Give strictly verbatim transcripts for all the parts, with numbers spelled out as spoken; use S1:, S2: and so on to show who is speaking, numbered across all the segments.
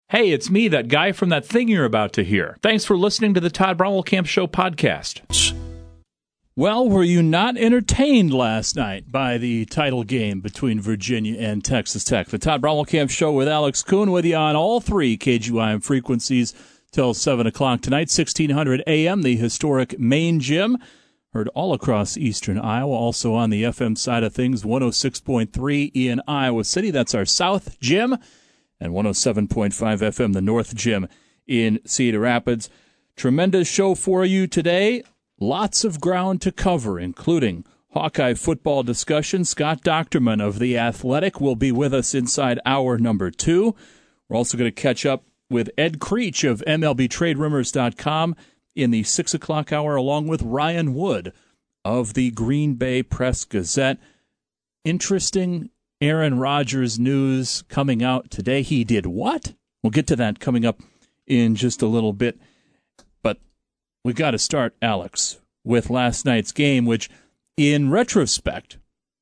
S1: Hey, it's me, that guy from that thing you're about to hear. Thanks for listening to the Todd Bromwell-Camp Show podcast. Well, were you not entertained last night by the title game between Virginia and Texas Tech? The Todd Bromwell-Camp Show with Alex Kuhn with you on all three K G Y M frequencies till seven o'clock tonight, sixteen hundred A M, the historic main gym. Heard all across eastern Iowa, also on the F M side of things, one oh six point three in Iowa City. That's our South Gym. And one oh seven point five F M, the North Gym in Cedar Rapids. Tremendous show for you today. Lots of ground to cover, including Hawkeye football discussion. Scott Docterman of The Athletic will be with us inside hour number two. We're also going to catch up with Ed Creech of M L B Trade Rumors dot com in the six o'clock hour, along with Ryan Wood of the Green Bay Press-Gazette. Interesting Aaron Rodgers news coming out today. He did what? We'll get to that coming up in just a little bit. But we got to start, Alex, with last night's game, which, in retrospect,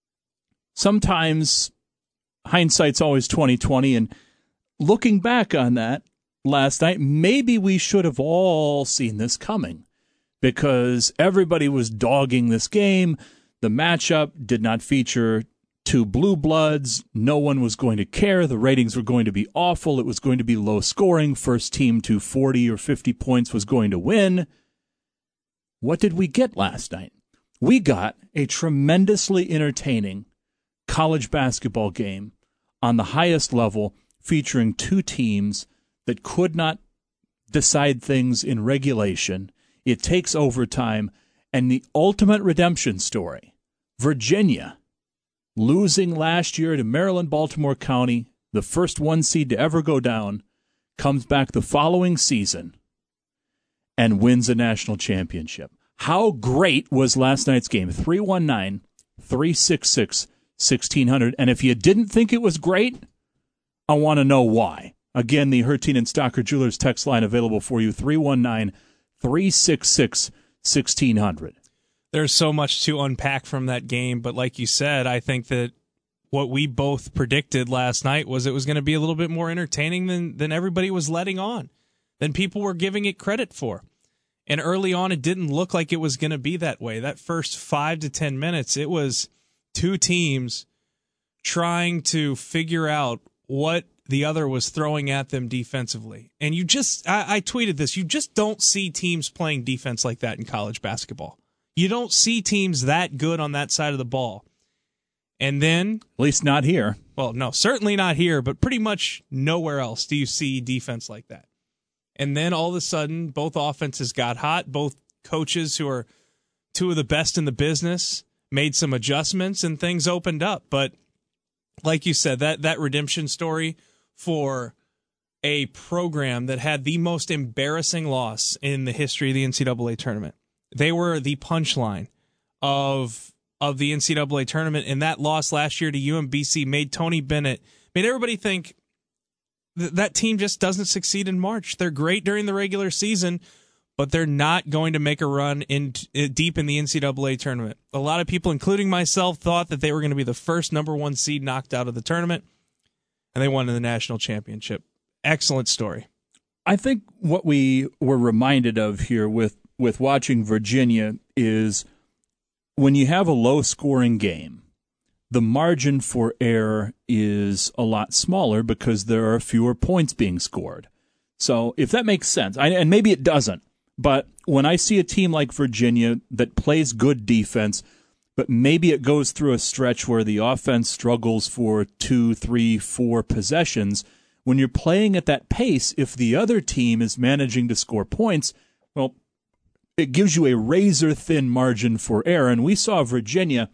S1: sometimes hindsight's always twenty twenty, and looking back on that last night, maybe we should have all seen this coming, because everybody was dogging this game. The matchup did not feature two blue bloods. No one was going to care. The ratings were going to be awful. It was going to be low scoring. First team to forty or fifty points was going to win. What did we get last night? We got a tremendously entertaining college basketball game on the highest level, featuring two teams that could not decide things in regulation. It takes overtime, and the ultimate redemption story, Virginia losing last year to Maryland, Baltimore County, the first one seed to ever go down, comes back the following season and wins a national championship. How great was last night's game? three one nine, three six six, one six hundred. And if you didn't think it was great, I want to know why. Again, the Hertine and Stocker Jewelers text line available for you, three one nine, three six six, one six hundred.
S2: There's so much to unpack from that game, but like you said, I think that what we both predicted last night was it was going to be a little bit more entertaining than, than everybody was letting on, than people were giving it credit for. And early on, it didn't look like it was going to be that way. That first five to ten minutes, it was two teams trying to figure out what the other was throwing at them defensively. And you just, I, I tweeted this, you just don't see teams playing defense like that in college basketball. You don't see teams that good on that side of the ball. And then,
S1: at least not here.
S2: Well, no, certainly not here, but pretty much nowhere else do you see defense like that. And then all of a sudden, both offenses got hot. Both coaches, who are two of the best in the business, made some adjustments and things opened up. But like you said, that, that redemption story for a program that had the most embarrassing loss in the history of the N C double A tournament. They were the punchline of of the N C double A tournament, and that loss last year to U M B C made Tony Bennett, made everybody think th- that team just doesn't succeed in March. They're great during the regular season, but they're not going to make a run in uh, deep in the N C double A tournament. A lot of people, including myself, thought that they were going to be the first number one seed knocked out of the tournament, and they won the national championship. Excellent story.
S1: I think what we were reminded of here with with watching Virginia is when you have a low-scoring game, the margin for error is a lot smaller because there are fewer points being scored. So if that makes sense, I, and maybe it doesn't, but when I see a team like Virginia that plays good defense, but maybe it goes through a stretch where the offense struggles for two, three, four possessions, when you're playing at that pace, if the other team is managing to score points, well, it gives you a razor-thin margin for error. And we saw Virginia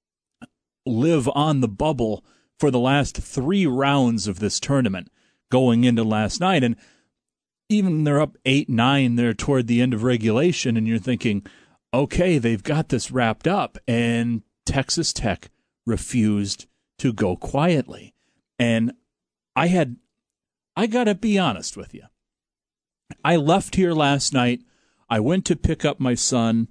S1: live on the bubble for the last three rounds of this tournament going into last night. And even they're up eight nine there toward the end of regulation, and you're thinking, okay, they've got this wrapped up. And Texas Tech refused to go quietly. And I had, I got to be honest with you. I left here last night. I went to pick up my son,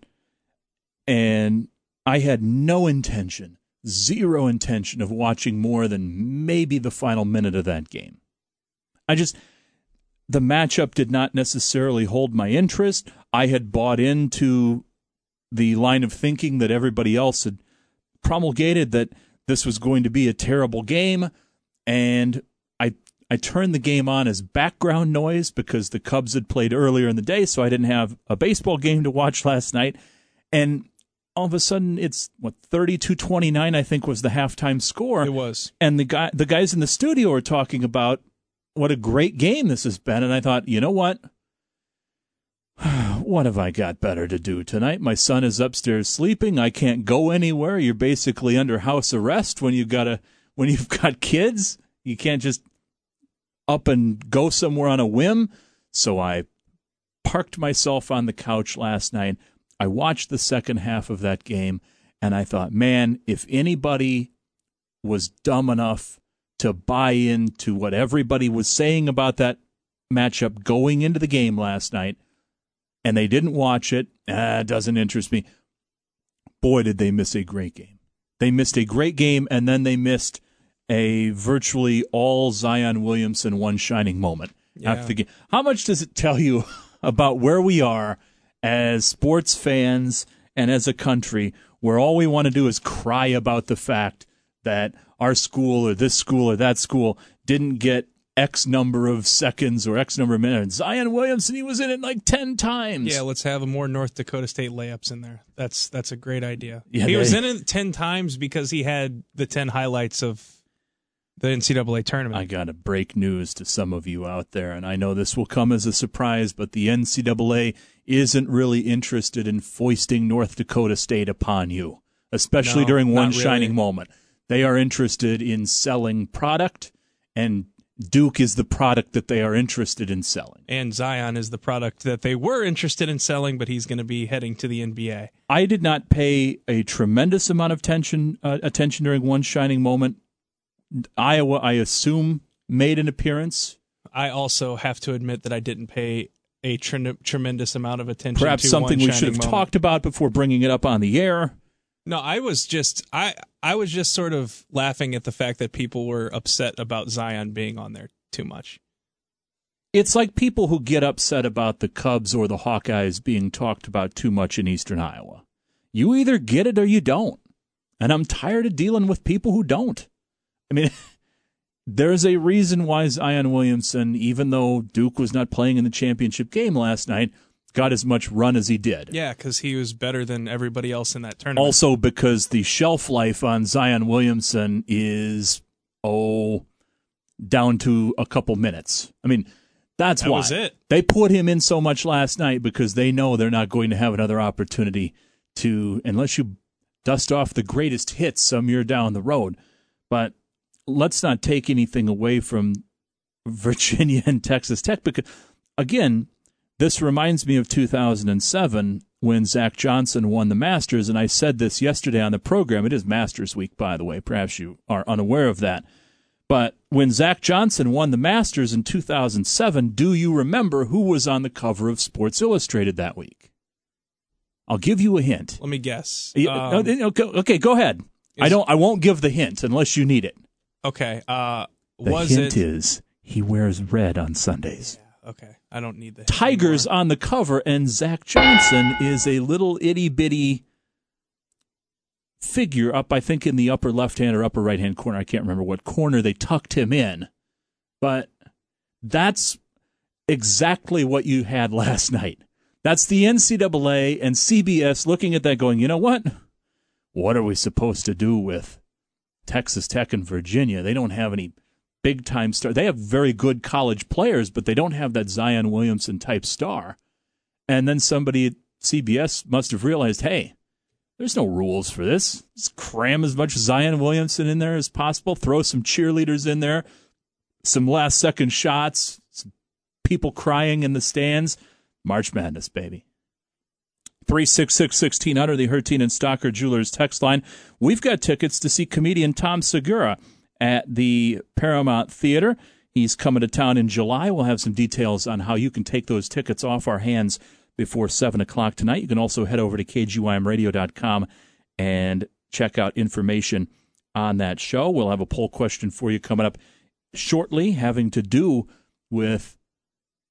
S1: and I had no intention, zero intention of watching more than maybe the final minute of that game. I just, the matchup did not necessarily hold my interest. I had bought into the line of thinking that everybody else had promulgated, that this was going to be a terrible game, and I I turned the game on as background noise because the Cubs had played earlier in the day, so I didn't have a baseball game to watch last night. And all of a sudden, it's, what, thirty-two twenty-nine, I think, was the halftime score.
S2: It was.
S1: And the guy, the guys in the studio are talking about what a great game this has been, and I thought, you know what? What have I got better to do tonight? My son is upstairs sleeping. I can't go anywhere. You're basically under house arrest when you've got a when you've got kids. You can't just up and go somewhere on a whim. So I parked myself on the couch last night. I watched the second half of that game, and I thought, man, if anybody was dumb enough to buy into what everybody was saying about that matchup going into the game last night, and they didn't watch it, ah, it doesn't interest me. Boy, did they miss a great game. They missed a great game, and then they missed a virtually all Zion Williamson one shining moment
S2: yeah.
S1: after the game. How much does it tell you about where we are as sports fans and as a country, where all we want to do is cry about the fact that our school or this school or that school didn't get X number of seconds or X number of minutes? Zion Williamson, he was in it like ten times.
S2: Yeah, let's have more North Dakota State layups in there. That's that's a great idea.
S1: Yeah,
S2: he
S1: they,
S2: was in it ten times because he had the ten highlights of the N C double A tournament.
S1: I got to break news to some of you out there, and I know this will come as a surprise, but the N C double A isn't really interested in foisting North Dakota State upon you, especially
S2: no,
S1: during one
S2: really.
S1: shining moment. They are interested in selling product, and Duke is the product that they are interested in selling.
S2: And Zion is the product that they were interested in selling, but he's going to be heading to the N B A.
S1: I did not pay a tremendous amount of attention, uh, attention during one shining moment. Iowa, I assume, made an appearance.
S2: I also have to admit that I didn't pay a tre- tremendous amount of attention
S1: Perhaps
S2: to
S1: something
S2: one
S1: we should have
S2: moment.
S1: talked about before bringing it up on the air.
S2: No, I was just I I was just sort of laughing at the fact that people were upset about Zion being on there too much.
S1: It's like people who get upset about the Cubs or the Hawkeyes being talked about too much in eastern Iowa. You either get it or you don't. And I'm tired of dealing with people who don't. I mean, there's a reason why Zion Williamson, even though Duke was not playing in the championship game last night, got as much run as he did.
S2: Yeah, because he was better than everybody else in that tournament.
S1: Also because the shelf life on Zion Williamson is, oh, down to a couple minutes. I mean, that's
S2: that
S1: why.
S2: was it.
S1: They put him in so much last night because they know they're not going to have another opportunity to, unless you dust off the greatest hits some year down the road. But let's not take anything away from Virginia and Texas Tech because, again, this reminds me of two thousand seven when Zach Johnson won the Masters, and I said this yesterday on the program. It is Masters Week, by the way. Perhaps you are unaware of that. But when Zach Johnson won the Masters in two thousand seven, do you remember who was on the cover of Sports Illustrated that week? I'll give you a hint.
S2: Let me guess.
S1: Um,
S2: Um,
S1: okay, okay, go ahead. I don't. I won't give the hint unless you need it.
S2: Okay. Uh,
S1: the
S2: was
S1: hint
S2: it?
S1: is he wears red on Sundays.
S2: Yeah, okay. I don't need the hint
S1: Tigers
S2: anymore.
S1: on the cover, and Zach Johnson is a little itty bitty figure up, I think, in the upper left hand or upper right hand corner. I can't remember what corner they tucked him in, but that's exactly what you had last night. That's the N C double A and C B S looking at that, going, you know what? What are we supposed to do with Texas Tech and Virginia? They don't have any big-time star. They have very good college players, but they don't have that Zion Williamson-type star. And then somebody at C B S must have realized, hey, there's no rules for this. Let's cram as much Zion Williamson in there as possible, throw some cheerleaders in there, some last-second shots, some people crying in the stands. March Madness, baby. three six six, one six zero zero, the Herteen and Stocker Jewelers text line. We've got tickets to see comedian Tom Segura at the Paramount Theater. He's coming to town in July. We'll have some details on how you can take those tickets off our hands before seven o'clock tonight. You can also head over to K G Y M radio dot com and check out information on that show. We'll have a poll question for you coming up shortly having to do with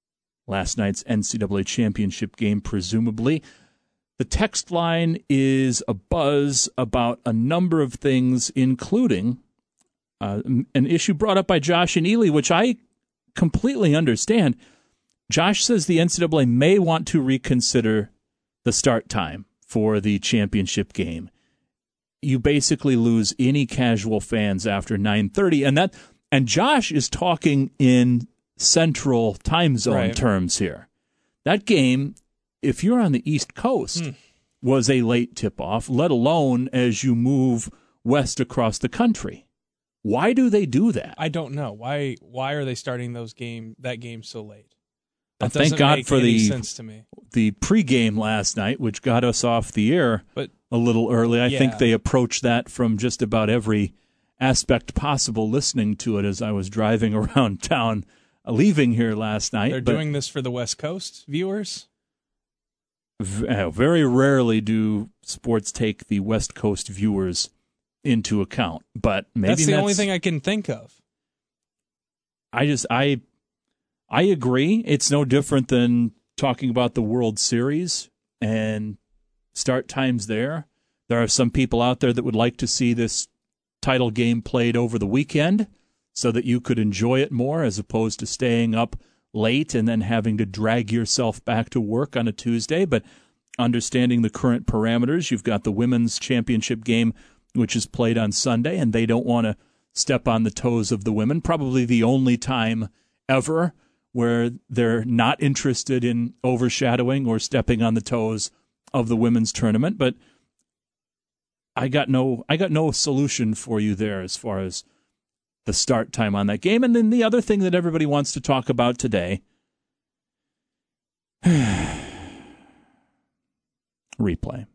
S1: last night's N C double A championship game, presumably. The text line is abuzz about a number of things, including uh, an issue brought up by Josh and Ely, which I completely understand. Josh says the N C double A may want to reconsider the start time for the championship game. You basically lose any casual fans after nine thirty, and that and Josh is talking in Central Time Zone right. terms here. That game, if you're on the East Coast, hmm. was a late tip-off, let alone as you move west across the country. Why do they do that?
S2: I don't know. Why Why are they starting those game that game so late? That
S1: well, thank God for the
S2: sense to me.
S1: the pregame last night, which got us off the air
S2: but,
S1: a little early. I
S2: yeah.
S1: think they approached that from just about every aspect possible listening to it as I was driving around town, uh, leaving here last night.
S2: They're
S1: but
S2: doing this for the West Coast viewers?
S1: V- uh, very rarely do sports take the West Coast viewers into account, but maybe
S2: that's the
S1: that's,
S2: only thing I can think of.
S1: I just, I... I agree. It's no different than talking about the World Series and start times there. There are some people out there that would like to see this title game played over the weekend so that you could enjoy it more as opposed to staying up late and then having to drag yourself back to work on a Tuesday. But understanding the current parameters, you've got the women's championship game, which is played on Sunday, and they don't want to step on the toes of the women. Probably the only time ever where they're not interested in overshadowing or stepping on the toes of the women's tournament. But I got no I got no solution for you there as far as the start time on that game. And then the other thing that everybody wants to talk about today, replay.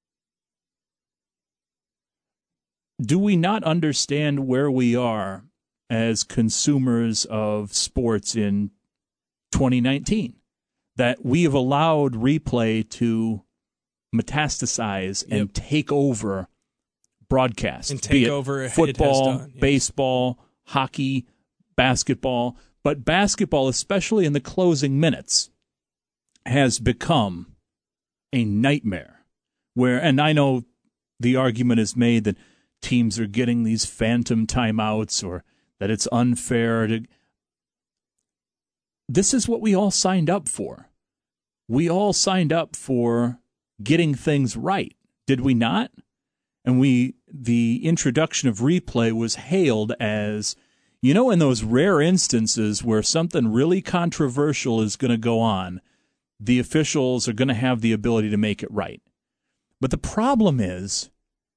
S1: Do we not understand where we are as consumers of sports in twenty nineteen, that we have allowed replay to metastasize and yep. take over broadcast,
S2: and take
S1: be it
S2: over
S1: football,
S2: it done, yes.
S1: baseball, hockey, basketball, but basketball, especially in the closing minutes, has become a nightmare. Where, and I know the argument is made that teams are getting these phantom timeouts or that it's unfair to. This is what we all signed up for. We all signed up for getting things right, did we not? And we, the introduction of replay was hailed as, you know, in those rare instances where something really controversial is going to go on, the officials are going to have the ability to make it right. But the problem is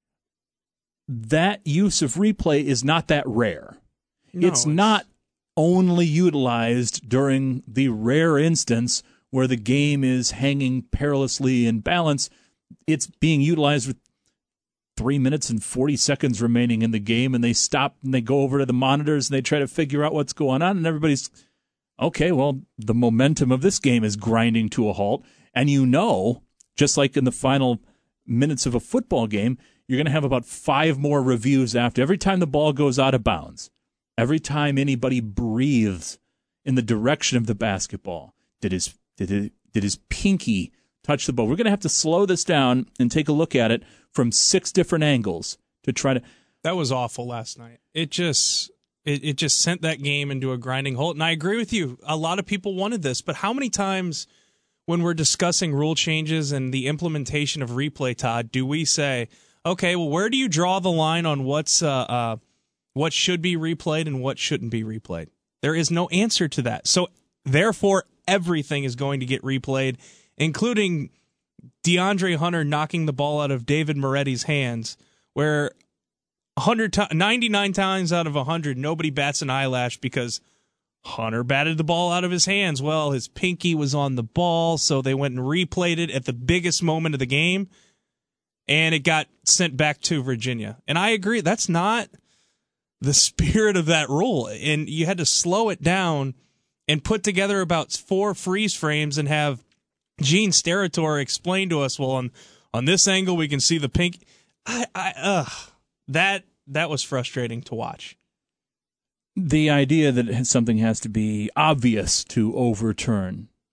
S1: that use of replay is not that rare.
S2: No,
S1: it's,
S2: it's
S1: not only utilized during the rare instance where the game is hanging perilously in balance. It's being utilized with three minutes and forty seconds remaining in the game, and they stop and they go over to the monitors and they try to figure out what's going on, and everybody's, okay, well, the momentum of this game is grinding to a halt, and you know, just like in the final minutes of a football game, you're going to have about five more reviews after every time the ball goes out of bounds. Every time anybody breathes in the direction of the basketball, did his did his, did his pinky touch the ball? We're going to have to slow this down and take a look at it from six different angles to try to.
S2: That was awful last night. It just it, it just sent that game into a grinding halt. And I agree with you. A lot of people wanted this, but how many times when we're discussing rule changes and the implementation of replay, Todd, do we say, okay, well, where do you draw the line on what's uh, uh what should be replayed and what shouldn't be replayed? There is no answer to that. So, therefore, everything is going to get replayed, including DeAndre Hunter knocking the ball out of David Moretti's hands, where one hundred to- ninety-nine times out of one hundred, nobody bats an eyelash because Hunter batted the ball out of his hands. Well, his pinky was on the ball, so they went and replayed it at the biggest moment of the game, and it got sent back to Virginia. And I agree, that's not the spirit of that rule, and you had to slow it down and put together about four freeze frames and have Gene Steratore explain to us, well, on on this angle we can see the pink. I, I, ugh, that that was frustrating to watch.
S1: The idea that something has to be obvious to overturn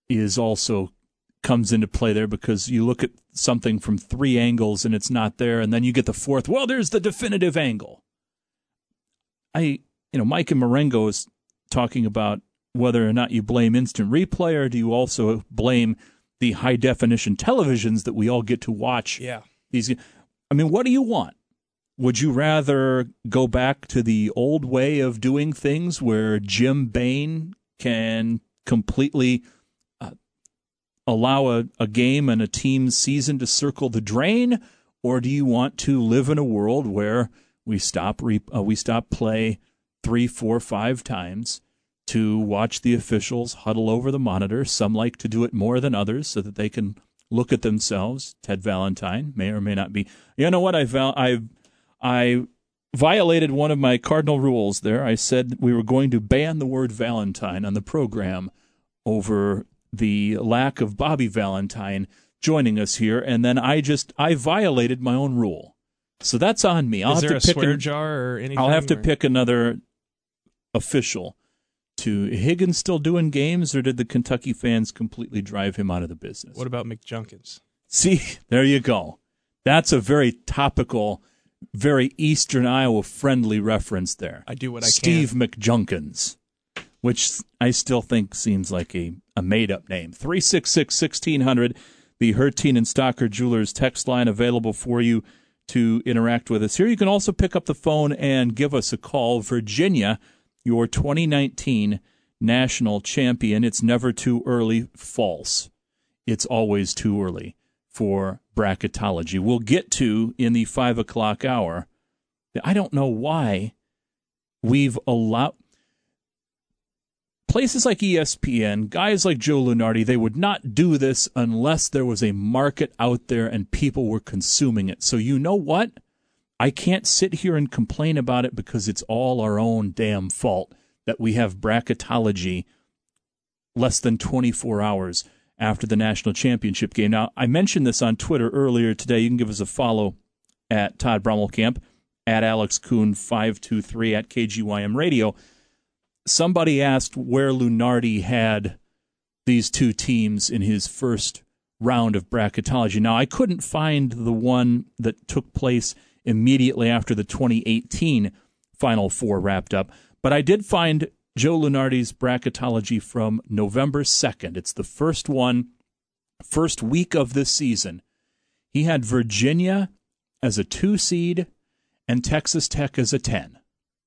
S1: is also comes into play there, because you look at something from three angles and it's not there, and then you get the fourth, well, there's the definitive angle. I, you know, Mike and Marengo is talking about whether or not you blame instant replay, or do you also blame the high-definition televisions that we all get to watch?
S2: Yeah.
S1: These, I mean, what do you want? Would you rather go back to the old way of doing things where Jim Bain can completely uh, allow a, a game and a team's season to circle the drain, or do you want to live in a world where we stop re, uh, we stop play three, four, five times to watch the officials huddle over the monitor? Some like to do it more than others so that they can look at themselves. Ted Valentine may or may not be. You know what? I val- I I violated one of my cardinal rules there. I said we were going to ban the word Valentine on the program over the lack of Bobby Valentine joining us here, and then I just I violated my own rule. So that's on me. I'll
S2: Is
S1: have
S2: there
S1: to
S2: a
S1: pick
S2: swear
S1: an,
S2: jar or anything?
S1: I'll have to
S2: or?
S1: pick another official. To Higgins still doing games, or did the Kentucky fans completely drive him out of the business?
S2: What about McJunkins?
S1: See, there you go. That's a very topical, very Eastern Iowa friendly reference there.
S2: I do what I
S1: Steve
S2: can.
S1: McJunkins, which I still think seems like a, a made-up name. three six six, one six zero zero, the Herteen and Stocker Jewelers text line available for you to interact with us here. You can also pick up the phone and give us a call. Virginia, your twenty nineteen national champion. It's never too early. False. It's always too early for bracketology. We'll get to in the five o'clock hour. I don't know why we've allowed places like E S P N, guys like Joe Lunardi, they would not do this unless there was a market out there and people were consuming it. So you know what? I can't sit here and complain about it because it's all our own damn fault that we have bracketology less than twenty-four hours after the national championship game. Now, I mentioned this on Twitter earlier today. You can give us a follow at Todd Brommelkamp, at Alex Kuhn five two three, at K G Y M Radio. Somebody asked where Lunardi had these two teams in his first round of bracketology. Now, I couldn't find the one that took place immediately after the twenty eighteen Final Four wrapped up. But I did find Joe Lunardi's bracketology from November second. It's the first one, first week of this season. He had Virginia as a two seed and Texas Tech as a ten.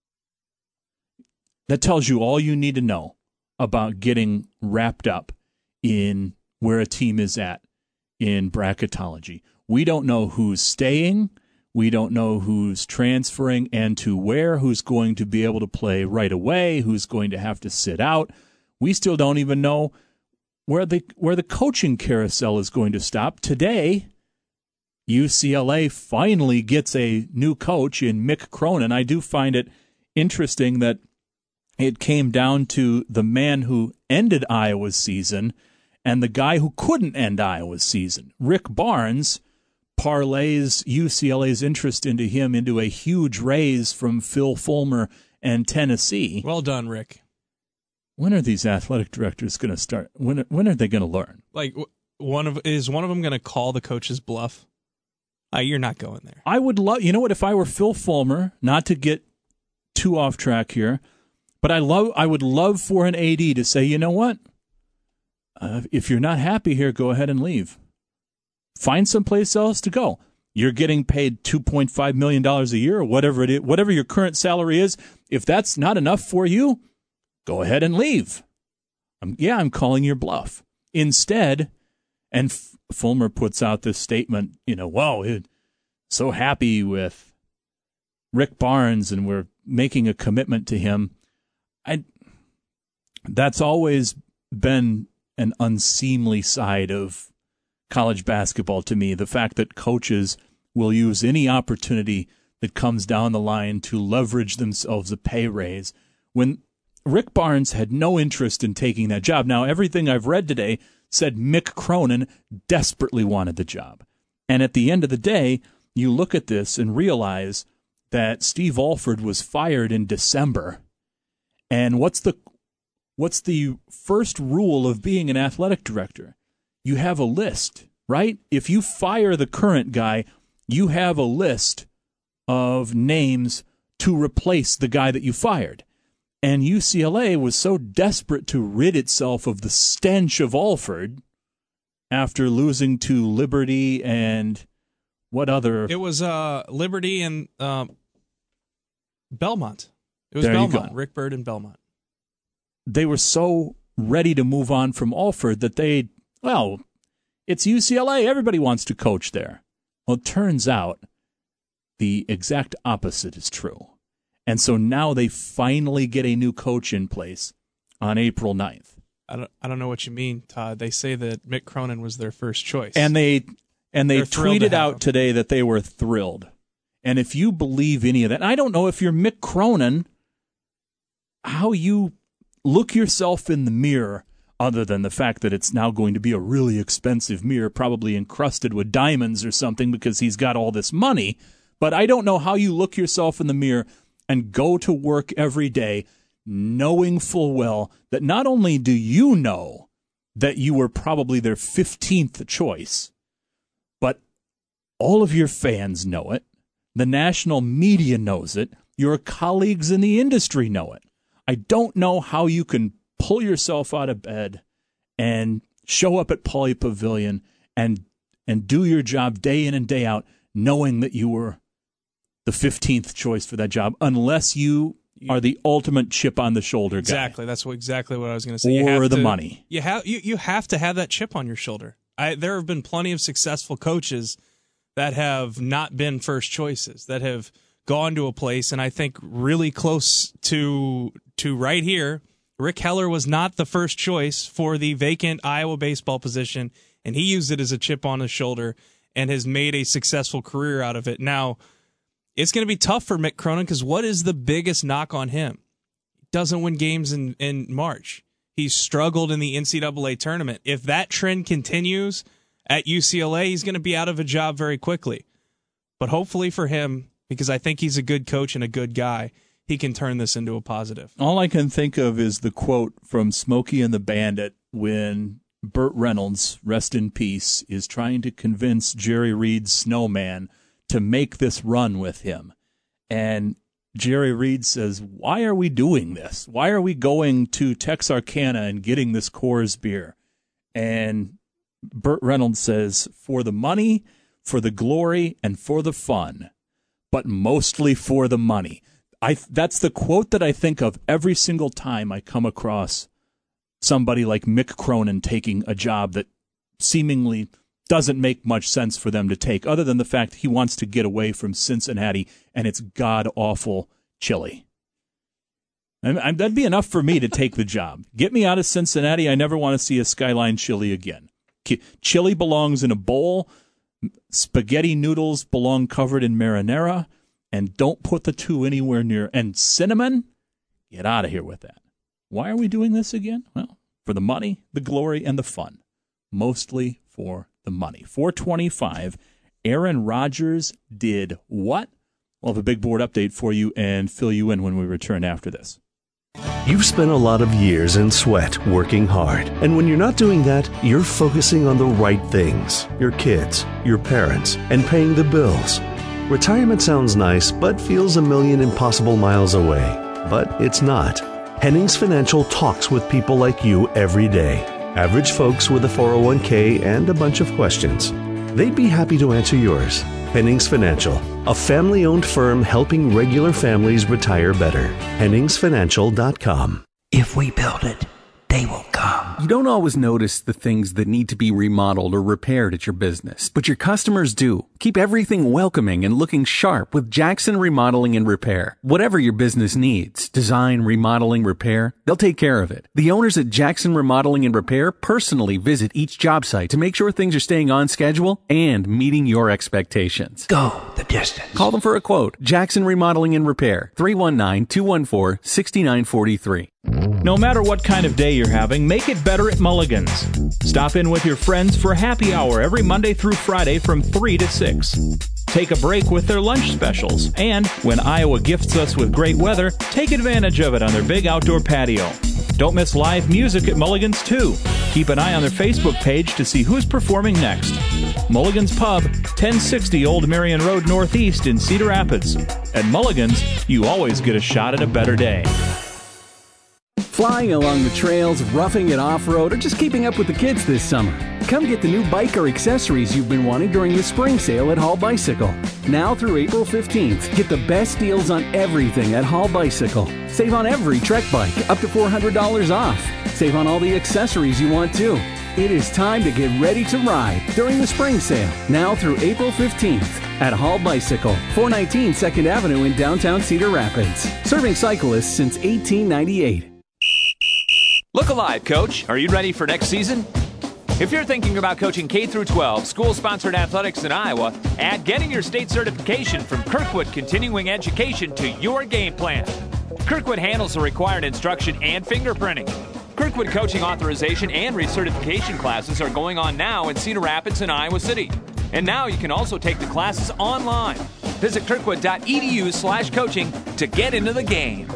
S1: That tells you all you need to know about getting wrapped up in where a team is at in bracketology. We don't know who's staying. We don't know who's transferring and to where, who's going to be able to play right away, who's going to have to sit out. We still don't even know where the where the coaching carousel is going to stop. Today, U C L A finally gets a new coach in Mick Cronin. I do find it interesting that it came down to the man who ended Iowa's season and the guy who couldn't end Iowa's season. Rick Barnes parlays U C L A's interest into him into a huge raise from Phil Fulmer and Tennessee.
S2: Well done, Rick.
S1: When are these athletic directors going to start? When when are they going to learn?
S2: Like, one of is one of them going to call the coach's bluff? Uh, you're not going there.
S1: I would love, you know what, if I were Phil Fulmer, not to get too off track here, but I love, I would love for an A D to say, you know what, uh, if you're not happy here, go ahead and leave. Find someplace else to go. You're getting paid two point five million dollars a year or whatever it is, whatever your current salary is. If that's not enough for you, go ahead and leave. Um, yeah, I'm calling your bluff. Instead, and F- Fulmer puts out this statement, you know, whoa, it, so happy with Rick Barnes and we're making a commitment to him. I That's always been an unseemly side of college basketball to me, the fact that coaches will use any opportunity that comes down the line to leverage themselves a pay raise when Rick Barnes had no interest in taking that job. Now, everything I've read today said Mick Cronin desperately wanted the job. And at the end of the day, you look at this and realize that Steve Alford was fired in December. And what's the what's the first rule of being an athletic director? You have a list, right? If you fire the current guy, you have a list of names to replace the guy that you fired. And U C L A was so desperate to rid itself of the stench of Alford after losing to Liberty and what other?
S2: It was uh, Liberty and um, Belmont. It was
S1: there
S2: Belmont, Rick Byrd and Belmont.
S1: They were so ready to move on from Alford that they, well, it's U C L A. Everybody wants to coach there. Well, it turns out the exact opposite is true. And so now they finally get a new coach in place on April ninth.
S2: I don't, I don't know what you mean, Todd. They say that Mick Cronin was their first choice.
S1: And they and they
S2: They're thrilled
S1: tweeted
S2: to have
S1: out
S2: him.
S1: today that they were thrilled. And if you believe any of that, and I don't know if you're Mick Cronin, how you look yourself in the mirror, other than the fact that it's now going to be a really expensive mirror, probably encrusted with diamonds or something because he's got all this money. But I don't know how you look yourself in the mirror and go to work every day knowing full well that not only do you know that you were probably their fifteenth choice, but all of your fans know it, the national media knows it, your colleagues in the industry know it. I don't know how you can pull yourself out of bed and show up at Pauley Pavilion and and do your job day in and day out knowing that you were the fifteenth choice for that job, unless you are the ultimate chip on the shoulder guy.
S2: Exactly. That's what exactly what I was going to say. You
S1: Or
S2: have
S1: the
S2: to-
S1: money.
S2: You have you, you have to have that chip on your shoulder. I, there have been plenty of successful coaches that have not been first choices, that have gone to a place, and I think really close to to right here, Rick Heller was not the first choice for the vacant Iowa baseball position, and he used it as a chip on his shoulder and has made a successful career out of it. Now, it's going to be tough for Mick Cronin because what is the biggest knock on him? He doesn't win games in, in March. He's struggled in the N C double A tournament. If that trend continues at U C L A, he's going to be out of a job very quickly. But hopefully for him, because I think he's a good coach and a good guy, he can turn this into a positive.
S1: All I can think of is the quote from Smokey and the Bandit when Burt Reynolds, rest in peace, is trying to convince Jerry Reed's Snowman to make this run with him. And Jerry Reed says, why are we doing this? Why are we going to Texarkana and getting this Coors beer? And Burt Reynolds says, for the money, for the glory, and for the fun, but mostly for the money. I that's the quote that I think of every single time I come across somebody like Mick Cronin taking a job that seemingly doesn't make much sense for them to take, other than the fact he wants to get away from Cincinnati and it's god-awful chili. And, and that'd be enough for me to take the job. Get me out of Cincinnati. I never want to see a Skyline chili again. Chili belongs in a bowl. Spaghetti noodles belong covered in marinara. And don't put the two anywhere near. And cinnamon, get out of here with that. Why are we doing this again? Well, for the money, the glory, and the fun. Mostly for the money. four twenty-five, Aaron Rodgers did what? We'll have a big board update for you and fill you in when we return after this.
S3: You've spent a lot of years in sweat working hard. And when you're not doing that, you're focusing on the right things. Your kids, your parents, and paying the bills. Retirement sounds nice, but feels a million impossible miles away. But it's not. Hennings Financial talks with people like you every day. Average folks with a four oh one k and a bunch of questions. They'd be happy to answer yours. Hennings Financial, a family-owned firm helping regular families retire better. Hennings Financial dot com.
S4: If we build it, they will come.
S5: You don't always notice the things that need to be remodeled or repaired at your business, but your customers do. Keep everything welcoming and looking sharp with Jackson Remodeling and Repair. Whatever your business needs, design, remodeling, repair, they'll take care of it. The owners at Jackson Remodeling and Repair personally visit each job site to make sure things are staying on schedule and meeting your expectations.
S4: Go the distance.
S5: Call them for a quote. Jackson Remodeling and Repair, three one nine, two one four, six nine four three.
S6: No matter what kind of day you're having, make it better at Mulligan's. Stop in with your friends for happy hour every Monday through Friday from three to six. Take a break with their lunch specials. And when Iowa gifts us with great weather, take advantage of it on their big outdoor patio. Don't miss live music at Mulligan's, too. Keep an eye on their Facebook page to see who's performing next. Mulligan's Pub, ten sixty Old Marion Road Northeast in Cedar Rapids. At Mulligan's, you always get a shot at a better day.
S5: Flying along the trails, roughing it off-road, or just keeping up with the kids this summer? Come get the new bike or accessories you've been wanting during the spring sale at Hall Bicycle. Now through April fifteenth, get the best deals on everything at Hall Bicycle. Save on every Trek bike, up to four hundred dollars off. Save on all the accessories you want too. It is time to get ready to ride during the spring sale. Now through April fifteenth at Hall Bicycle, four nineteen second Avenue in downtown Cedar Rapids. Serving cyclists since eighteen ninety-eight.
S7: Look alive, Coach. Are you ready for next season? If you're thinking about coaching K through twelve, school-sponsored athletics in Iowa, add getting your state certification from Kirkwood Continuing Education to your game plan. Kirkwood handles the required instruction and fingerprinting. Kirkwood coaching authorization and recertification classes are going on now in Cedar Rapids and Iowa City. And now you can also take the classes online. Visit kirkwood.edu slash coaching to get into the game.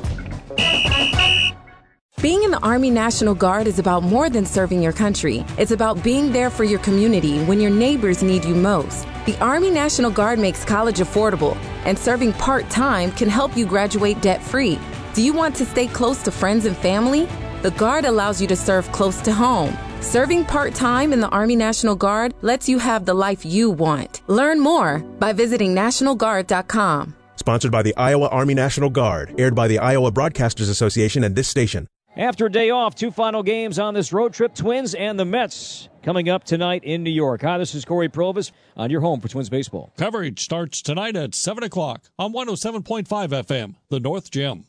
S8: Being in the Army National Guard is about more than serving your country. It's about being there for your community when your neighbors need you most. The Army National Guard makes college affordable, and serving part-time can help you graduate debt-free. Do you want to stay close to friends and family? The Guard allows you to serve close to home. Serving part-time in the Army National Guard lets you have the life you want. Learn more by visiting national guard dot com.
S9: Sponsored by the Iowa Army National Guard. Aired by the Iowa Broadcasters Association and this station.
S10: After a day off, two final games on this road trip, Twins and the Mets coming up tonight in New York. Hi, this is Corey Provis on your home for Twins baseball.
S11: Coverage starts tonight at seven o'clock on one oh seven point five F M, The North Gym.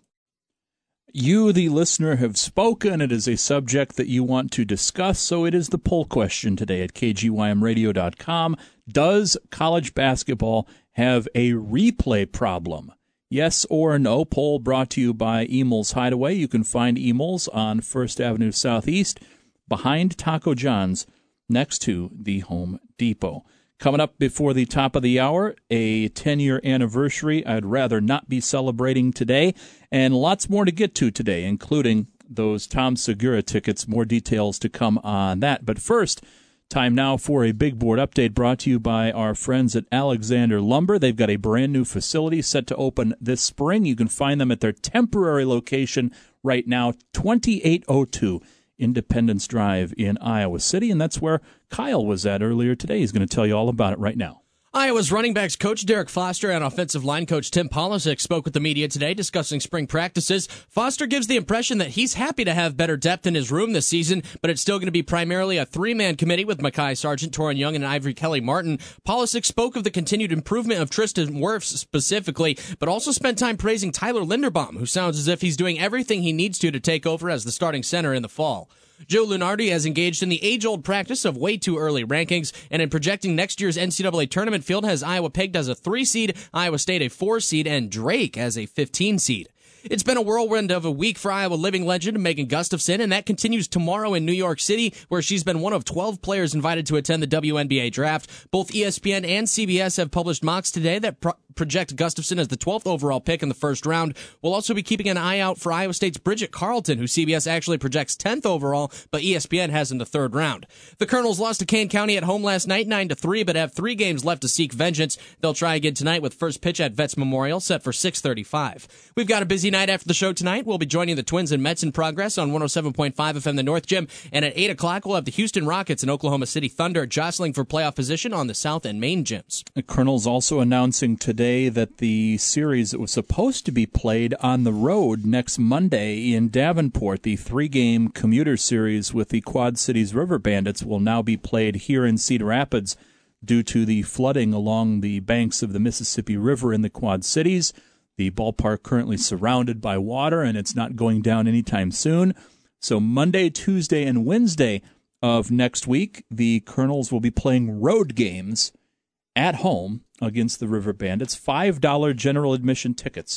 S1: You, the listener, have spoken. It is a subject that you want to discuss, so it is the poll question today at K G Y M radio dot com. Does college basketball have a replay problem? Yes or no? Poll brought to you by Emil's Hideaway. You can find Emil's on First Avenue Southeast behind Taco John's next to the Home Depot. Coming up before the top of the hour, a ten-year anniversary I'd rather not be celebrating today, and lots more to get to today, including those Tom Segura tickets. More details to come on that. But first, time now for a big board update brought to you by our friends at Alexander Lumber. They've got a brand new facility set to open this spring. You can find them at their temporary location right now, twenty-eight oh two Independence Drive in Iowa City, and that's where Kyle was at earlier today. He's going to tell you all about it right now.
S12: Iowa's running backs coach Derek Foster and offensive line coach Tim Polisic spoke with the media today discussing spring practices. Foster gives the impression that he's happy to have better depth in his room this season, but it's still going to be primarily a three-man committee with Mekhi Sargent, Torin Young, and Ivory Kelly-Martin. Polisic spoke of the continued improvement of Tristan Wirfs specifically, but also spent time praising Tyler Linderbaum, who sounds as if he's doing everything he needs to to take over as the starting center in the fall. Joe Lunardi has engaged in the age-old practice of way too early rankings, and in projecting next year's N C double A tournament field has Iowa pegged as a three seed, Iowa State a four seed, and Drake as a fifteen seed. It's been a whirlwind of a week for Iowa living legend Megan Gustafson, and that continues tomorrow in New York City, where she's been one of twelve players invited to attend the W N B A draft. Both E S P N and C B S have published mocks today that pro- project Gustafson as the twelfth overall pick in the first round. We'll also be keeping an eye out for Iowa State's Bridget Carlton, who C B S actually projects tenth overall, but E S P N has in the third round. The Colonels lost to Kane County at home last night, nine to three, but have three games left to seek vengeance. They'll try again tonight with first pitch at Vets Memorial set for six thirty-five. We've got a busy night after the show tonight. We'll be joining the Twins and Mets in progress on one oh seven point five F M The North Gym, and at eight o'clock we'll have the Houston Rockets and Oklahoma City Thunder jostling for playoff position on the South and Main gyms.
S1: The Colonel's also announcing today that the series that was supposed to be played on the road next Monday in Davenport, the three-game commuter series with the Quad Cities River Bandits, will now be played here in Cedar Rapids due to the flooding along the banks of the Mississippi River in the Quad Cities. The ballpark currently surrounded by water, and it's not going down anytime soon. So Monday, Tuesday, and Wednesday of next week, the Colonels will be playing road games at home against the River Bandits. five dollars general admission tickets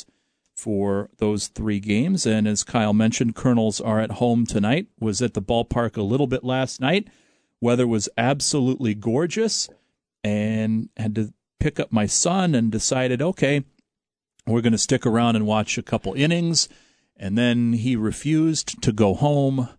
S1: for those three games. And as Kyle mentioned, Colonels are at home tonight. Was at the ballpark a little bit last night. Weather was absolutely gorgeous, and had to pick up my son and decided, okay, we're going to stick around and watch a couple innings. And then he refused to go home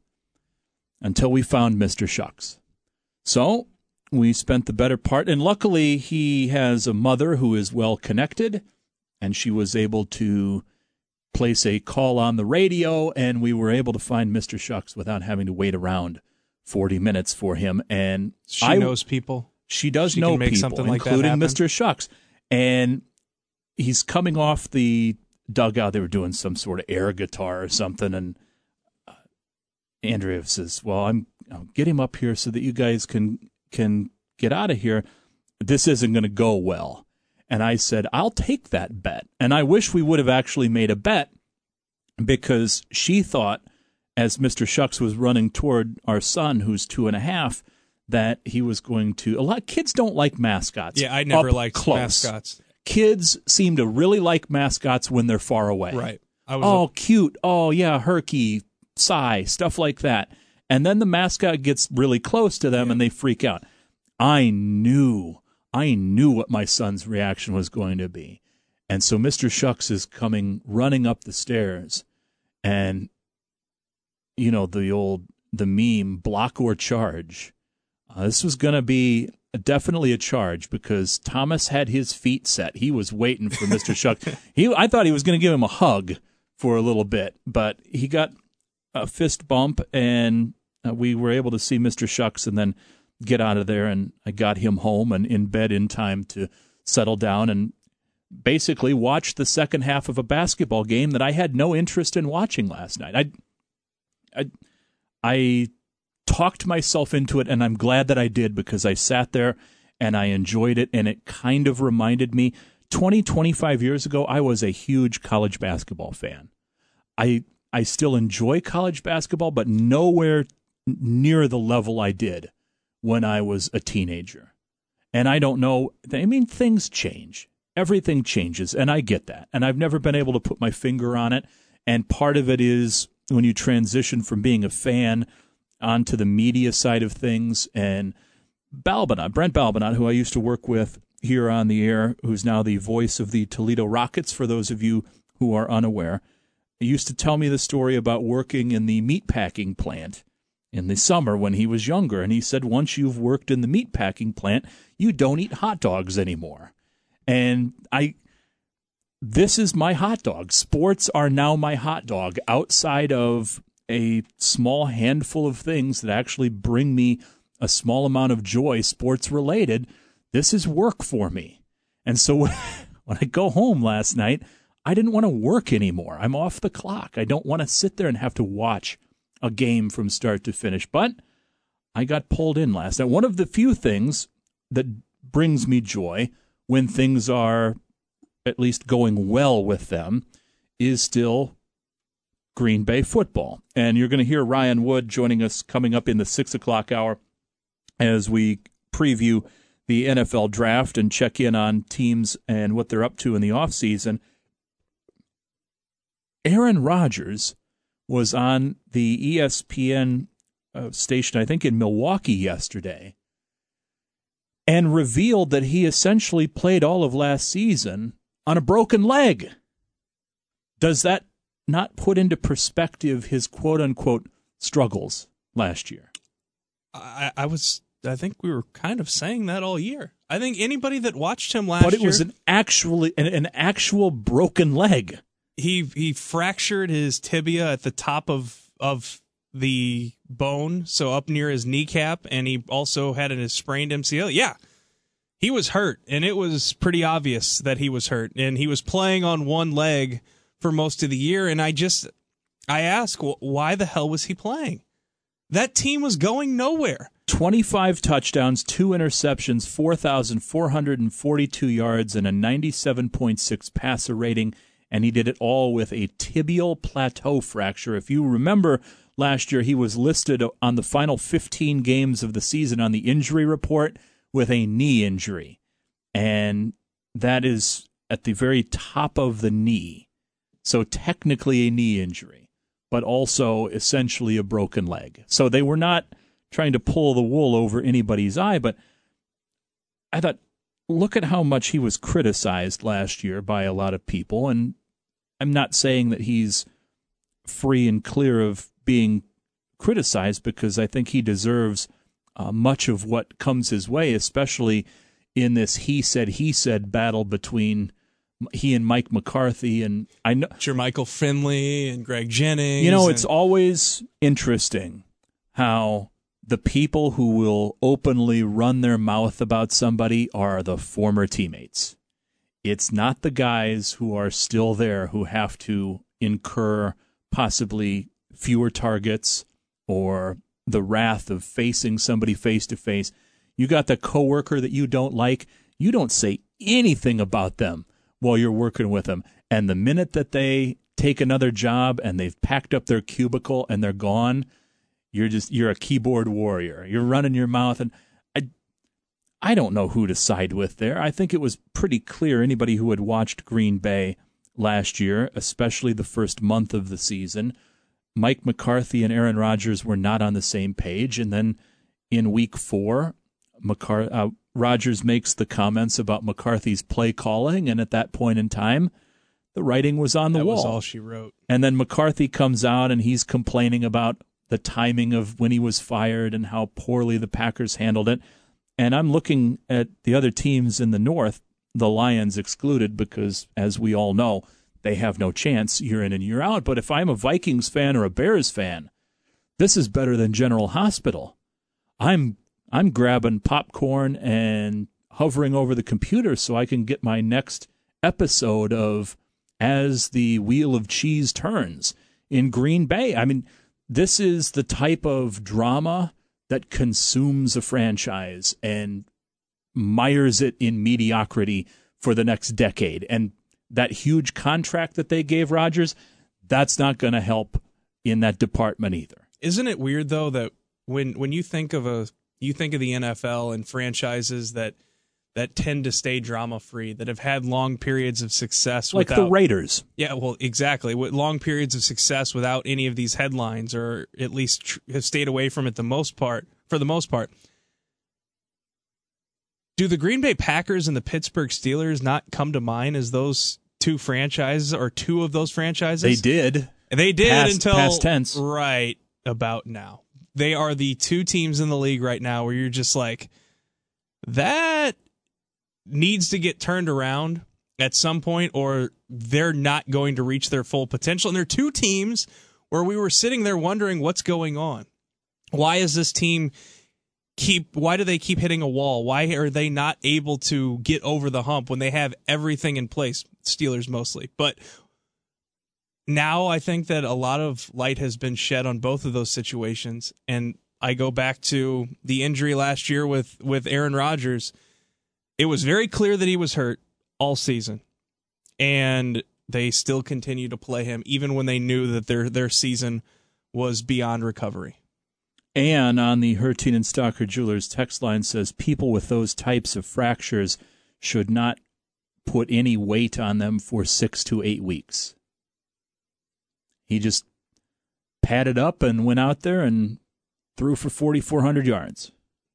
S1: until we found Mister Shucks. So we spent the better part, and luckily he has a mother who is well connected, and she was able to place a call on the radio, and we were able to find Mister Shucks without having to wait around forty minutes for him. And
S2: she
S1: I,
S2: knows people.
S1: She does
S2: she
S1: know
S2: can make
S1: people,
S2: something like
S1: including
S2: that happen.
S1: Mister Shucks. And he's coming off the dugout. They were doing some sort of air guitar or something, and uh, Andrea says, well, I'm I'll get him up here so that you guys can can get out of here. This isn't going to go well. And I said, I'll take that bet. And I wish we would have actually made a bet, because she thought, as Mister Shucks was running toward our son, who's two and a half, that he was going to. A lot of kids don't like mascots.
S2: Yeah, I never
S1: up
S2: liked
S1: close.
S2: mascots.
S1: Kids seem to really like mascots when they're far away.
S2: Right. I was
S1: oh,
S2: a-
S1: cute. Oh, yeah, Herky, Psy, stuff like that. And then the mascot gets really close to them, yeah. and they freak out. I knew, I knew what my son's reaction was going to be. And so Mister Shucks is coming, running up the stairs, and, you know, the old, the meme, block or charge. Uh, this was going to be definitely a charge, because Thomas had his feet set. He was waiting for Mister Shucks. He, I thought he was going to give him a hug for a little bit, but he got a fist bump, and uh, we were able to see Mister Shucks and then get out of there, and I got him home and in bed in time to settle down and basically watch the second half of a basketball game that I had no interest in watching last night. I, I, I talked myself into it, and I'm glad that I did, because I sat there and I enjoyed it, and it kind of reminded me, twenty, twenty-five years ago, I was a huge college basketball fan. I I still enjoy college basketball, but nowhere near the level I did when I was a teenager. And I don't know, I mean, things change. Everything changes, and I get that. And I've never been able to put my finger on it. And part of it is when you transition from being a fan onto the media side of things. And Balbanot, Brent Balbanot, who I used to work with here on the air, who's now the voice of the Toledo Rockets, for those of you who are unaware, he used to tell me the story about working in the meatpacking plant in the summer when he was younger. And he said, once you've worked in the meatpacking plant, you don't eat hot dogs anymore. And I, this is my hot dog. Sports are now my hot dog, outside of a small handful of things that actually bring me a small amount of joy, sports related. This is work for me. And so when I go home last night, I didn't want to work anymore. I'm off the clock. I don't want to sit there and have to watch a game from start to finish. But I got pulled in last night. One of the few things that brings me joy when things are at least going well with them is still Green Bay football. And you're going to hear Ryan Wood joining us coming up in the six o'clock hour as we preview the N F L draft and check in on teams and what they're up to in the offseason. Aaron Rodgers was on the E S P N uh, station, I think in Milwaukee yesterday, and revealed that he essentially played all of last season on a broken leg. Does that not put into perspective his quote-unquote struggles last year?
S2: I, I was, I think we were kind of saying that all year. I think anybody that watched him last year,
S1: but it was an actually an, an actual broken leg.
S2: He he fractured his tibia at the top of of the bone, so up near his kneecap, and he also had a sprained M C L. Yeah, he was hurt, and it was pretty obvious that he was hurt, and he was playing on one leg for most of the year. And I just I ask, well, why the hell was he playing? That team was going nowhere.
S1: twenty-five touchdowns, two interceptions, four thousand four hundred forty-two yards, and a ninety-seven point six passer rating. And he did it all with a tibial plateau fracture. If you remember last year, he was listed on the final fifteen games of the season on the injury report with a knee injury. And that is at the very top of the knee. So technically a knee injury, but also essentially a broken leg. So they were not trying to pull the wool over anybody's eye, but I thought, look at how much he was criticized last year by a lot of people, and I'm not saying that he's free and clear of being criticized, because I think he deserves uh, much of what comes his way, especially in this he said, he said battle between he and Mike McCarthy. And I know
S2: Jermichael Finley and Greg Jennings.
S1: You know,
S2: and-
S1: it's always interesting how the people who will openly run their mouth about somebody are the former teammates. It's not the guys who are still there who have to incur possibly fewer targets or the wrath of facing somebody face to face. You got the coworker that you don't like, you don't say anything about them while you're working with them. And the minute that they take another job and they've packed up their cubicle and they're gone, you're just you're a keyboard warrior. You're running your mouth, and I I don't know who to side with there. I think it was pretty clear, anybody who had watched Green Bay last year, especially the first month of the season, Mike McCarthy and Aaron Rodgers were not on the same page. And then in week four, McCar- uh, Rodgers makes the comments about McCarthy's play calling, and at that point in time, the writing was on the
S2: that
S1: wall.
S2: That was all she wrote.
S1: And then McCarthy comes out and he's complaining about the timing of when he was fired and how poorly the Packers handled it. And I'm looking at the other teams in the North, the Lions excluded, because, as we all know, they have no chance year in and year out. But if I'm a Vikings fan or a Bears fan, this is better than General Hospital. I'm I'm grabbing popcorn and hovering over the computer so I can get my next episode of As the Wheel of Cheese Turns in Green Bay. I mean, this is the type of drama that consumes a franchise and mires it in mediocrity for the next decade. And that huge contract that they gave Rodgers, that's not going to help in that department either.
S2: Isn't it weird, though, that when when you think of a you think of the N F L and franchises that that tend to stay drama-free, that have had long periods of success.
S1: Like
S2: without,
S1: the Raiders.
S2: Yeah, well, exactly. With long periods of success without any of these headlines, or at least tr- have stayed away from it the most part, for the most part. Do the Green Bay Packers and the Pittsburgh Steelers not come to mind as those two franchises, or two of those franchises?
S1: They did.
S2: They did
S1: past,
S2: until
S1: past tense.
S2: Right about now. They are the two teams in the league right now where you're just like, that needs to get turned around at some point, or they're not going to reach their full potential. And they're two teams where we were sitting there wondering what's going on. Why is this team keep, why do they keep hitting a wall? Why are they not able to get over the hump when they have everything in place? Steelers mostly. But now I think that a lot of light has been shed on both of those situations. And I go back to the injury last year with, with Aaron Rodgers. It was very clear that he was hurt all season, and they still continue to play him even when they knew that their their season was beyond recovery.
S1: And on the Hertine and Stalker Jewelers text line says people with those types of fractures should not put any weight on them for six to eight weeks. He just padded up and went out there and threw for forty-four hundred yards.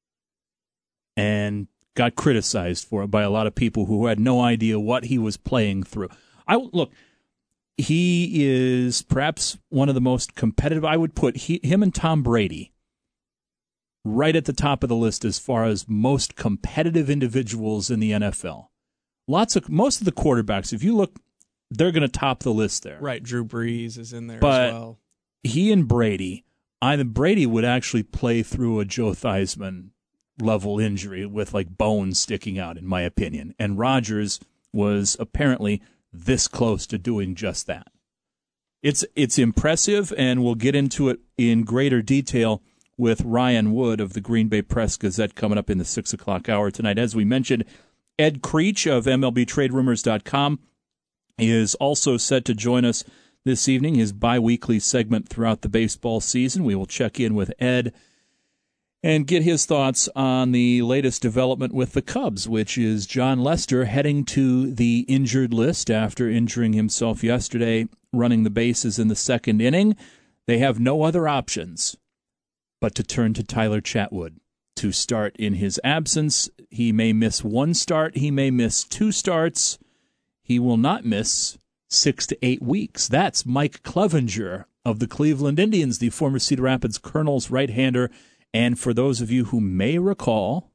S1: And got criticized for it by a lot of people who had no idea what he was playing through. I look, he is perhaps one of the most competitive. I would put he, him and Tom Brady right at the top of the list as far as most competitive individuals in the N F L. Lots of most of the quarterbacks, if you look, they're going to top the list there.
S2: Right, Drew Brees is in there
S1: but
S2: as well.
S1: He and Brady, I Brady would actually play through a Joe Theismann level injury with like bones sticking out, in my opinion. And Rodgers was apparently this close to doing just that. It's it's impressive, and we'll get into it in greater detail with Ryan Wood of the Green Bay Press-Gazette coming up in the six o'clock hour tonight. As we mentioned, Ed Creech of M L B Trade Rumors dot com is also set to join us this evening, his bi-weekly segment throughout the baseball season. We will check in with Ed and get his thoughts on the latest development with the Cubs, which is John Lester heading to the injured list after injuring himself yesterday running the bases in the second inning. They have no other options but to turn to Tyler Chatwood to start in his absence. He may miss one start. He may miss two starts. He will not miss six to eight weeks. That's Mike Clevenger of the Cleveland Indians, the former Cedar Rapids Colonels right-hander. And for those of you who may recall,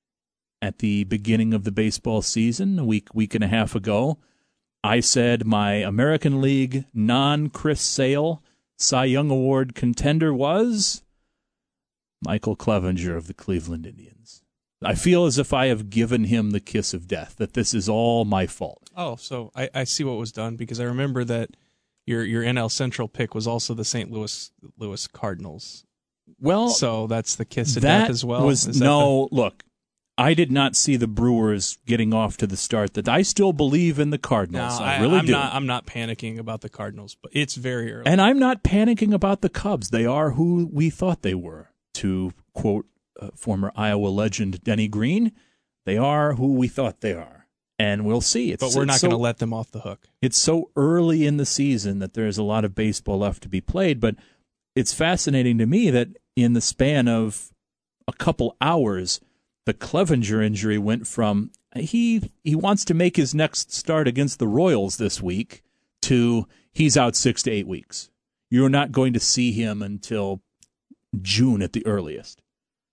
S1: at the beginning of the baseball season, a week, week and a half ago, I said my American League non-Chris Sale Cy Young Award contender was Michael Clevinger of the Cleveland Indians. I feel as if I have given him the kiss of death, that this is all my fault.
S2: Oh, so I, I see what was done, because I remember that your your N L Central pick was also the Saint Louis Louis Cardinals.
S1: Well,
S2: so that's the kiss of
S1: that
S2: death as well.
S1: Was,
S2: Is that
S1: no,
S2: the...
S1: look, I did not see the Brewers getting off to the start that I still believe in the Cardinals.
S2: No,
S1: I,
S2: I
S1: really
S2: I'm
S1: do.
S2: Not, I'm not panicking about the Cardinals, but it's very early.
S1: And I'm not panicking about the Cubs. They are who we thought they were. To quote uh, former Iowa legend Denny Green, they are who we thought they are. And we'll see. It's,
S2: but we're not
S1: so,
S2: going to let them off the hook.
S1: It's so early in the season that there's a lot of baseball left to be played, but it's fascinating to me that in the span of a couple hours, the Clevinger injury went from he he wants to make his next start against the Royals this week to he's out six to eight weeks. You're not going to see him until June at the earliest.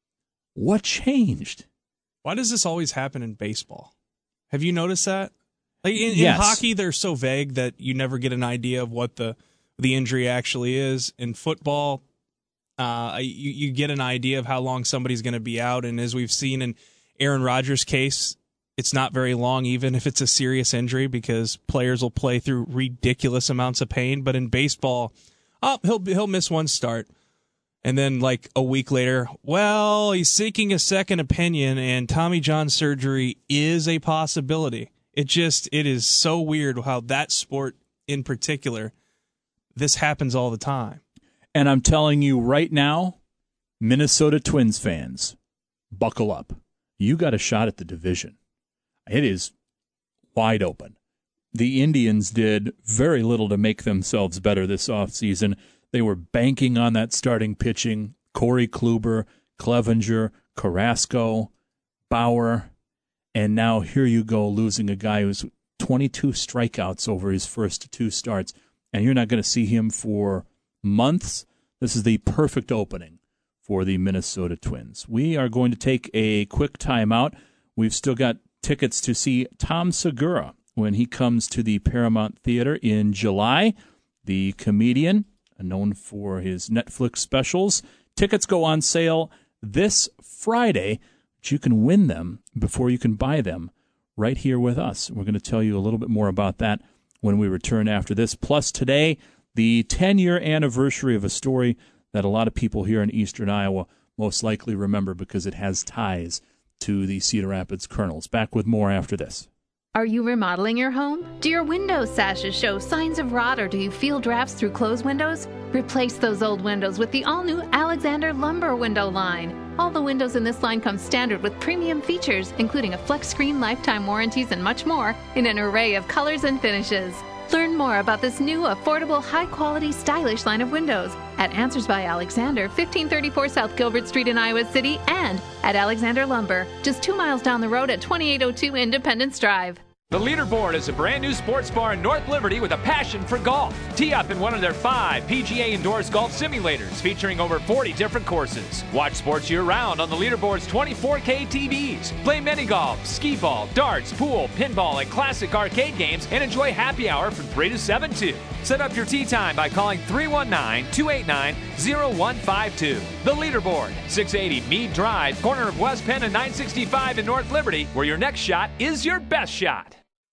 S1: What changed?
S2: Why does this always happen in baseball? Have you noticed that? Like in,
S1: Yes.
S2: in hockey, they're so vague that you never get an idea of what the the injury actually is. In football, uh, you, you get an idea of how long somebody's going to be out. And as we've seen in Aaron Rodgers' case, it's not very long, even if it's a serious injury, because players will play through ridiculous amounts of pain. But in baseball, oh, he'll he'll miss one start. And then like a week later, well, he's seeking a second opinion, and Tommy John surgery is a possibility. It just, it is so weird how that sport in particular, this happens all the time.
S1: And I'm telling you right now, Minnesota Twins fans, buckle up. You got a shot at the division. It is wide open. The Indians did very little to make themselves better this offseason. They were banking on that starting pitching. Corey Kluber, Clevinger, Carrasco, Bauer, and now here you go losing a guy who's twenty-two strikeouts over his first two starts, and you're not going to see him for months. This is the perfect opening for the Minnesota Twins. We are going to take a quick timeout. We've still got tickets to see Tom Segura when he comes to the Paramount Theater in July. The comedian, known for his Netflix specials. Tickets go on sale this Friday, but you can win them before you can buy them right here with us. We're going to tell you a little bit more about that when we return after this. Plus today, the ten-year anniversary of a story that a lot of people here in eastern Iowa most likely remember because it has ties to the Cedar Rapids Colonels. Back with more after this.
S13: Are you remodeling your home? Do your window sashes show signs of rot, or do you feel drafts through closed windows? Replace those old windows with the all-new Alexander Lumber window line. All the windows in this line come standard with premium features, including a flex screen, lifetime warranties, and much more in an array of colors and finishes. Learn more about this new, affordable, high-quality, stylish line of windows at Answers by Alexander, fifteen thirty-four South Gilbert Street in Iowa City, and at Alexander Lumber, just two miles down the road at twenty-eight oh two Independence Drive.
S7: The Leaderboard is a brand new sports bar in North Liberty with a passion for golf. Tee up in one of their five P G A-endorsed golf simulators featuring over forty different courses. Watch sports year-round on the Leaderboard's twenty-four K T Vs. Play mini-golf, skee-ball, darts, pool, pinball, and classic arcade games, and enjoy happy hour from three to seven, too. Set up your tee time by calling three one nine, two eight nine, zero one five two. The Leaderboard, six eighty Meade Drive, corner of West Penn and nine sixty-five in North Liberty, where your next shot is your best shot.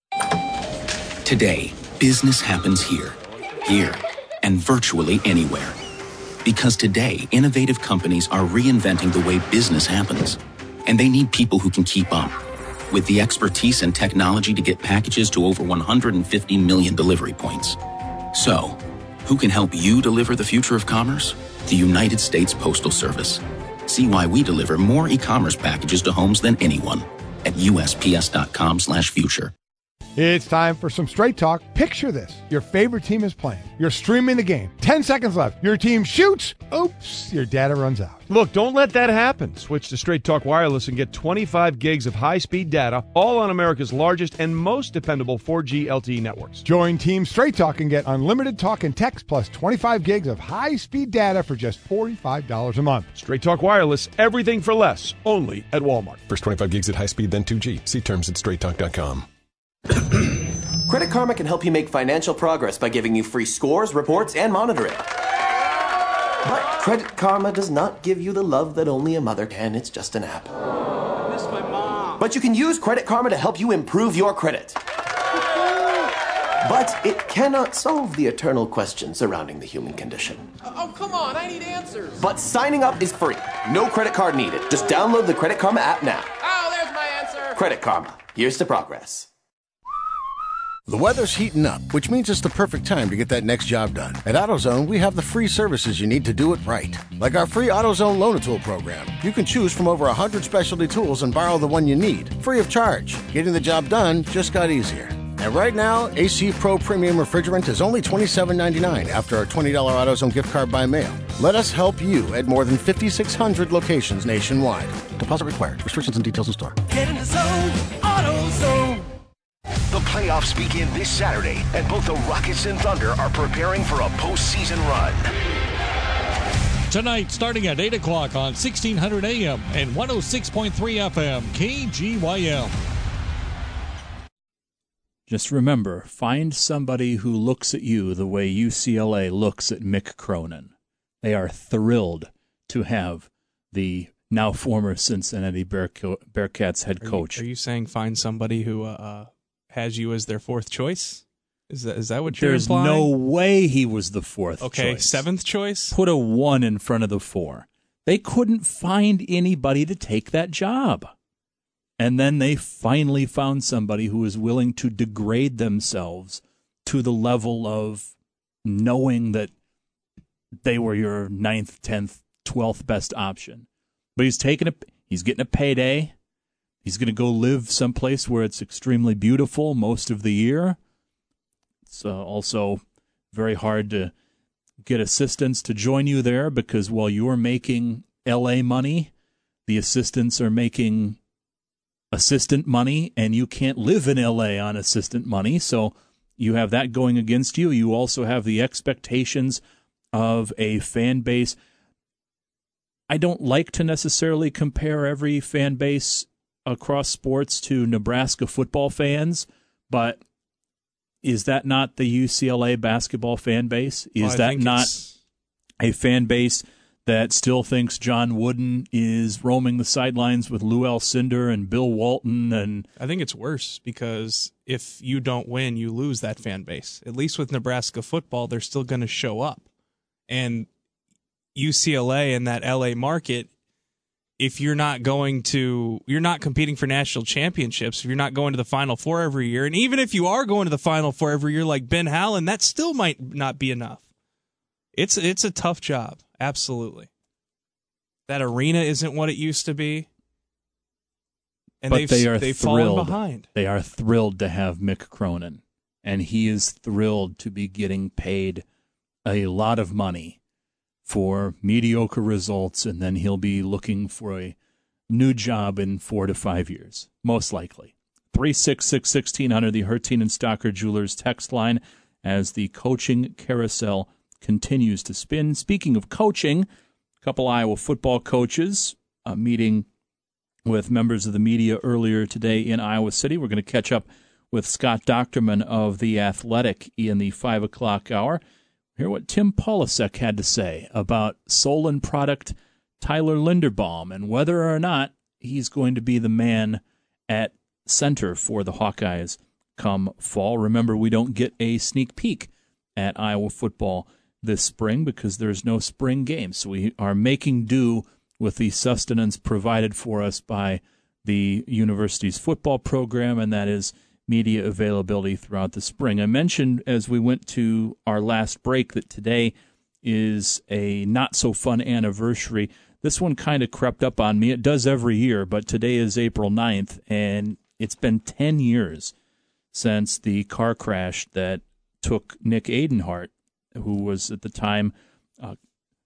S14: Today, business happens here, here, and virtually anywhere. Because today, innovative companies are reinventing the way business happens. And they need people who can keep up. With the expertise and technology to get packages to over one hundred fifty million delivery points. So, who can help you deliver the future of commerce? The United States Postal Service. See why we deliver more e-commerce packages to homes than anyone at U S P S dot com slash future.
S15: It's time for some Straight Talk. Picture this. Your favorite team is playing. You're streaming the game. Ten seconds left. Your team shoots. Oops, your data runs out.
S16: Look, don't let that happen. Switch to Straight Talk Wireless and get twenty-five gigs of high-speed data, all on America's largest and most dependable four G L T E networks.
S15: Join Team Straight Talk and get unlimited talk and text plus twenty-five gigs of high-speed data for just forty-five dollars a month.
S16: Straight Talk Wireless, everything for less, only at Walmart.
S17: First twenty-five gigs at high speed, then two G. See terms at straight talk dot com.
S18: Credit Karma can help you make financial progress by giving you free scores, reports, and monitoring. But Credit Karma does not give you the love that only a mother can. It's just an app.
S19: I miss my mom.
S18: But you can use Credit Karma to help you improve your credit. But it cannot solve the eternal question surrounding the human condition.
S19: Oh, come on, I need answers.
S18: But signing up is free. No credit card needed. Just download the Credit Karma app now.
S19: Oh, there's my answer.
S18: Credit Karma. Here's to progress.
S20: The weather's heating up, which means it's the perfect time to get that next job done. At AutoZone, we have the free services you need to do it right. Like our free AutoZone Loan-A-Tool program. You can choose from over one hundred specialty tools and borrow the one you need, free of charge. Getting the job done just got easier. And right now, A C Pro Premium Refrigerant is only twenty-seven ninety-nine after our twenty dollars AutoZone gift card by mail. Let us help you at more than fifty-six hundred locations nationwide. Deposit required. Restrictions and details in store.
S21: Get in the zone, AutoZone. The playoffs begin this Saturday, and both the Rockets and Thunder are preparing for a postseason run.
S11: Tonight, starting at eight o'clock on sixteen hundred A M and one oh six point three F M, K G Y M.
S1: Just remember, find somebody who looks at you the way U C L A looks at Mick Cronin. They are thrilled to have the now former Cincinnati Bearca- Bearcats head coach.
S2: Are you, are you saying find somebody who uh, has you as their fourth choice? Is that is that what you're
S1: There's
S2: implying?
S1: no way he was the fourth
S2: okay,
S1: choice.
S2: seventh choice?
S1: Put a one in front of the four. They couldn't find anybody to take that job. And then they finally found somebody who was willing to degrade themselves to the level of knowing that they were your ninth, tenth, twelfth best option. But he's taking a, he's getting a payday. He's going to go live someplace where it's extremely beautiful most of the year. It's uh, also very hard to get assistants to join you there because while you're making L A money, the assistants are making assistant money, and you can't live in L A on assistant money, so you have that going against you. You also have the expectations of a fan base. I don't like to necessarily compare every fan base across sports to Nebraska football fans, but is that not the U C L A basketball fan base? Is
S2: Well, I
S1: that
S2: think
S1: not
S2: it's-
S1: a fan base that still thinks John Wooden is roaming the sidelines with Lou Alcindor and Bill Walton? And
S2: I think it's worse because if you don't win, you lose that fan base. At least with Nebraska football, they're still going to show up. And U C L A and that L A market, if you're not going to, you're not competing for national championships, if you're not going to the Final Four every year, and even if you are going to the Final Four every year like Ben Hallen, that still might not be enough. It's it's a tough job, absolutely. That arena isn't what it used to be. And
S1: but
S2: they've,
S1: they are
S2: they've
S1: thrilled.
S2: fallen behind.
S1: They are thrilled to have Mick Cronin, and he is thrilled to be getting paid a lot of money for mediocre results, and then he'll be looking for a new job in four to five years, most likely. three six six, one six zero zero, the Hertin and Stocker Jewelers text line, as the coaching carousel continues to spin. Speaking of coaching, a couple Iowa football coaches uh, meeting with members of the media earlier today in Iowa City. We're going to catch up with Scott Docterman of The Athletic in the five o'clock hour. Hear what Tim Polasek had to say about Solon product Tyler Linderbaum and whether or not he's going to be the man at center for the Hawkeyes come fall. Remember, we don't get a sneak peek at Iowa football this spring because there's no spring game. So we are making do with the sustenance provided for us by the university's football program, and that is media availability throughout the spring. I mentioned as we went to our last break that today is a not-so-fun anniversary. This one kind of crept up on me. It does every year, but today is April ninth, and it's been ten years since the car crash that took Nick Adenhart, who was at the time uh,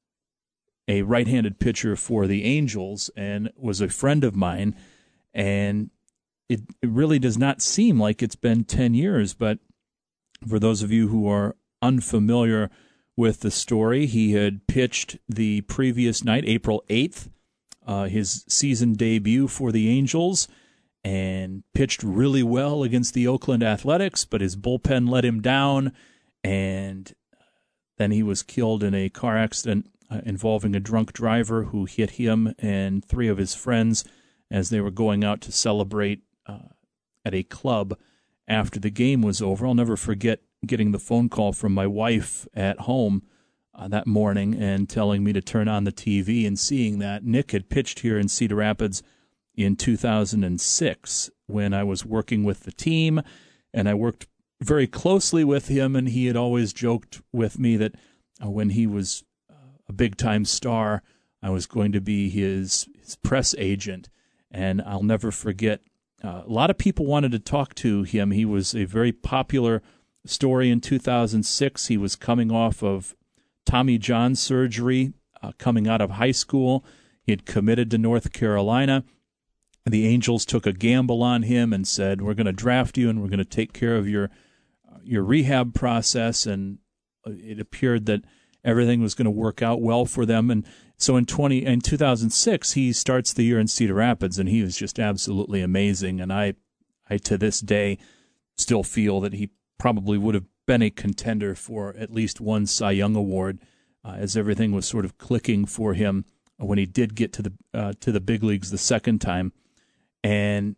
S1: a right-handed pitcher for the Angels and was a friend of mine. And it, it really does not seem like it's been ten years, but for those of you who are unfamiliar with the story, he had pitched the previous night, April eighth, uh, his season debut for the Angels, and pitched really well against the Oakland Athletics, but his bullpen let him down, and then he was killed in a car accident uh, involving a drunk driver who hit him and three of his friends as they were going out to celebrate uh, at a club after the game was over. I'll never forget getting the phone call from my wife at home uh, that morning and telling me to turn on the T V and seeing that Nick had pitched here in Cedar Rapids in two thousand six when I was working with the team, and I worked very closely with him, and he had always joked with me that uh, when he was uh, a big-time star, I was going to be his, his press agent, and I'll never forget, uh, a lot of people wanted to talk to him. He was a very popular story in two thousand six. He was coming off of Tommy John surgery, uh, coming out of high school. He had committed to North Carolina. The Angels took a gamble on him and said, we're going to draft you and we're going to take care of your uh, your rehab process. And it appeared that everything was going to work out well for them. And so in twenty in two thousand six, he starts the year in Cedar Rapids, and he was just absolutely amazing. And I, I to this day, still feel that he probably would have been a contender for at least one Cy Young Award, uh, as everything was sort of clicking for him when he did get to the uh, to the big leagues the second time. And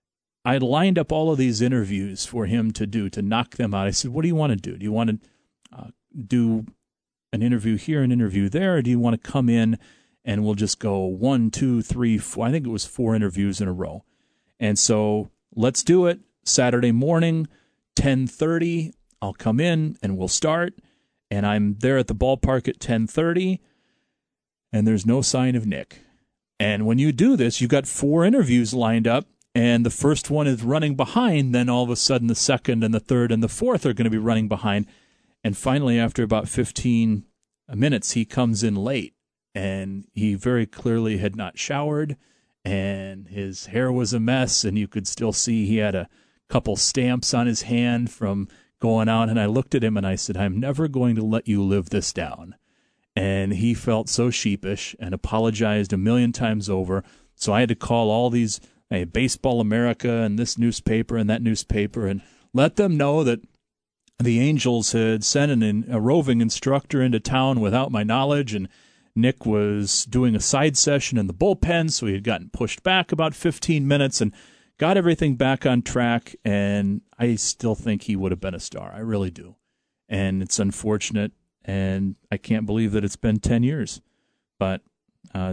S1: I lined up all of these interviews for him to do, to knock them out. I said, what do you want to do? Do you want to uh, do an interview here, an interview there, or do you want to come in and we'll just go one, two, three, four? I think it was four interviews in a row. And so let's do it. Saturday morning, ten thirty, I'll come in and we'll start. And I'm there at the ballpark at ten thirty, and there's no sign of Nick. And when you do this, you've got four interviews lined up, and the first one is running behind, then all of a sudden the second and the third and the fourth are going to be running behind. And finally, after about fifteen minutes, he comes in late, and he very clearly had not showered, and his hair was a mess, and you could still see he had a couple stamps on his hand from going out. And I looked at him and I said, I'm never going to let you live this down. And he felt so sheepish and apologized a million times over. So I had to call all these, hey, Baseball America and this newspaper and that newspaper, and let them know that the Angels had sent an, a roving instructor into town without my knowledge, and Nick was doing a side session in the bullpen, so he had gotten pushed back about fifteen minutes and got everything back on track. And I still think he would have been a star. I really do. And it's unfortunate. And I can't believe that it's been ten years. But, uh,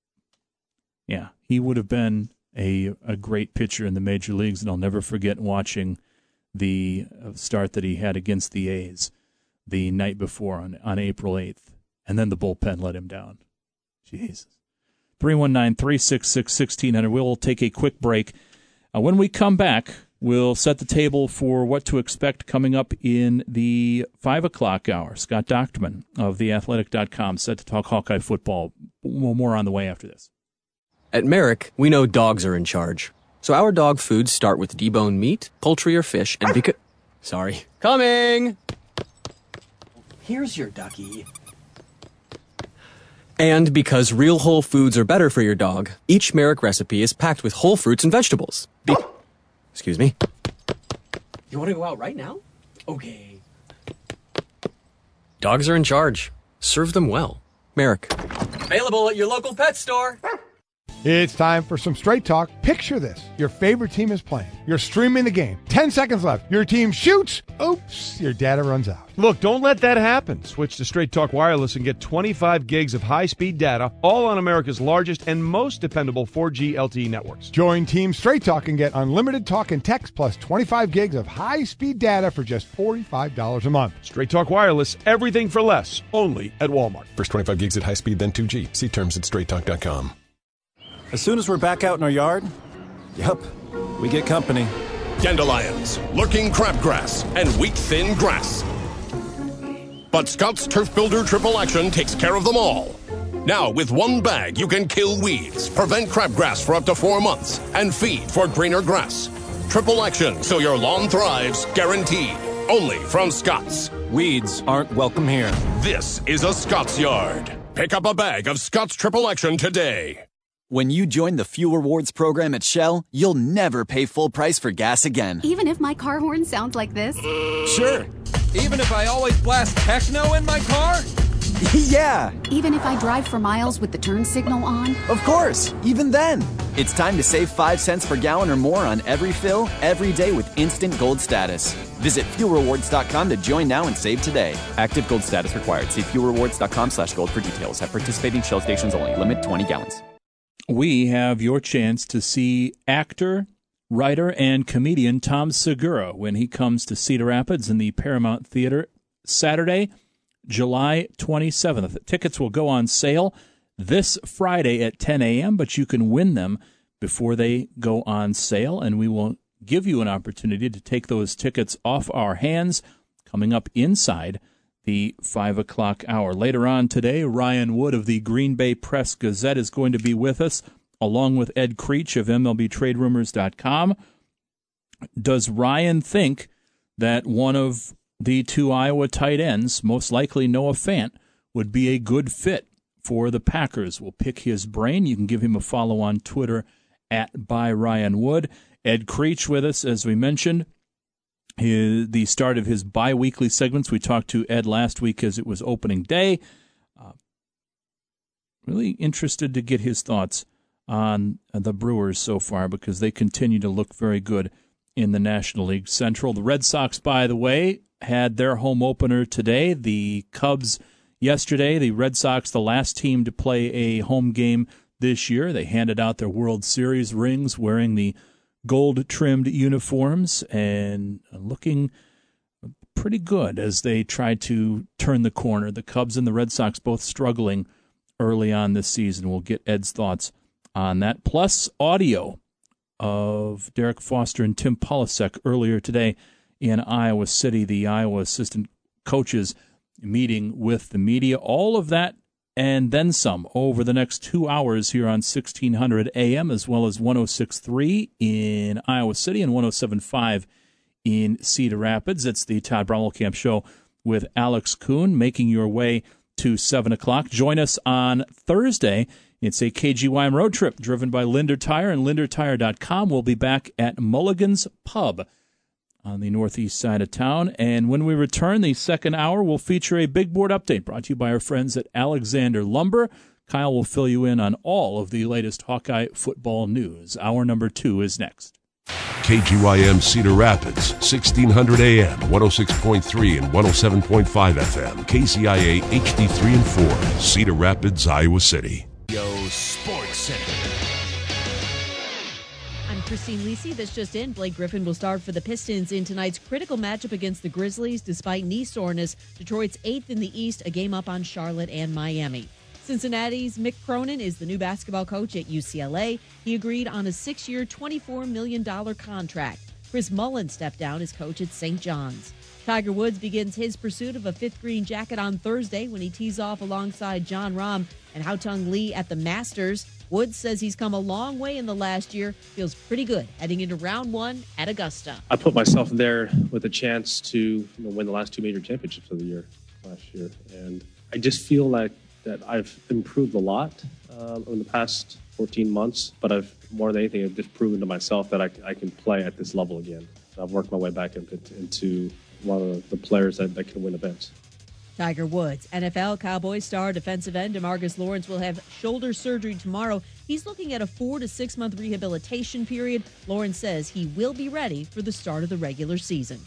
S1: yeah, he would have been a a great pitcher in the major leagues, and I'll never forget watching the start that he had against the A's the night before on, on April eighth. And then the bullpen let him down. Jesus. three one nine, three six six, one six zero zero. We'll take a quick break. Uh, when we come back, we'll set the table for what to expect coming up in the five o'clock hour. Scott Dochterman of the athletic dot com set to talk Hawkeye football. More on the way after this.
S3: At Merrick, we know dogs are in charge. So our dog foods start with deboned meat, poultry, or fish, and because... Sorry. Coming!
S22: Here's your ducky.
S3: And because real whole foods are better for your dog, each Merrick recipe is packed with whole fruits and vegetables. Be- Excuse me.
S22: You want to go out right now? Okay.
S3: Dogs are in charge. Serve them well. Merrick.
S22: Available at your local pet store.
S15: It's time for some straight talk. Picture this. Your favorite team is playing. You're streaming the game. Ten seconds left. Your team shoots. Oops, your data runs out.
S16: Look, don't let that happen. Switch to Straight Talk Wireless and get twenty-five gigs of high-speed data, all on America's largest and most dependable four G L T E networks.
S15: Join Team Straight Talk and get unlimited talk and text plus twenty-five gigs of high-speed data for just forty-five dollars a month.
S16: Straight Talk Wireless, everything for less, only at Walmart.
S17: First twenty-five gigs at high speed, then two G. See terms at straight talk dot com.
S23: As soon as we're back out in our yard, yep, we get company.
S4: dandelions, lurking crabgrass, and wheat-thin grass. But Scott's Turf Builder Triple Action takes care of them all. Now, with one bag, you can kill weeds, prevent crabgrass for up to four months, and feed for greener grass. Triple Action, so your lawn thrives, guaranteed. Only from Scott's.
S6: Weeds aren't welcome here.
S4: This is a Scott's Yard. Pick up a bag of Scott's Triple Action today.
S23: When you join the Fuel Rewards program at Shell, you'll never pay full price for gas again.
S24: Even if my car horn sounds like this?
S23: Sure.
S6: Even if I always blast techno in my car?
S23: Yeah.
S24: Even if I drive for miles with the turn signal on?
S23: Of course, even then. It's time to save five cents per gallon or more on every fill, every day with instant gold status. Visit fuel rewards dot com to join now and save today. Active gold status required. See fuel rewards dot com slash gold for details. At participating Shell stations only. Limit twenty gallons.
S1: We have your chance to see actor, writer, and comedian Tom Segura when he comes to Cedar Rapids in the Paramount Theater Saturday, July twenty-seventh. Tickets will go on sale this Friday at ten a.m., but you can win them before they go on sale, and we will give you an opportunity to take those tickets off our hands coming up inside the five o'clock hour. Later on today, Ryan Wood of the Green Bay Press-Gazette is going to be with us, along with Ed Creech of M L B Trade Rumors dot com. Does Ryan think that one of the two Iowa tight ends, most likely Noah Fant, would be a good fit for the Packers? We'll pick his brain. You can give him a follow on Twitter at by Ryan Wood. Ed Creech with us, as we mentioned. His, the start of his bi-weekly segments. We talked to Ed last week as it was opening day. Uh, really interested to get his thoughts on the Brewers so far because they continue to look very good in the National League Central. The Red Sox, by the way, had their home opener today. The Cubs yesterday. The Red Sox, the last team to play a home game this year. They handed out their World Series rings wearing the gold-trimmed uniforms and looking pretty good as they try to turn the corner. The Cubs and the Red Sox both struggling early on this season. We'll get Ed's thoughts on that. Plus audio of Derek Foster and Tim Polasek earlier today in Iowa City, the Iowa assistant coaches meeting with the media. All of that and then some over the next two hours here on sixteen hundred A M, as well as one oh six point three in Iowa City and one oh seven point five in Cedar Rapids. It's the Todd Brommelkamp Show with Alex Kuhn, making your way to seven o'clock. Join us on Thursday. It's a K G Y M road trip driven by Linder Tire and linder tire dot com. We'll be back at Mulligan's Pub on the northeast side of town. And when we return, the second hour will feature a big board update brought to you by our friends at Alexander Lumber. Kyle will fill you in on all of the latest Hawkeye football news. Hour number two is next.
S4: K G Y M Cedar Rapids, sixteen hundred A M, one oh six point three and one oh seven point five F M. K C I A H D three and four, Cedar Rapids, Iowa City.
S21: Yo Sports Center.
S25: I'm Christine Lisi. This just in. Blake Griffin will start for the Pistons in tonight's critical matchup against the Grizzlies. Despite knee soreness, Detroit's eighth in the East, a game up on Charlotte and Miami. Cincinnati's Mick Cronin is the new basketball coach at U C L A. He agreed on a six-year, twenty-four million dollars contract. Chris Mullin stepped down as coach at Saint John's. Tiger Woods begins his pursuit of a fifth green jacket on Thursday when he tees off alongside Jon Rahm and Haotong Li at the Masters. Woods says he's come a long way in the last year, feels pretty good heading into round one at Augusta.
S26: I put myself there with a chance to you know, win the last two major championships of the year last year. And I just feel like that I've improved a lot um, in the past fourteen months, but I've more than anything, I've just proven to myself that I, I can play at this level again. So I've worked my way back into, into one of the players that, that can win events.
S25: Tiger Woods. N F L Cowboys star defensive end DeMarcus Lawrence will have shoulder surgery tomorrow. He's looking at a four to six month rehabilitation period. Lawrence says he will be ready for the start of the regular season.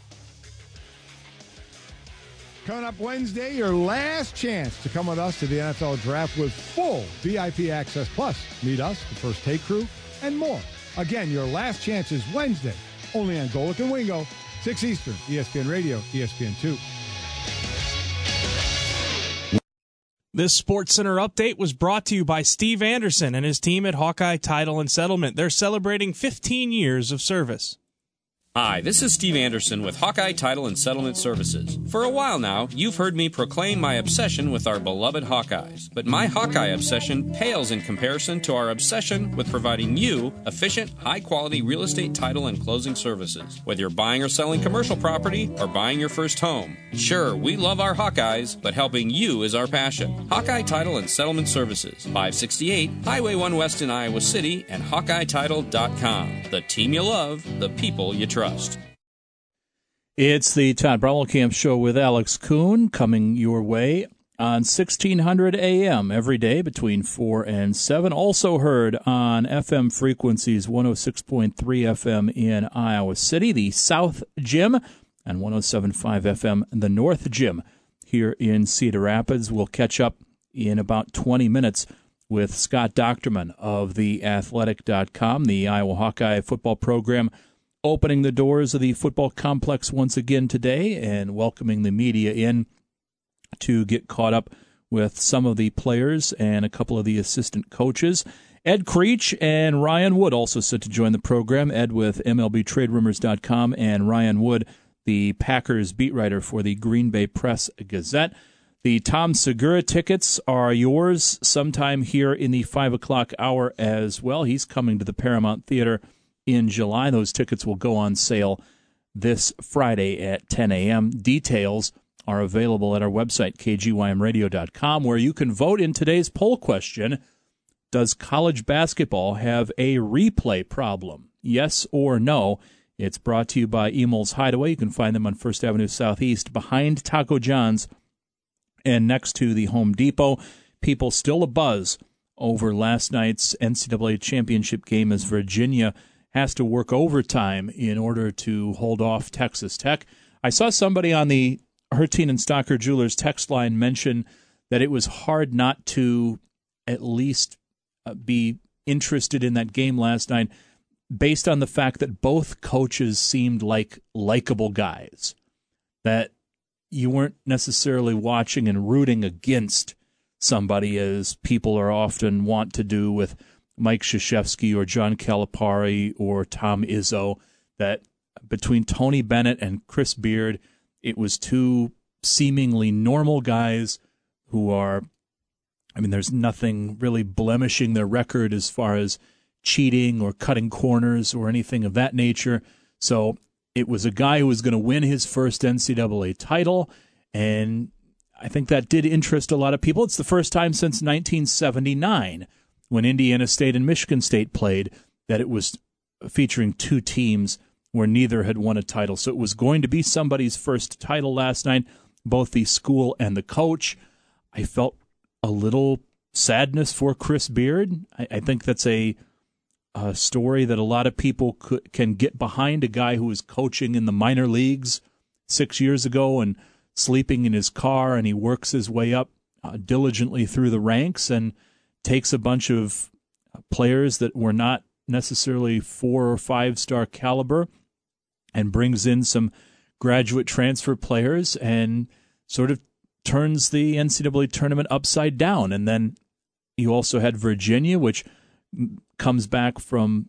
S15: Coming up Wednesday, your last chance to come with us to the N F L Draft with full V I P access. Plus, meet us, the First Take crew, and more. Again, your last chance is Wednesday, only on Golic and Wingo, six Eastern, E S P N Radio, E S P N two.
S2: This Sports Center update was brought to you by Steve Anderson and his team at Hawkeye Title and Settlement. They're celebrating fifteen years of service.
S5: Hi, this is Steve Anderson with Hawkeye Title and Settlement Services. For a while now, you've heard me proclaim my obsession with our beloved Hawkeyes. But my Hawkeye obsession pales in comparison to our obsession with providing you efficient, high-quality real estate title and closing services. Whether you're buying or selling commercial property or buying your first home. Sure, we love our Hawkeyes, but helping you is our passion. Hawkeye Title and Settlement Services, five sixty-eight Highway one West in Iowa City and Hawkeye Title dot com. The team you love, the people you trust.
S1: It's the Todd Brommelkamp Show with Alex Kuhn coming your way on sixteen hundred A M every day between four and seven. Also heard on F M frequencies one oh six point three F M in Iowa City, the South Gym, and one oh seven point five F M, the North Gym here in Cedar Rapids. We'll catch up in about twenty minutes with Scott Docterman of the athletic dot com, the Iowa Hawkeye football program, opening the doors of the football complex once again today and welcoming the media in to get caught up with some of the players and a couple of the assistant coaches. Ed Creech and Ryan Wood also set to join the program. Ed with M L B Trade Rumors dot com and Ryan Wood, the Packers beat writer for the Green Bay Press Gazette. The Tom Segura tickets are yours sometime here in the five o'clock hour as well. He's coming to the Paramount Theater in July. Those tickets will go on sale this Friday at ten A M Details are available at our website, K G Y M radio dot com, where you can vote in today's poll question. Does college basketball have a replay problem? Yes or no? It's brought to you by Emil's Hideaway. You can find them on First Avenue Southeast behind Taco John's and next to the Home Depot. People still abuzz over last night's N C double A championship game as Virginia has to work overtime in order to hold off Texas Tech. I saw somebody on the Hertine and Stocker Jewelers text line mention that it was hard not to at least be interested in that game last night based on the fact that both coaches seemed like likable guys, that you weren't necessarily watching and rooting against somebody as people are often wont to do with Mike Krzyzewski or John Calipari or Tom Izzo, that between Tony Bennett and Chris Beard, it was two seemingly normal guys who are, I mean, there's nothing really blemishing their record as far as cheating or cutting corners or anything of that nature. So it was a guy who was going to win his first N C double A title, and I think that did interest a lot of people. It's the first time since nineteen seventy-nine when Indiana State and Michigan State played that it was featuring two teams where neither had won a title. So it was going to be somebody's first title last night, both the school and the coach. I felt a little sadness for Chris Beard. I, I think that's a, a story that a lot of people could, can get behind, a guy who was coaching in the minor leagues six years ago and sleeping in his car, and he works his way up uh, diligently through the ranks and takes a bunch of players that were not necessarily four or five star caliber and brings in some graduate transfer players and sort of turns the N C double A tournament upside down. And then you also had Virginia, which comes back from,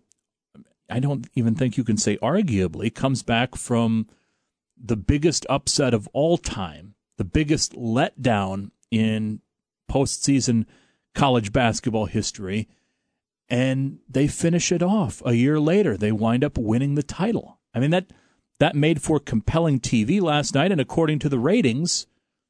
S1: I don't even think you can say arguably, comes back from the biggest upset of all time, the biggest letdown in postseason college basketball history, and they finish it off a year later. They wind up winning the title. I mean, that that made for compelling T V last night, and according to the ratings,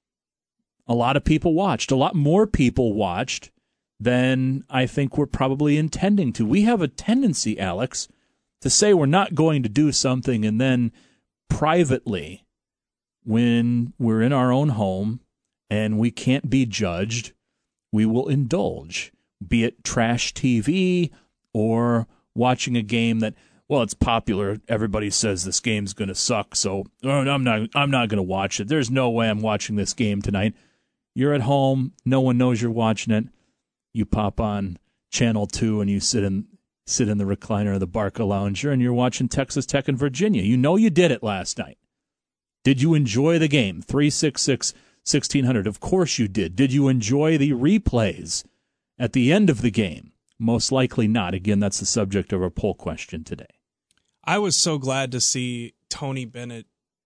S1: a lot of people watched. A lot more people watched than I think we're probably intending to. We have a tendency, Alex, to say we're not going to do something, and then privately, when we're in our own home and we can't be judged, we will indulge, be it trash T V or watching a game that, well, it's popular. Everybody says this game's going to suck, so oh, I'm not I'm not going to watch it. There's no way I'm watching this game tonight. You're at home. No one knows you're watching it. You pop on Channel two and you sit in sit in the recliner of the Barca Lounger and you're watching Texas Tech and Virginia. You know you did it last night. Did you enjoy the game? three six six, sixteen hundred. Of course you did. Did you enjoy the replays at the end of the game? Most likely not. Again, that's the subject of our poll question today.
S2: I was so glad to see Tony Bennett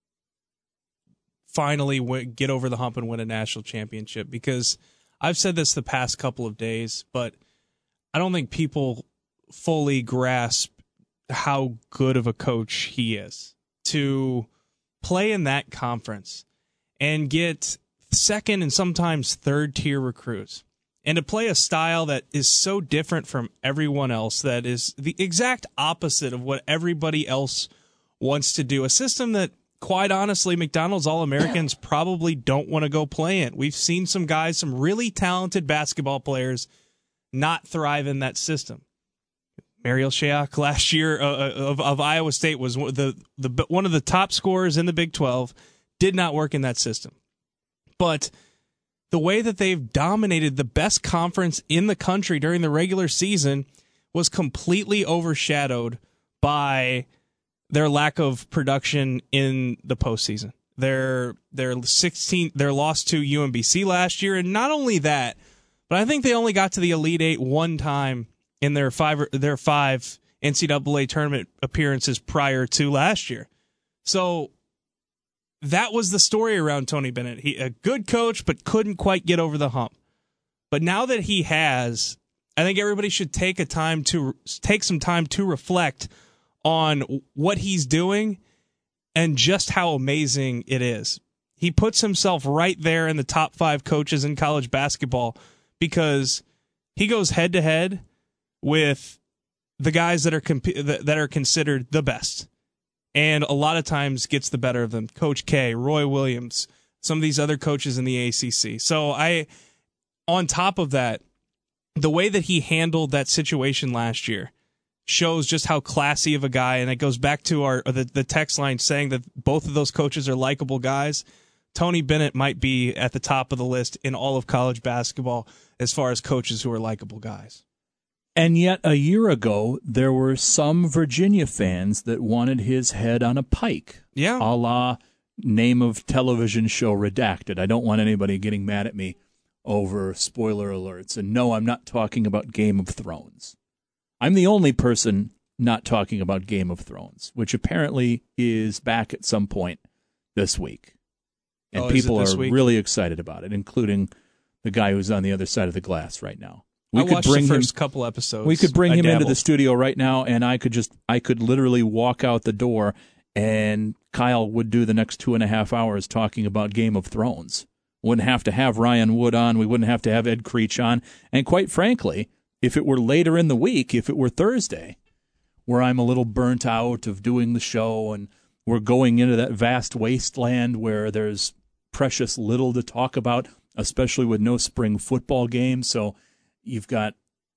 S2: finally w- get over the hump and win a national championship, because I've said this the past couple of days, but I don't think people fully grasp how good of a coach he is to play in that conference and get second and sometimes third tier recruits, and to play a style that is so different from everyone else, that is the exact opposite of what everybody else wants to do. A system that, quite honestly, McDonald's All-Americans probably don't want to go play in. We've seen some guys, some really talented basketball players, not thrive in that system. Mariel Shayok last year uh, of, of Iowa State was the, the one of the top scorers in the Big twelve, did not work in that system. But the way that they've dominated the best conference in the country during the regular season was completely overshadowed by their lack of production in the postseason. Their their sixteen their loss to U M B C last year, and not only that, but I think they only got to the Elite Eight one time in their five their five N C double A tournament appearances prior to last year. So that was the story around Tony Bennett. He a good coach, but couldn't quite get over the hump. But now that he has, I think everybody should take a time to take some time to reflect on what he's doing and just how amazing it is. He puts himself right there in the top five coaches in college basketball because he goes head to head with the guys that are comp- that are considered the best, and a lot of times gets the better of them. Coach K, Roy Williams, some of these other coaches in the A C C. So I, on top of that, the way that he handled that situation last year shows just how classy of a guy, and it goes back to our the, the text line saying that both of those coaches are likable guys. Tony Bennett might be at the top of the list in all of college basketball as far as coaches who are likable guys.
S1: And yet a year ago, there were some Virginia fans that wanted his head on a pike.
S2: Yeah.
S1: A la name of television show redacted. I don't want anybody getting mad at me over spoiler alerts. And no, I'm not talking about Game of Thrones. I'm the only person not talking about Game of Thrones, which apparently is back at some point this week. And
S2: oh,
S1: people are
S2: week?
S1: really excited about it, including the guy who's on the other side of the glass right now.
S2: We I
S1: could
S2: watched
S1: bring
S2: the first
S1: him,
S2: couple episodes.
S1: We could bring
S2: I
S1: him
S2: dabbled.
S1: into the studio right now, and I could just, I could literally walk out the door, and Kyle would do the next two and a half hours talking about Game of Thrones. Wouldn't have to have Ryan Wood on. We wouldn't have to have Ed Creech on. And quite frankly, if it were later in the week, if it were Thursday, where I'm a little burnt out of doing the show, and we're going into that vast wasteland where there's precious little to talk about, especially with no spring football games. So you've got,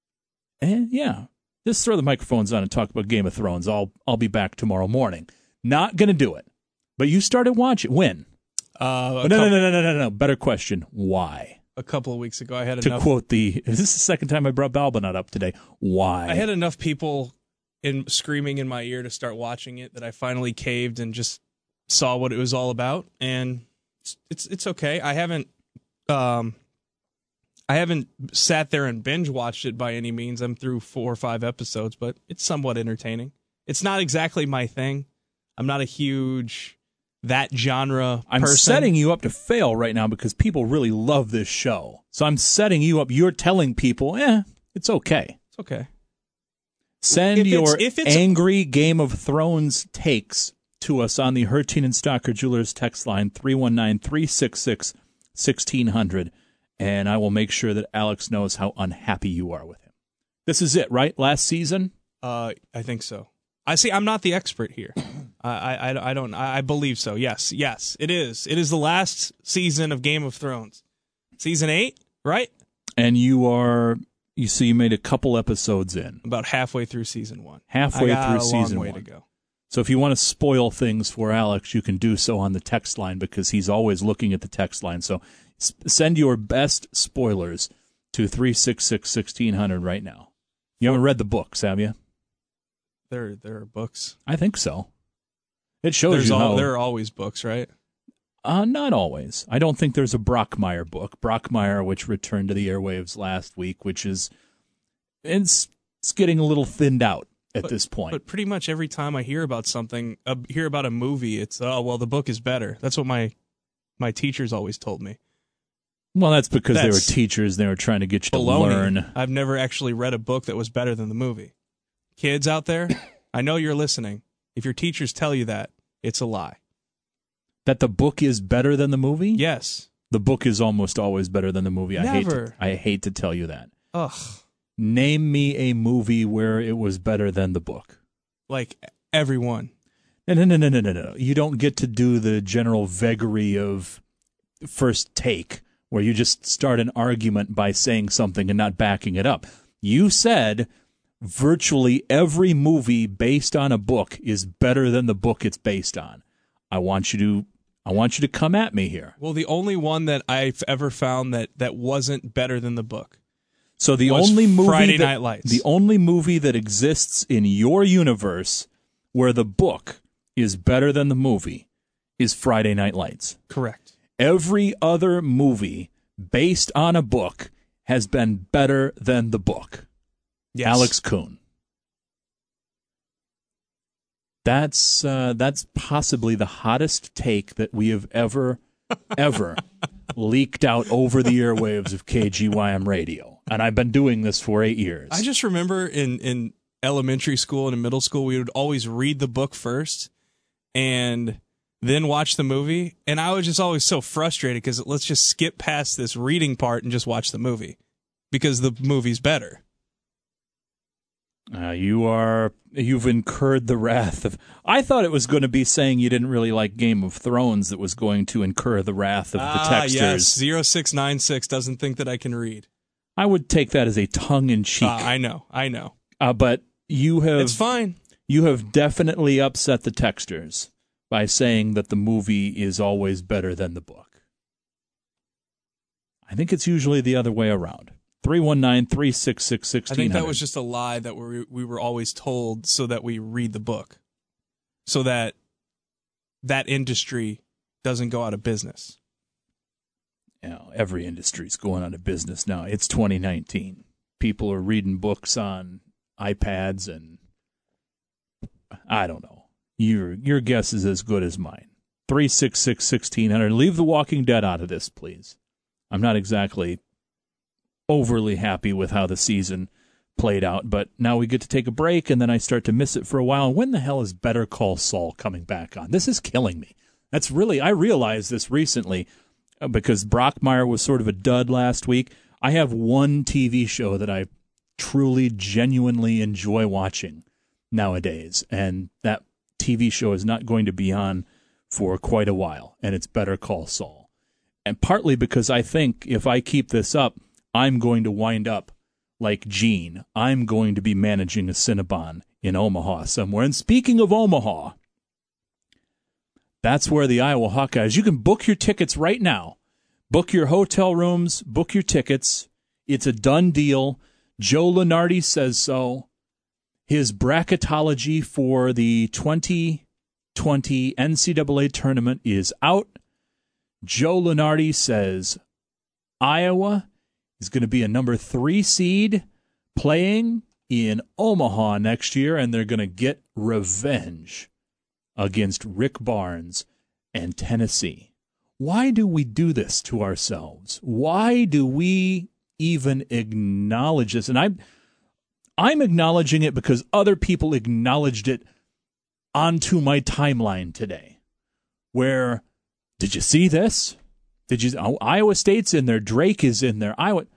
S1: and yeah, just throw the microphones on and talk about Game of Thrones. I'll I'll be back tomorrow morning. Not going to do it. But you started watching. When?
S2: Uh,
S1: no, no, no, no, no, no, no. Better question. Why?
S2: A couple of weeks ago, I had
S1: to
S2: enough.
S1: To quote the, is this the second time I brought Balbanut up today? Why?
S2: I had enough people in screaming in my ear to start watching it that I finally caved and just saw what it was all about. And it's it's, it's okay. I haven't um I haven't sat there and binge watched it by any means. I'm through four or five episodes, but it's somewhat entertaining. It's not exactly my thing. I'm not a huge that genre
S1: I'm
S2: person.
S1: setting you up to fail right now because people really love this show. So I'm setting you up. You're telling people, eh, it's okay.
S2: It's okay.
S1: Send
S2: if
S1: your
S2: it's, if it's
S1: angry Game of Thrones takes to us on the Hertine and Stocker Jewelers text line, three one nine, three six six, one six zero zero, and I will make sure that Alex knows how unhappy you are with him. This is it, right? Last season?
S2: Uh, I think so. I see. I'm not the expert here. I, I, I don't. I believe so. Yes, yes, it is. It is the last season of Game of Thrones, season eight, right?
S1: And you are. You see, you made a couple episodes in.
S2: About halfway through season one.
S1: Halfway
S2: I got
S1: through
S2: a
S1: season
S2: long way
S1: one.
S2: to go.
S1: So if you want to spoil things for Alex, you can do so on the text line because he's always looking at the text line. So send your best spoilers to three six six, one six zero zero right now. You haven't read the books, have you?
S2: There, there are books.
S1: I think so. It shows
S2: There's
S1: you
S2: all,
S1: how.
S2: There are always books, right?
S1: Uh, not always. I don't think there's a Brockmire book. Brockmire, which returned to the airwaves last week, which is it's, it's getting a little thinned out. at
S2: but,
S1: this point.
S2: But pretty much every time I hear about something, uh, hear about a movie, it's, oh, well, the book is better. That's what my my teachers always told me.
S1: Well, that's because
S2: That's
S1: they were teachers. They were trying to get you
S2: baloney.
S1: to learn.
S2: I've never actually read a book that was better than the movie. Kids out there, I know you're listening. If your teachers tell you that, it's a lie.
S1: That the book is better than the movie?
S2: Yes.
S1: The book is almost always better than the movie. I hate
S2: Never.
S1: to, I hate to tell you that.
S2: Ugh.
S1: Name me a movie where it was better than the book.
S2: Like everyone.
S1: No, no, no, no, no, no, no. You don't get to do the general vagary of first take, where you just start an argument by saying something and not backing it up. You said virtually every movie based on a book is better than the book it's based on. I want you to I want you to come at me here.
S2: Well, the only one that I've ever found that, that wasn't better than the book.
S1: So the
S2: was
S1: only movie
S2: Friday
S1: that,
S2: Night Lights.
S1: The only movie that exists in your universe where the book is better than the movie is Friday Night Lights.
S2: Correct.
S1: Every other movie based on a book has been better than the book.
S2: Yes.
S1: Alex Kuhn. That's uh, that's possibly the hottest take that we have ever, ever leaked out over the airwaves of K G Y M radio. And I've been doing this for eight years.
S2: I just remember in, in elementary school and in middle school, we would always read the book first and then watch the movie. And I was just always so frustrated because let's just skip past this reading part and just watch the movie because the movie's better.
S1: Uh, you are, you've incurred the wrath of, I thought it was going to be saying you didn't really like Game of Thrones that was going to incur the wrath of the
S2: Ah,
S1: texters.
S2: yes, zero six nine six doesn't think that I can read.
S1: I would take that as a tongue-in-cheek.
S2: Uh, I know, I know.
S1: Uh, but you have,
S2: It's fine.
S1: You have definitely upset the texters by saying that the movie is always better than the book. I think it's usually the other way around. three one nine, three six six, one six
S2: I
S1: zero
S2: think
S1: zero.
S2: that was just a lie that we we were always told so that we read the book, so that that industry doesn't go out of business.
S1: You know, every industry's going out of business now. It's twenty nineteen. People are reading books on iPads, and I don't know. Your your guess is as good as mine. three six six, one six zero zero. Leave The Walking Dead out of this, please. I'm not exactly overly happy with how the season played out, but now we get to take a break, and then I start to miss it for a while. When the hell is Better Call Saul coming back on? This is killing me. That's really, I realized this recently uh, because Brockmire was sort of a dud last week. I have one T V show that I truly, genuinely enjoy watching nowadays, and that T V show is not going to be on for quite a while, and it's Better Call Saul. And partly because I think if I keep this up, I'm going to wind up like Gene. I'm going to be managing a Cinnabon in Omaha somewhere. And speaking of Omaha, that's where the Iowa Hawkeyes, you can book your tickets right now. Book your hotel rooms, book your tickets. It's a done deal. Joe Lunardi says so. His bracketology for the twenty twenty N C double A tournament is out. Joe Lunardi says Iowa is going to be a number three seed playing in Omaha next year, and they're going to get revenge against Rick Barnes and Tennessee. Why do we do this to ourselves? Why do we even acknowledge this? And I'm, I'm acknowledging it because other people acknowledged it onto my timeline today, where, did you see this? Did you? Oh, Iowa State's in there. Drake is in there. Iowa.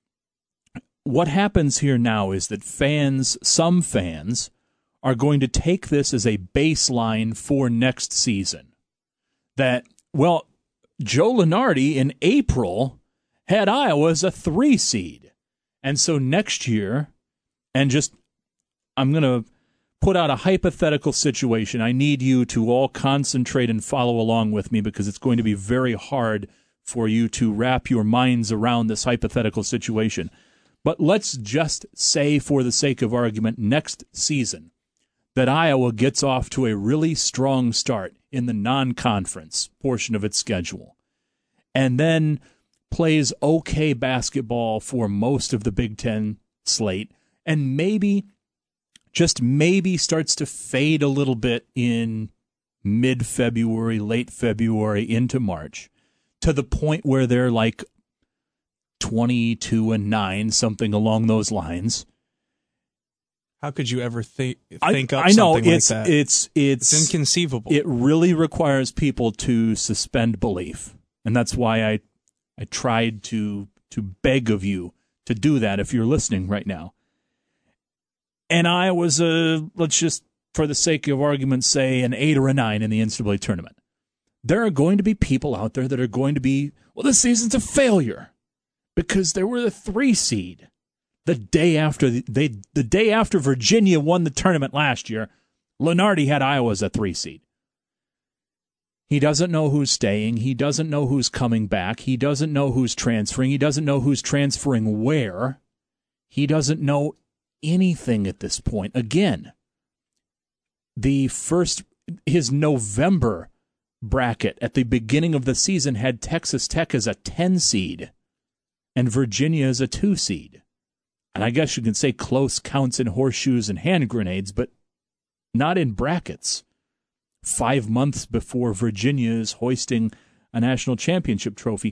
S1: What happens here now is that fans, some fans, are going to take this as a baseline for next season. That, well, Joe Lunardi in April had Iowa as a three seed. And so next year, and just, I'm going to put out a hypothetical situation. I need you to all concentrate and follow along with me because it's going to be very hard for you to wrap your minds around this hypothetical situation. But let's just say, for the sake of argument, next season, that Iowa gets off to a really strong start in the non-conference portion of its schedule, and then plays okay basketball for most of the Big Ten slate, and maybe, just maybe starts to fade a little bit in mid-February, late February into March, to the point where they're like twenty-two and nine, something along those lines.
S2: How could you ever think
S1: I,
S2: think up
S1: I know,
S2: something
S1: it's,
S2: like that?
S1: It's, it's,
S2: it's inconceivable.
S1: It really requires people to suspend belief. And that's why I I tried to to beg of you to do that if you're listening right now. And I was, a, let's just, for the sake of argument, say an eight or a nine in the N C double A tournament. There are going to be people out there that are going to be, well, this season's a failure because they were the three seed. The day after the, they, the day after Virginia won the tournament last year, Lunardi had Iowa as a three seed. He doesn't know who's staying. He doesn't know who's coming back. He doesn't know who's transferring. He doesn't know who's transferring where. He doesn't know anything at this point. Again, the first, his November bracket at the beginning of the season had Texas Tech as a ten seed and Virginia as a two seed. And I guess you can say close counts in horseshoes and hand grenades, but not in brackets. Five months before Virginia is hoisting a national championship trophy.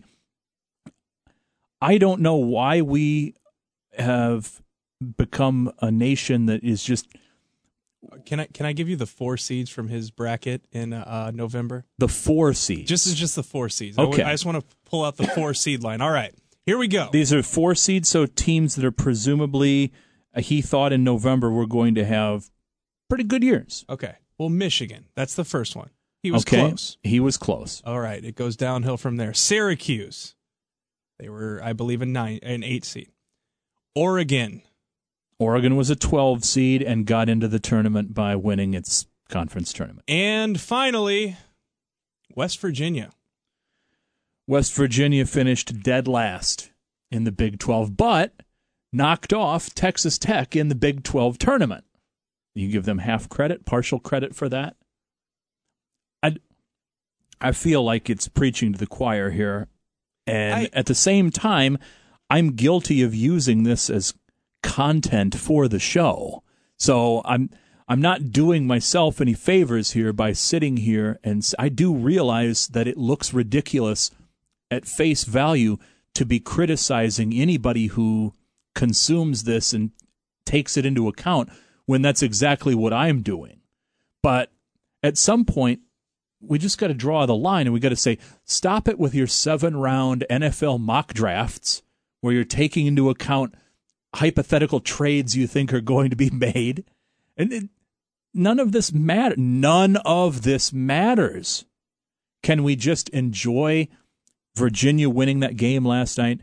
S1: I don't know why we have become a nation that is just...
S2: Can I can I give you the four seeds from his bracket in uh, November?
S1: The four seeds?
S2: Just is just the four seeds.
S1: Okay.
S2: I just want to pull out the four seed line. All right. Here we go.
S1: These are four seeds, so teams that are presumably, uh, he thought in November, were going to have pretty good years.
S2: Okay. Well, Michigan, that's the first one. He was
S1: okay.
S2: close.
S1: He was close.
S2: All right. It goes downhill from there. Syracuse, they were, I believe, a nine, an eight seed. Oregon.
S1: Oregon was a twelve seed and got into the tournament by winning its conference tournament.
S2: And finally, West Virginia.
S1: West Virginia finished dead last in the Big twelve, but knocked off Texas Tech in the Big twelve tournament. You give them half credit, partial credit for that? I, I feel like it's preaching to the choir here. And I, at the same time, I'm guilty of using this as content for the show. So I'm I'm not doing myself any favors here by sitting here, and I do realize that it looks ridiculous at face value to be criticizing anybody who consumes this and takes it into account when that's exactly what I'm doing. But at some point, we just got to draw the line, and we got to say, stop it with your seven-round N F L mock drafts where you're taking into account hypothetical trades you think are going to be made. And it, none of this matter. None of this matters. Can we just enjoy Virginia winning that game last night,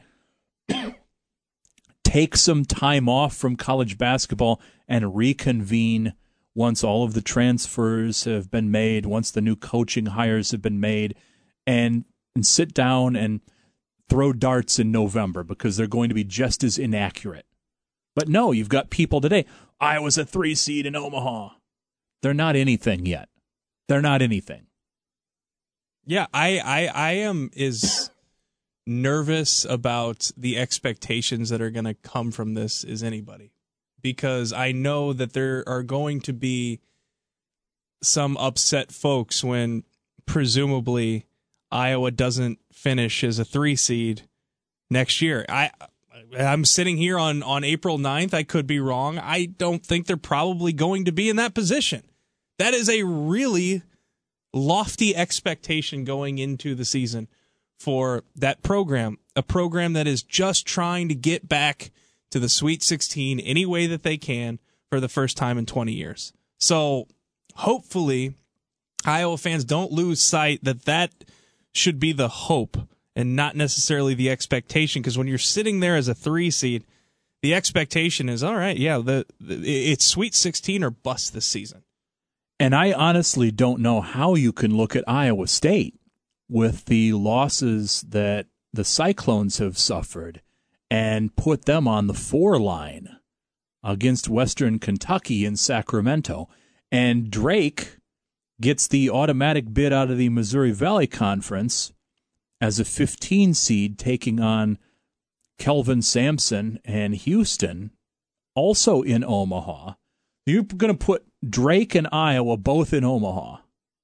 S1: take some time off from college basketball, and reconvene once all of the transfers have been made, once the new coaching hires have been made, and, and sit down and throw darts in November because they're going to be just as inaccurate? But no, you've got people today. Iowa's a three seed in Omaha. They're not anything yet. They're not anything.
S2: Yeah, I, I, I am as nervous about the expectations that are going to come from this as anybody, because I know that there are going to be some upset folks when presumably Iowa doesn't finish as a three seed next year. I, I'm sitting here on, on April ninth. I could be wrong. I don't think they're probably going to be in that position. That is a really lofty expectation going into the season for that program, a program that is just trying to get back to the Sweet sixteen any way that they can for the first time in twenty years. So hopefully Iowa fans don't lose sight that that should be the hope and not necessarily the expectation, because when you're sitting there as a three seed, the expectation is, all right, yeah, the, the it's Sweet sixteen or bust this season.
S1: And I honestly don't know how you can look at Iowa State with the losses that the Cyclones have suffered and put them on the four line against Western Kentucky in Sacramento. And Drake gets the automatic bid out of the Missouri Valley Conference as a fifteen seed, taking on Kelvin Sampson and Houston, also in Omaha. You're going to put Drake and Iowa both in Omaha.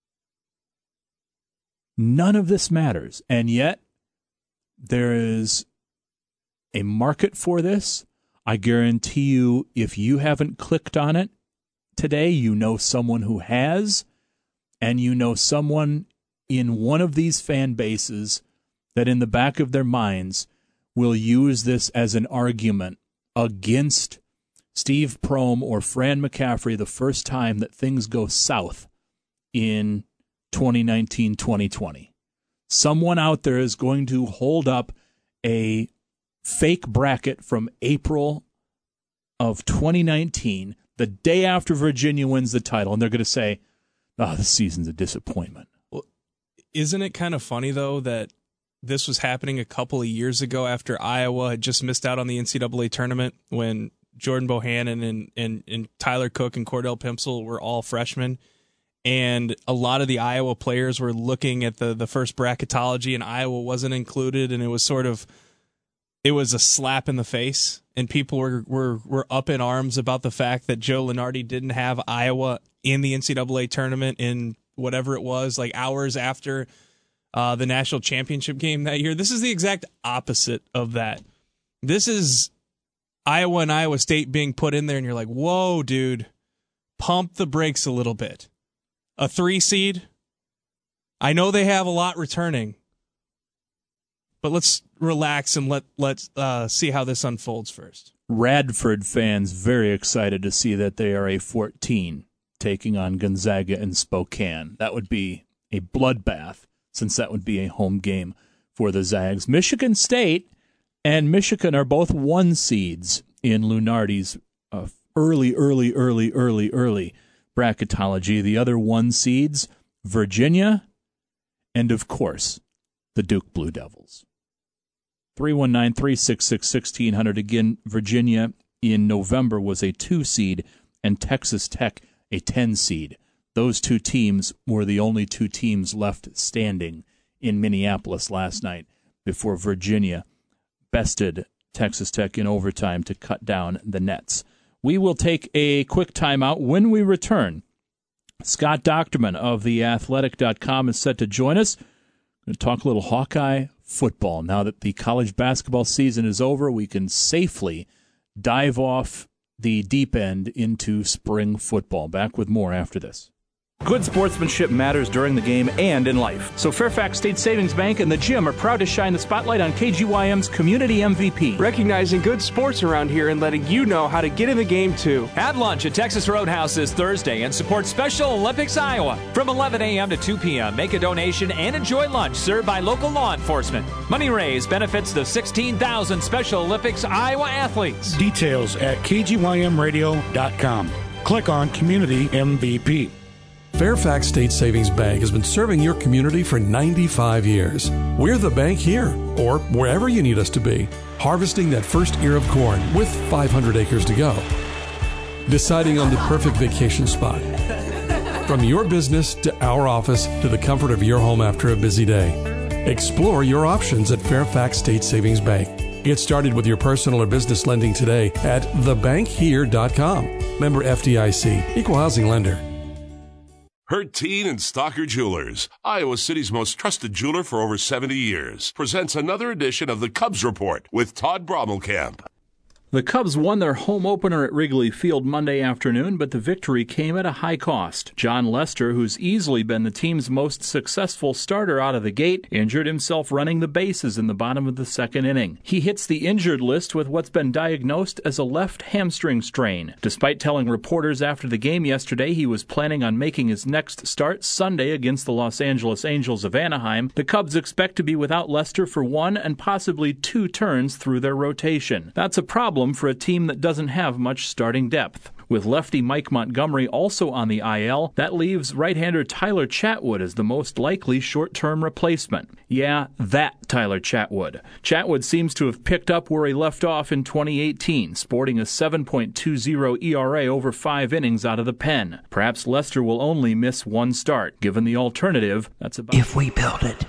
S1: None of this matters. And yet, there is a market for this. I guarantee you, if you haven't clicked on it today, you know someone who has, and you know someone in one of these fan bases that in the back of their minds will use this as an argument against Steve Prohm or Fran McCaffrey the first time that things go south in twenty nineteen twenty twenty. Someone out there is going to hold up a fake bracket from April of twenty nineteen, the day after Virginia wins the title, and they're going to say, oh, this season's a disappointment.
S2: Well, isn't it kind of funny, though, that this was happening a couple of years ago after Iowa had just missed out on the N C double A tournament when Jordan Bohannon and, and, and Tyler Cook and Cordell Pimpsel were all freshmen. And a lot of the Iowa players were looking at the, the first bracketology, and Iowa wasn't included, and it was sort of, it was a slap in the face, and people were, were, were up in arms about the fact that Joe Lunardi didn't have Iowa in the N C double A tournament in whatever it was, like hours after uh, the national championship game that year. This is the exact opposite of that. This is Iowa and Iowa State being put in there, and you're like, whoa, dude, pump the brakes a little bit. A three seed, I know they have a lot returning, but let's relax and let, let's uh, see how this unfolds first.
S1: Radford fans very excited to see that they are a fourteen taking on Gonzaga and Spokane. That would be a bloodbath, since that would be a home game for the Zags. Michigan State and Michigan are both one seeds in Lunardi's uh, early, early, early, early, early bracketology. The other one seeds, Virginia, and of course, the Duke Blue Devils. three one nine, three six six, one six zero zero. Again, Virginia in November was a two seed and Texas Tech a ten seed. Those two teams were the only two teams left standing in Minneapolis last night before Virginia bested Texas Tech in overtime to cut down the Nets. We will take a quick timeout. When we return, Scott Docterman of the athletic dot com is set to join us. We're going to talk a little Hawkeye football. Now that the college basketball season is over, we can safely dive off the deep end into spring football. Back with more after this.
S7: Good sportsmanship matters during the game and in life. So Fairfax State Savings Bank and the Gym are proud to shine the spotlight on K G Y M's Community M V P.
S8: Recognizing good sports around here and letting you know how to get in the game, too.
S9: Have lunch at Texas Roadhouse this Thursday and support Special Olympics Iowa. From eleven a.m. to two p.m., make a donation and enjoy lunch served by local law enforcement. Money raised benefits the sixteen thousand Special Olympics Iowa athletes.
S10: Details at K G Y M radio dot com. Click on Community M V P.
S12: Fairfax State Savings Bank has been serving your community for ninety-five years. We're the bank here, or wherever you need us to be, harvesting that first ear of corn with five hundred acres to go. Deciding on the perfect vacation spot. From your business to our office to the comfort of your home after a busy day. Explore your options at Fairfax State Savings Bank. Get started with your personal or business lending today at the bank here dot com. Member F D I C, Equal Housing Lender.
S13: Herteen and Stalker Jewelers, Iowa City's most trusted jeweler for over seventy years, presents another edition of the Cubs Report with Todd Brommelkamp.
S1: The Cubs won their home opener at Wrigley Field Monday afternoon, but the victory came at a high cost. John Lester, who's easily been the team's most successful starter out of the gate, injured himself running the bases in the bottom of the second inning. He hits the injured list with what's been diagnosed as a left hamstring strain. Despite telling reporters after the game yesterday he was planning on making his next start Sunday against the Los Angeles Angels of Anaheim, the Cubs expect to be without Lester for one and possibly two turns through their rotation. That's a problem for a team that doesn't have much starting depth. With lefty Mike Montgomery also on the I L, that leaves right-hander Tyler Chatwood as the most likely short-term replacement. Yeah, that Tyler Chatwood. Chatwood seems to have picked up where he left off in twenty eighteen, sporting a seven point two oh E R A over five innings out of the pen. Perhaps Lester will only miss one start. Given the alternative, that's about...
S27: If we build it, they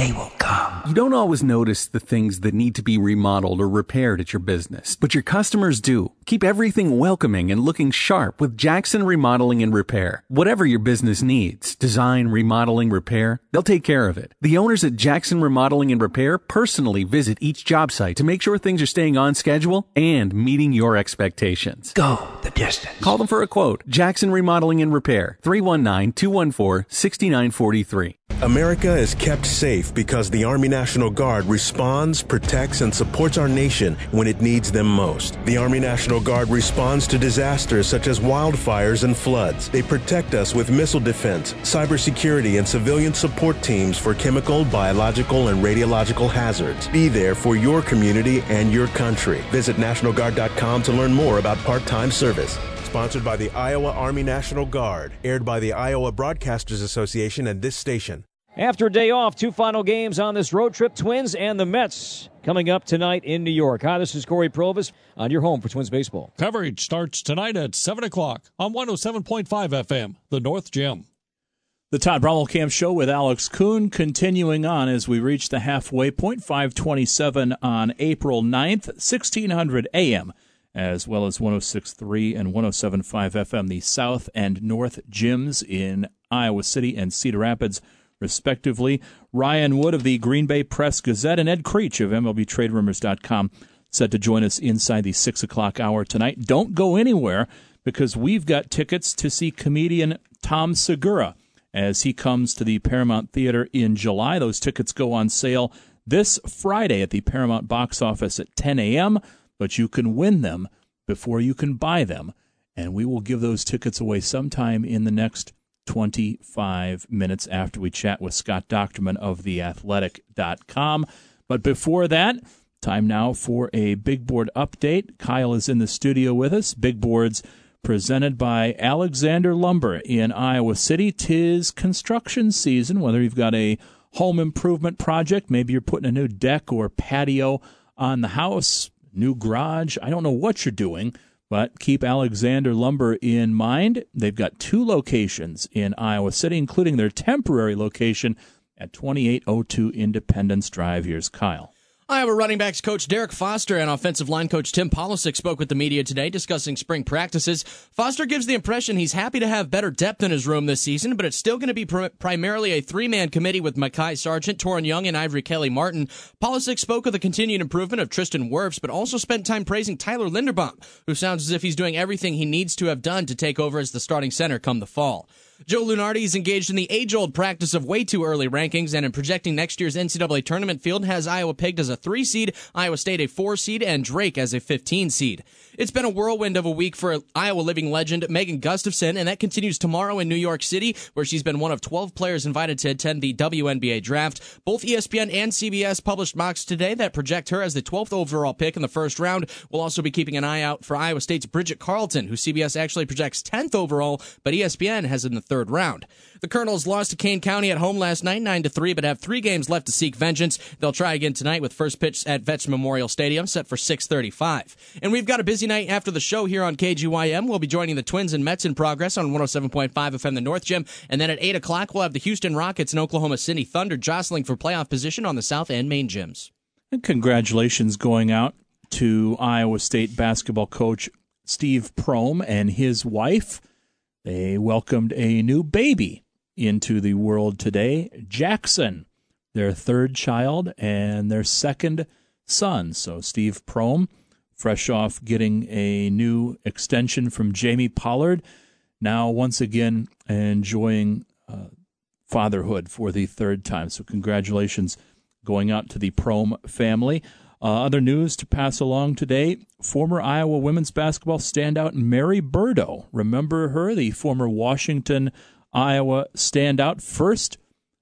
S3: day will come.
S11: You don't always notice the things that need to be remodeled or repaired at your business, but your customers do. Keep everything welcoming and looking sharp with Jackson Remodeling and Repair. Whatever your business needs, design, remodeling, repair, they'll take care of it. The owners at Jackson Remodeling and Repair personally visit each job site to make sure things are staying on schedule and meeting your expectations.
S3: Go the distance.
S11: Call them for a quote. Jackson Remodeling and Repair, three one nine, two one four, six nine four three.
S14: America is kept safe because the Army National Guard responds, protects, and supports our nation when it needs them most. The Army National Guard responds to disasters such as wildfires and floods. They protect us with missile defense, cybersecurity, and civilian support teams for chemical, biological, and radiological hazards. Be there for your community and your country. Visit National Guard dot com to learn more about part-time service. Sponsored by the Iowa Army National Guard. Aired by the Iowa Broadcasters Association and this station.
S18: After a day off, two final games on this road trip, Twins and the Mets coming up tonight in New York. Hi, this is Corey Provis on your home for Twins baseball.
S19: Coverage starts tonight at seven o'clock on one oh seven point five F M, the North Gym.
S1: The Todd Bromwell Show with Alex Kuhn continuing on as we reach the halfway point, five twenty-seven on April ninth, sixteen hundred A M, as well as one oh six point three and one oh seven point five F M, the South and North Gyms in Iowa City and Cedar Rapids, respectively. Ryan Wood of the Green Bay Press Gazette and Ed Creech of M L B Trade Rumors dot com set to join us inside the six o'clock hour tonight. Don't go anywhere because we've got tickets to see comedian Tom Segura as he comes to the Paramount Theater in July. Those tickets go on sale this Friday at the Paramount box office at ten a.m., but you can win them before you can buy them, and we will give those tickets away sometime in the next twenty-five minutes after we chat with Scott Docterman of the athletic dot com. But before that, time now for a Big Board update. Kyle is in the studio with us. Big Boards presented by Alexander Lumber in Iowa City. 'Tis construction season, whether you've got a home improvement project, maybe you're putting a new deck or patio on the house, new garage. I don't know what you're doing, but keep Alexander Lumber in mind. They've got two locations in Iowa City, including their temporary location at twenty-eight oh two Independence Drive. Here's Kyle.
S20: Iowa running backs coach Derek Foster and offensive line coach Tim Polisic spoke with the media today discussing spring practices. Foster gives the impression he's happy to have better depth in his room this season, but it's still going to be pr- primarily a three-man committee with Mekhi Sargent, Torrin Young, and Ivory Kelly-Martin. Polisic spoke of the continued improvement of Tristan Wirfs, but also spent time praising Tyler Linderbaum, who sounds as if he's doing everything he needs to have done to take over as the starting center come the fall. Joe Lunardi is engaged in the age-old practice of way too early rankings, and in projecting next year's N C double A tournament field has Iowa pegged as a three seed, Iowa State a four seed, and Drake as a fifteen seed. It's been a whirlwind of a week for Iowa living legend Megan Gustafson, and that continues tomorrow in New York City, where she's been one of twelve players invited to attend the W N B A draft. Both E S P N and C B S published mocks today that project her as the twelfth overall pick in the first round. We'll also be keeping an eye out for Iowa State's Bridget Carlton, who C B S actually projects tenth overall, but E S P N has in the third round. The Colonels lost to Kane County at home last night, nine to three, but have three games left to seek vengeance. They'll try again tonight with first pitch at Vets Memorial Stadium, set for six thirty-five. And we've got a busy night after the show here on K G Y M. We'll be joining the Twins and Mets in progress on one oh seven point five F M, the North Gym. And then at eight o'clock, we'll have the Houston Rockets and Oklahoma City Thunder jostling for playoff position on the South and Main Gyms.
S1: And congratulations going out to Iowa State basketball coach Steve Prohm and his wife. They welcomed a new baby into the world today, Jackson, their third child and their second son. So Steve Prohm, fresh off getting a new extension from Jamie Pollard, now once again enjoying uh, fatherhood for the third time. So congratulations going out to the Prohm family. Uh, other news to pass along today, former Iowa women's basketball standout Mary Burdo. Remember her, the former Washington, Iowa standout, first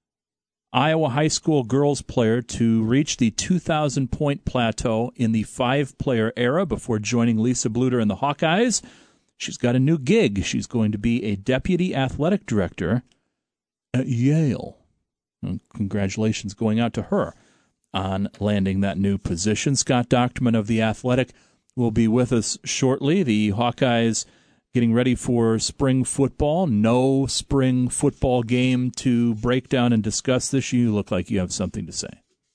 S1: Iowa high school girls player to reach the two thousand point plateau in the five-player era before joining Lisa Bluter and the Hawkeyes. She's got a new gig. She's going to be a deputy athletic director at Yale. And congratulations going out to her on landing that new position. Scott Docterman of The Athletic will be with us shortly. The Hawkeyes getting ready for spring football. No spring football game to break down and discuss this. You look like you have something to say.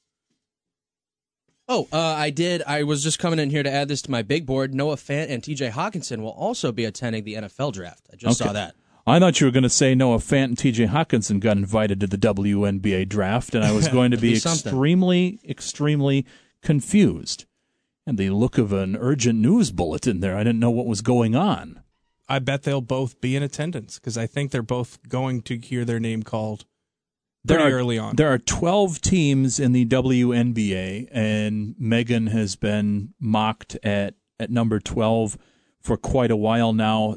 S20: Oh, uh, I did. I was just coming in here to add this to my big board. Noah Fant and T J Hawkinson will also be attending the N F L draft. I just
S1: Okay.
S20: saw that.
S1: I thought you were going to say Noah Fant and T J Hawkinson got invited to the W N B A draft, and I was going to be,
S20: Be something.
S1: extremely, extremely confused. And the look of an urgent news bulletin there, I didn't know what was going on.
S2: I bet they'll both be in attendance because I think they're both going to hear their name called pretty
S1: There are,
S2: early on.
S1: There are twelve teams in the W N B A, and Megan has been mocked at, at number twelve for quite a while now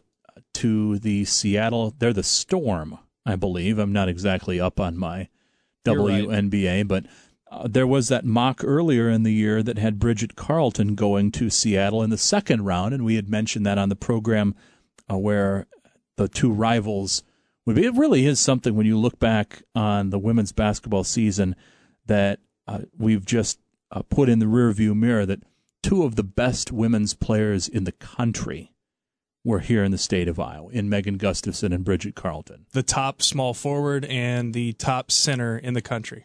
S1: to the Seattle. They're the Storm, I believe. I'm not exactly up on my
S20: You're
S1: W N B A,
S20: right.
S1: but uh, there was that mock earlier in the year that had Bridget Carlton going to Seattle in the second round, and we had mentioned that on the program uh, where the two rivals would be. It really is something when you look back on the women's basketball season that uh, we've just uh, put in the rearview mirror, that two of the best women's players in the country were here in the state of Iowa, in Megan Gustafson and Bridget Carlton.
S2: The top small forward and the top center in the country.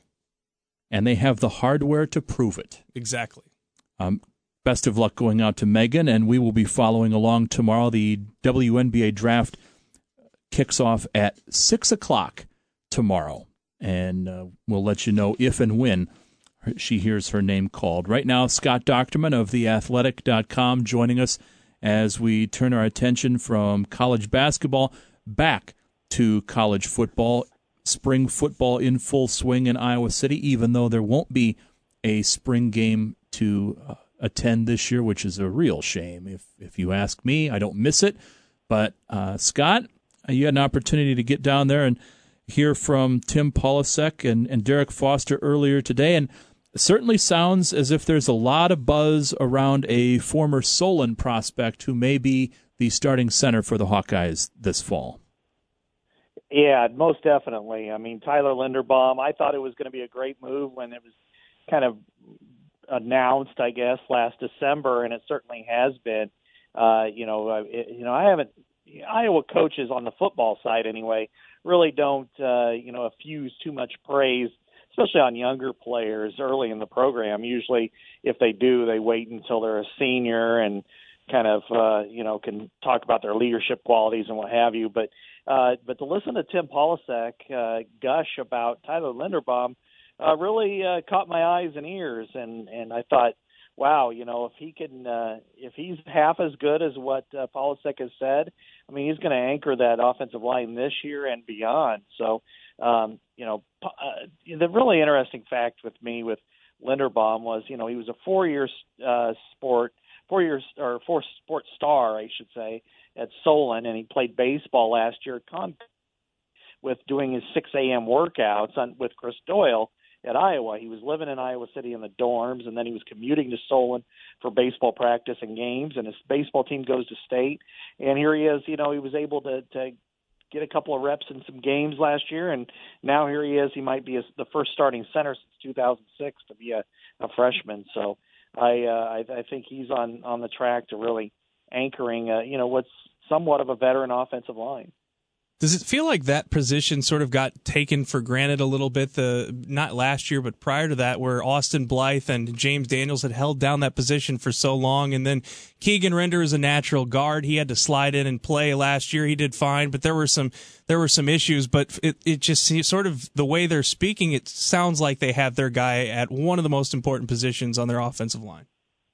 S1: And they have the hardware to prove it.
S2: Exactly.
S1: Um, best of luck going out to Megan, and we will be following along tomorrow. The W N B A draft kicks off at six o'clock tomorrow, and uh, we'll let you know if and when she hears her name called. Right now, Scott Docterman of the athletic dot com joining us as we turn our attention from college basketball back to college football. Spring football in full swing in Iowa City, even though there won't be a spring game to uh, attend this year, which is a real shame. If if you ask me, I don't miss it. But, uh, Scott, you had an opportunity to get down there and hear from Tim Polasek and, and Derek Foster earlier today, and it certainly sounds as if there's a lot of buzz around a former Solon prospect who may be the starting center for the Hawkeyes this fall.
S3: Yeah, most definitely. I mean, Tyler Linderbaum, I thought it was going to be a great move when it was kind of announced, I guess, last December, and it certainly has been. Uh, you know, uh, it, you know, I haven't Iowa coaches on the football side anyway really don't uh, you know effuse too much praise, especially on younger players early in the program. Usually, if they do, they wait until they're a senior and kind of uh, you know can talk about their leadership qualities and what have you. But uh, but to listen to Tim Polasek uh, gush about Tyler Linderbaum uh, really uh, caught my eyes and ears, and and I thought, wow, you know, if he can, uh, if he's half as good as what uh, Polasek has said, I mean, he's going to anchor that offensive line this year and beyond. So, um, you know, uh, the really interesting fact with me with Linderbaum was, you know, he was a four-year uh, sport, four years or four sport star, I should say, at Solon, and he played baseball last year at Concord with doing his six a.m. workouts on, with Chris Doyle at Iowa. He was living in Iowa City in the dorms, and then he was commuting to Solon for baseball practice and games, and his baseball team goes to state. And here he is, you know, he was able to, to get a couple of reps in some games last year, and now here he is. He might be a, the first starting center since two thousand six to be a, a freshman. So I, uh, I I think he's on, on the track to really anchoring, uh, you know, what's somewhat of a veteran offensive line.
S2: Does it feel like that position sort of got taken for granted a little bit, the not last year, but prior to that, where Austin Blythe and James Daniels had held down that position for so long, and then Keegan Render is a natural guard. He had to slide in and play last year. He did fine, but there were some there were some issues. But it, it just sort of the way they're speaking, it sounds like they have their guy at one of the most important positions on their offensive line.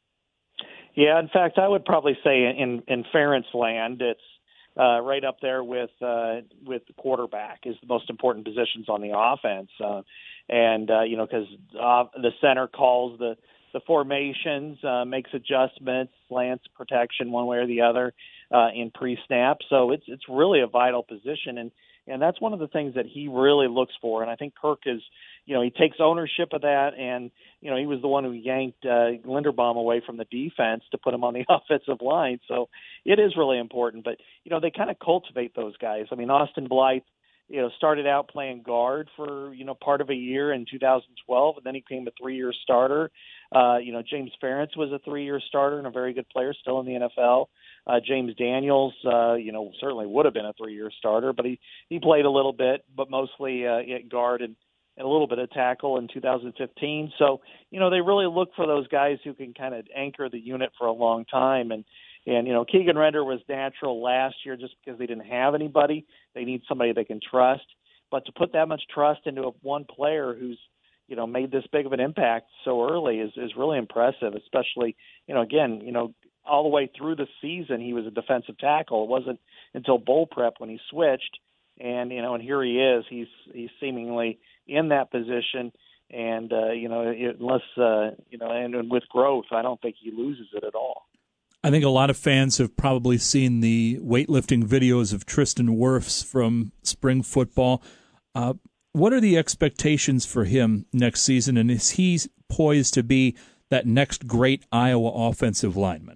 S3: Yeah, in fact, I would probably say in in Ferentz land, it's Uh, right up there with uh, with the quarterback is the most important positions on the offense, uh, and uh, you know because uh, the center calls the the formations, uh, makes adjustments, slants, protection one way or the other uh, in pre-snap. So it's it's really a vital position, and and that's one of the things that he really looks for. And I think Kirk is, you know, he takes ownership of that, and you know he was the one who yanked uh, Linderbaum away from the defense to put him on the offensive line. So it is really important. But you know they kind of cultivate those guys. I mean, Austin Blythe, you know, started out playing guard for you know part of a year in two thousand twelve, and then he became a three-year starter. Uh, you know, James Ferentz was a three-year starter and a very good player, still in the N F L. Uh, James Daniels, uh, you know, certainly would have been a three-year starter, but he, he played a little bit, but mostly uh, at guard and, and a little bit of tackle in two thousand fifteen. So, you know, they really look for those guys who can kind of anchor the unit for a long time. And, and you know, Keegan Render was natural last year just because they didn't have anybody. They need somebody they can trust. But to put that much trust into a, one player who's, you know, made this big of an impact so early is, is really impressive, especially, you know, again, you know, all the way through the season, he was a defensive tackle. It wasn't until bowl prep when he switched. And, you know, and here he is. He's he's seemingly in that position. And, uh, you know, unless, uh, you know, and, and with growth, I don't think he loses it at all.
S1: I think a lot of fans have probably seen the weightlifting videos of Tristan Wirfs from spring football. Uh, what are the expectations for him next season, and is he poised to be that next great Iowa offensive lineman?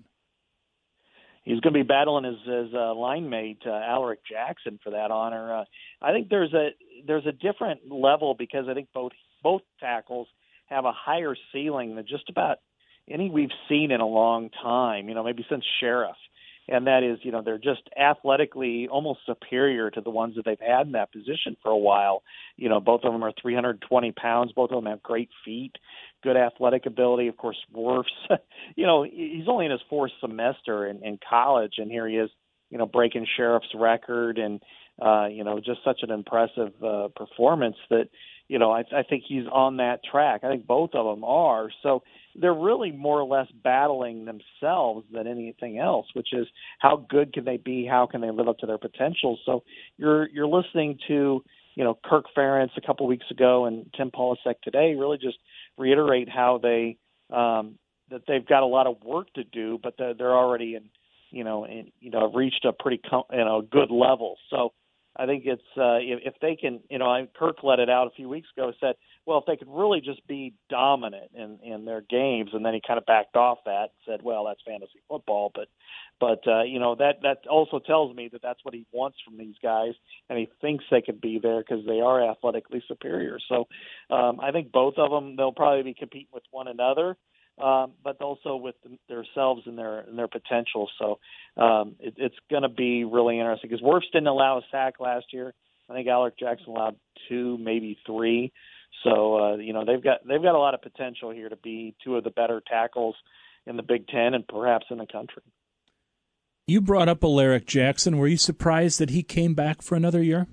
S3: He's going to be battling his, his uh, line mate, uh, Alaric Jackson, for that honor. Uh, I think there's a there's a different level because I think both both tackles have a higher ceiling than just about any we've seen in a long time, you know, maybe since Sheriff. And that is, you know, they're just athletically almost superior to the ones that they've had in that position for a while. You know, both of them are three hundred twenty pounds. Both of them have great feet, good athletic ability. Of course, Wirfs, you know, he's only in his fourth semester in, in college, and here he is, you know, breaking Sheriff's record and, uh, you know, just such an impressive uh, performance that, you know, I, I think he's on that track. I think both of them are. So they're really more or less battling themselves than anything else, which is how good can they be? How can they live up to their potential? So you're you're listening to, you know, Kirk Ferentz a couple weeks ago and Tim Polasek today really just reiterate how they um, that they've got a lot of work to do, but they're, they're already in, you know, in, you know, reached a pretty you know good level. So I think it's uh, if, if they can, you know, I, Kirk let it out a few weeks ago, said, well, if they could really just be dominant in, in their games, and then he kind of backed off that and said, well, that's fantasy football. But, but uh, you know, that, that also tells me that that's what he wants from these guys, and he thinks they could be there because they are athletically superior. So um, I think both of them, they'll probably be competing with one another, um, but also with themselves and their and their potential. So um, it, it's going to be really interesting because Wirfs didn't allow a sack last year. I think Alaric Jackson allowed two, maybe three. So uh, you know they've got they've got a lot of potential here to be two of the better tackles in the Big Ten and perhaps in the country.
S1: You brought up Alaric Jackson. Were you surprised that he came back for another year?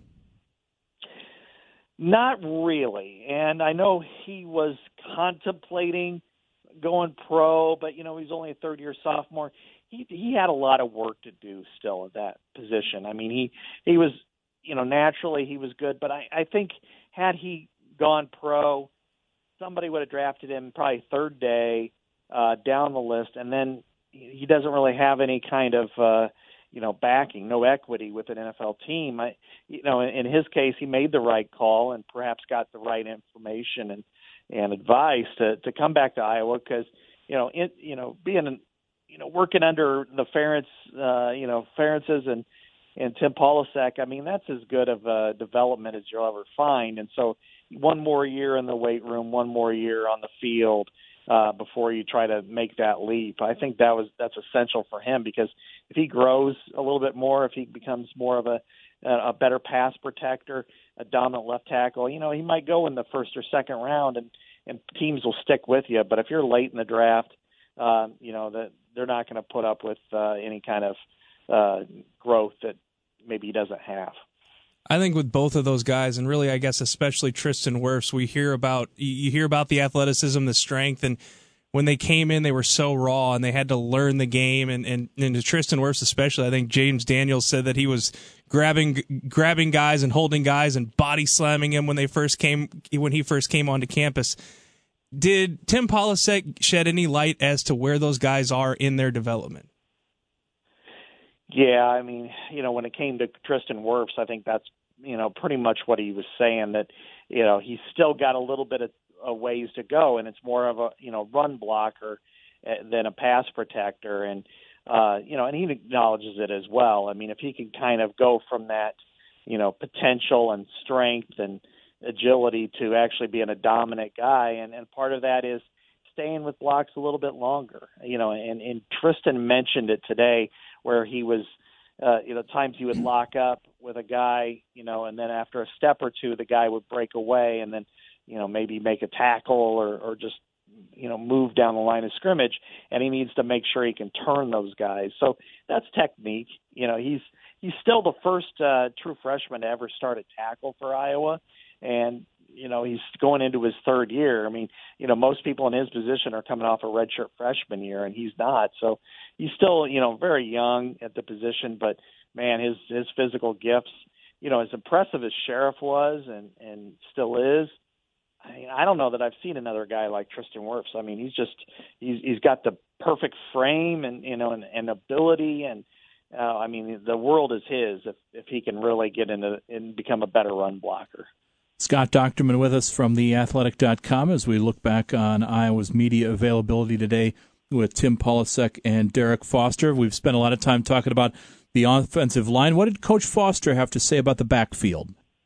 S3: Not really, and I know he was contemplating going pro, but you know he's only a third-year sophomore. He he had a lot of work to do still at that position. I mean, he he was you know naturally he was good, but I, I think had he gone pro, somebody would have drafted him probably third day uh, down the list, and then he doesn't really have any kind of uh, you know backing, no equity with an N F L team. I, you know, in, in his case, he made the right call and perhaps got the right information and, and advice to, to come back to Iowa because you know it, you know being you know working under the Ferentz uh, you know Ferentzes and and Tim Polasek, I mean that's as good of a development as you'll ever find, and so. One more year in the weight room, one more year on the field uh, before you try to make that leap. I think that was that's essential for him because if he grows a little bit more, if he becomes more of a a better pass protector, a dominant left tackle, you know, he might go in the first or second round, and, and teams will stick with you. But if you're late in the draft, uh, you know that they're not going to put up with uh, any kind of uh, growth that maybe he doesn't have.
S2: I think with both of those guys, and really, I guess especially Tristan Wirfs, we hear about you hear about the athleticism, the strength, and when they came in, they were so raw, and they had to learn the game. And and, and to Tristan Wirfs, especially, I think James Daniels said that he was grabbing grabbing guys and holding guys and body slamming him when they first came when he first came onto campus. Did Tim Polasek shed any light as to where those guys are in their development?
S3: Yeah, I mean, you know, when it came to Tristan Wirfs, I think that's, you know, pretty much what he was saying, that, you know, he's still got a little bit of a ways to go, and it's more of a, you know, run blocker than a pass protector. And, uh, you know, and he acknowledges it as well. I mean, if he can kind of go from that, you know, potential and strength and agility to actually being a dominant guy, and, and part of that is staying with blocks a little bit longer. You know, and, and Tristan mentioned it today where he was, uh, you know, times he would lock up with a guy, you know, and then after a step or two, the guy would break away and then, you know, maybe make a tackle or, or just, you know, move down the line of scrimmage, and he needs to make sure he can turn those guys. So that's technique. You know, he's he's still the first uh, true freshman to ever start a tackle for Iowa, and, you know, he's going into his third year. I mean, you know, most people in his position are coming off a redshirt freshman year, and he's not. So he's still, you know, very young at the position, but, man, his his physical gifts, you know, as impressive as Sheriff was and, and still is, I mean, I don't know that I've seen another guy like Tristan Wirfs. I mean, he's just he's he's got the perfect frame and, you know, and, and ability, and uh, I mean, the world is his if if he can really get into and become a better run blocker.
S1: Scott Docterman with us from the athletic dot com as we look back on Iowa's media availability today with Tim Polasek and Derek Foster. We've spent a lot of time talking about the offensive line. What did Coach Foster have to say about the backfield?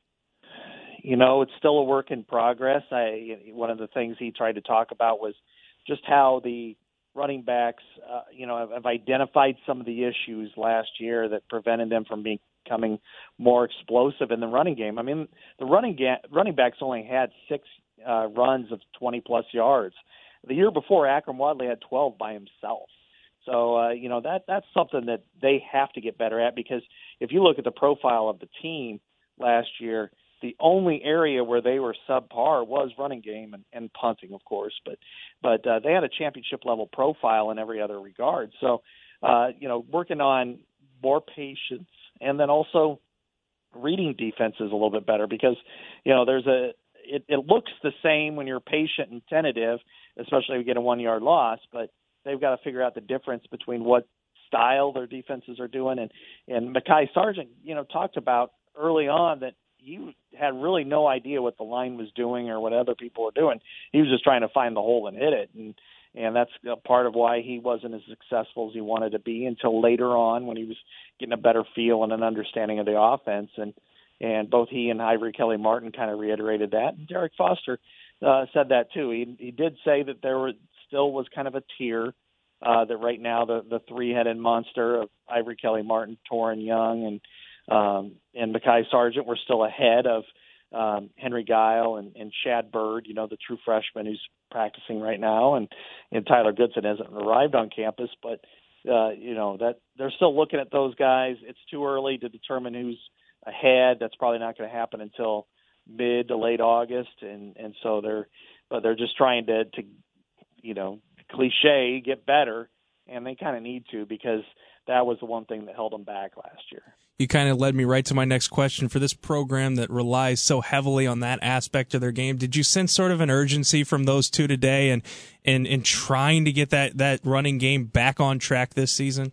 S3: You know, it's still a work in progress. I, one of the things he tried to talk about was just how the running backs, uh, you know, have, have identified some of the issues last year that prevented them from becoming more explosive in the running game. I mean, the running ga- running backs only had six uh, runs of twenty-plus yards. The year before, Akram Wadley had twelve by himself. So, uh, you know, that that's something that they have to get better at, because if you look at the profile of the team last year, the only area where they were subpar was running game and, and punting, of course, but but uh, they had a championship level profile in every other regard. So, uh, you know, working on more patience and then also reading defenses a little bit better, because, you know, there's a it, it looks the same when you're patient and tentative, especially if you get a one yard loss, but they've got to figure out the difference between what style their defenses are doing. And and Mekhi Sargent, you know, talked about early on that he had really no idea what the line was doing or what other people were doing. He was just trying to find the hole and hit it. And, and that's a part of why he wasn't as successful as he wanted to be until later on when he was getting a better feel and an understanding of the offense. And, and both he and Ivory Kelly Martin kind of reiterated that. And Derek Foster uh, said that too. He, he did say that there were still was kind of a tier uh, that right now the, the three-headed monster of Ivory Kelly Martin, Torin Young, and Um, and Mekhi Sargent were still ahead of um, Henry Guile and, and Shad Bird, you know, the true freshman who's practicing right now, and, and Tyler Goodson hasn't arrived on campus, but uh, you know that they're still looking at those guys. It's too early to determine who's ahead. That's probably not going to happen until mid to late August, and, and so they're but they're just trying to to you know cliche get better, and they kind of need to, because that was the one thing that held them back last year.
S2: You kind of led me right to my next question. For this program that relies so heavily on that aspect of their game, did you sense sort of an urgency from those two today and and, and trying to get that, that running game back on track this season?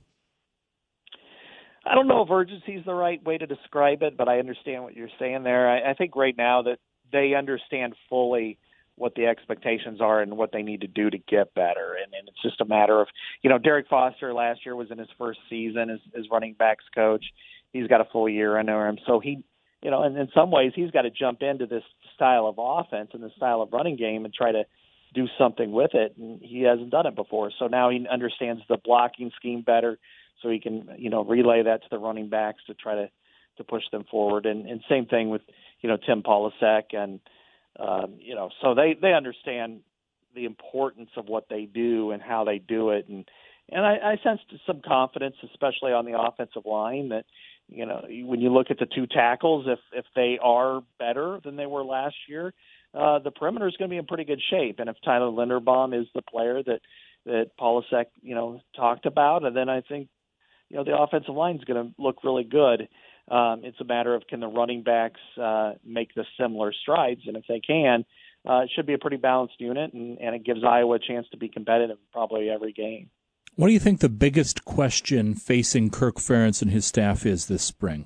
S3: I don't know if urgency is the right way to describe it, but I understand what you're saying there. I, I think right now that they understand fully what the expectations are and what they need to do to get better. And, and it's just a matter of, you know, Derek Foster last year was in his first season as, as running backs coach. He's got a full year under him. So he, you know, and in some ways he's got to jump into this style of offense and the style of running game and try to do something with it. And he hasn't done it before. So now he understands the blocking scheme better, so he can, you know, relay that to the running backs to try to, to push them forward. And, and same thing with, you know, Tim Polasek and, Um, you know, so they, they understand the importance of what they do and how they do it. And, and I, I sensed some confidence, especially on the offensive line, that, you know, when you look at the two tackles, if, if they are better than they were last year, uh, the perimeter is going to be in pretty good shape. And if Tyler Linderbaum is the player that, that Polasek, you know, talked about, and then I think, you know, the offensive line is going to look really good. Um, it's a matter of, can the running backs uh, make the similar strides? And if they can, uh, it should be a pretty balanced unit, and, and it gives Iowa a chance to be competitive probably every game.
S1: What do you think the biggest question facing Kirk Ferentz and his staff is this spring?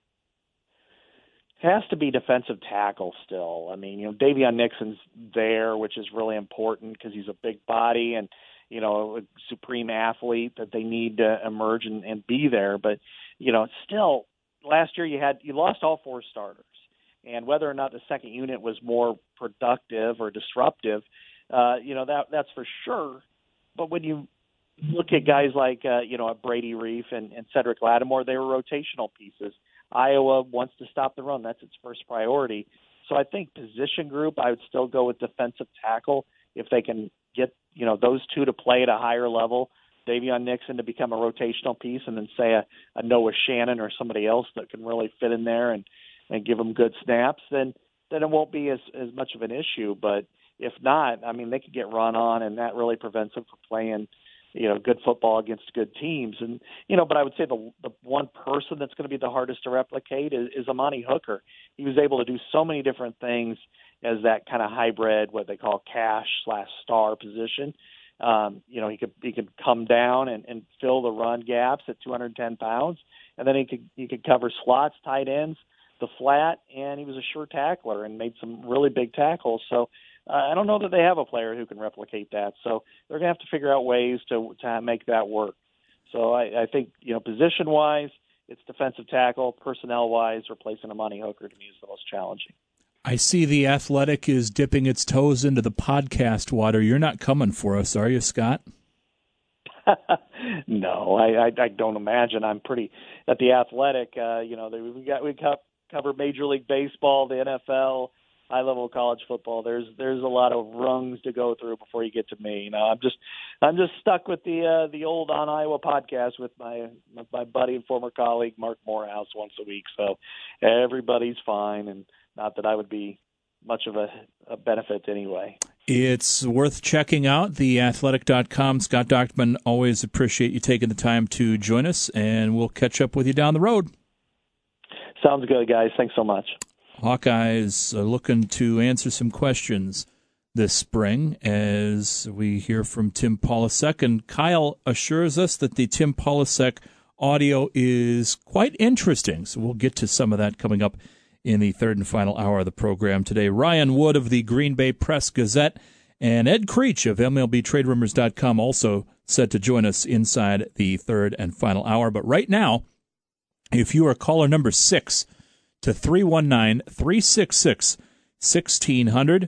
S3: It has to be defensive tackle still. I mean, you know, Davion Nixon's there, which is really important because he's a big body and, you know, a supreme athlete that they need to emerge and, and be there. But, you know, still, last year you had you lost all four starters, and whether or not the second unit was more productive or disruptive, Uh, you know, that that's for sure. But when you look at guys like, uh, you know, a Brady Reef and, and Cedric Lattimore, they were rotational pieces. Iowa wants to stop the run. That's its first priority. So I think position group, I would still go with defensive tackle if they can get, you know, those two to play at a higher level. Davion Nixon to become a rotational piece, and then say a, a Noah Shannon or somebody else that can really fit in there and, and give them good snaps, then then it won't be as, as much of an issue. But if not, I mean, they could get run on, and that really prevents them from playing, you know, good football against good teams. And, you know, but I would say the the one person that's going to be the hardest to replicate is, is Amani Hooker. He was able to do so many different things as that kind of hybrid, what they call cash slash star position. Um, you know, he could he could come down and, and fill the run gaps at two hundred ten pounds, and then he could he could cover slots, tight ends, the flat, and he was a sure tackler and made some really big tackles. So uh, I don't know that they have a player who can replicate that. So they're going to have to figure out ways to to make that work. So I, I think, you know, position wise, it's defensive tackle. Personnel wise, replacing Amani Hooker to me is the most challenging.
S1: I see The Athletic is dipping its toes into the podcast water. You're not coming for us, are you, Scott?
S3: No, I, I, I don't imagine. I'm pretty at The Athletic. Uh, you know, we got we co- cover Major League Baseball, the N F L, high level college football. There's there's a lot of rungs to go through before you get to me. You know, I'm just I'm just stuck with the uh, the old On Iowa podcast with my my buddy and former colleague Mark Morehouse once a week. So everybody's fine, and not that I would be much of a, a benefit anyway.
S1: It's worth checking out, the athletic dot com. Scott Dochterman, always appreciate you taking the time to join us, and we'll catch up with you down the road.
S3: Sounds good, guys. Thanks so much.
S1: Hawkeyes are looking to answer some questions this spring as we hear from Tim Polasek, and Kyle assures us that the Tim Polasek audio is quite interesting, so we'll get to some of that coming up in the third and final hour of the program today. Ryan Wood of the Green Bay Press-Gazette and Ed Creech of M L B Trade Rumors dot com also set to join us inside the third and final hour. But right now, if you are caller number six to three one nine, three six six, one six zero zero,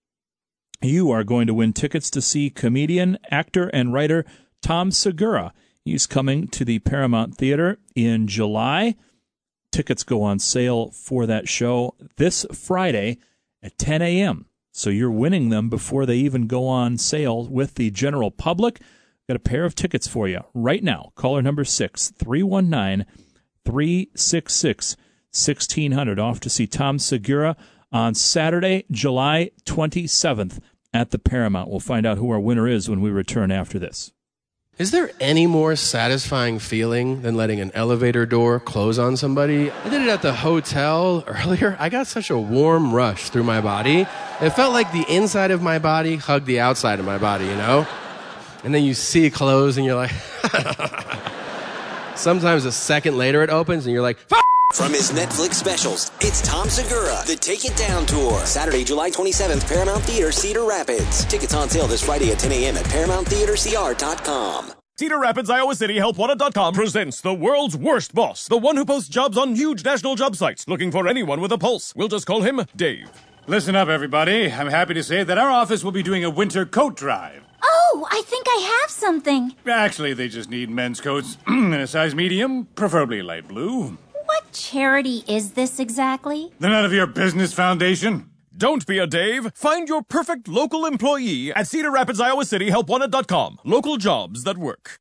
S1: you are going to win tickets to see comedian, actor, and writer Tom Segura. He's coming to the Paramount Theater in July. Tickets go on sale for that show this Friday at ten a.m. So you're winning them before they even go on sale with the general public. Got a pair of tickets for you right now. Caller number six, three one nine, three six six, one six zero zero. Off to see Tom Segura on Saturday, July twenty-seventh at the Paramount. We'll find out who our winner is when we return after this.
S6: Is there any more satisfying feeling than letting an elevator door close on somebody? I did it at the hotel earlier. I got such a warm rush through my body. It felt like the inside of my body hugged the outside of my body, you know? And then you see it close and you're like... Sometimes a second later it opens and you're like... F-
S16: From his Netflix specials, it's Tom Segura, The Take It Down Tour. Saturday, July twenty-seventh, Paramount Theater, Cedar Rapids. Tickets on sale this Friday at ten a.m. at paramount theater c r dot com.
S17: Cedar Rapids, Iowa City, help wanted dot com presents the world's worst boss, the one who posts jobs on huge national job sites, looking for anyone with a pulse. We'll just call him Dave.
S22: Listen up, everybody. I'm happy to say that our office will be doing a winter coat drive.
S23: Oh, I think I have something.
S22: Actually, they just need men's coats in a size medium, preferably light blue.
S23: What charity is this exactly?
S22: The None of Your Business Foundation.
S17: Don't be a Dave. Find your perfect local employee at Cedar Rapids, Iowa City, help wanted dot com. Local jobs that work.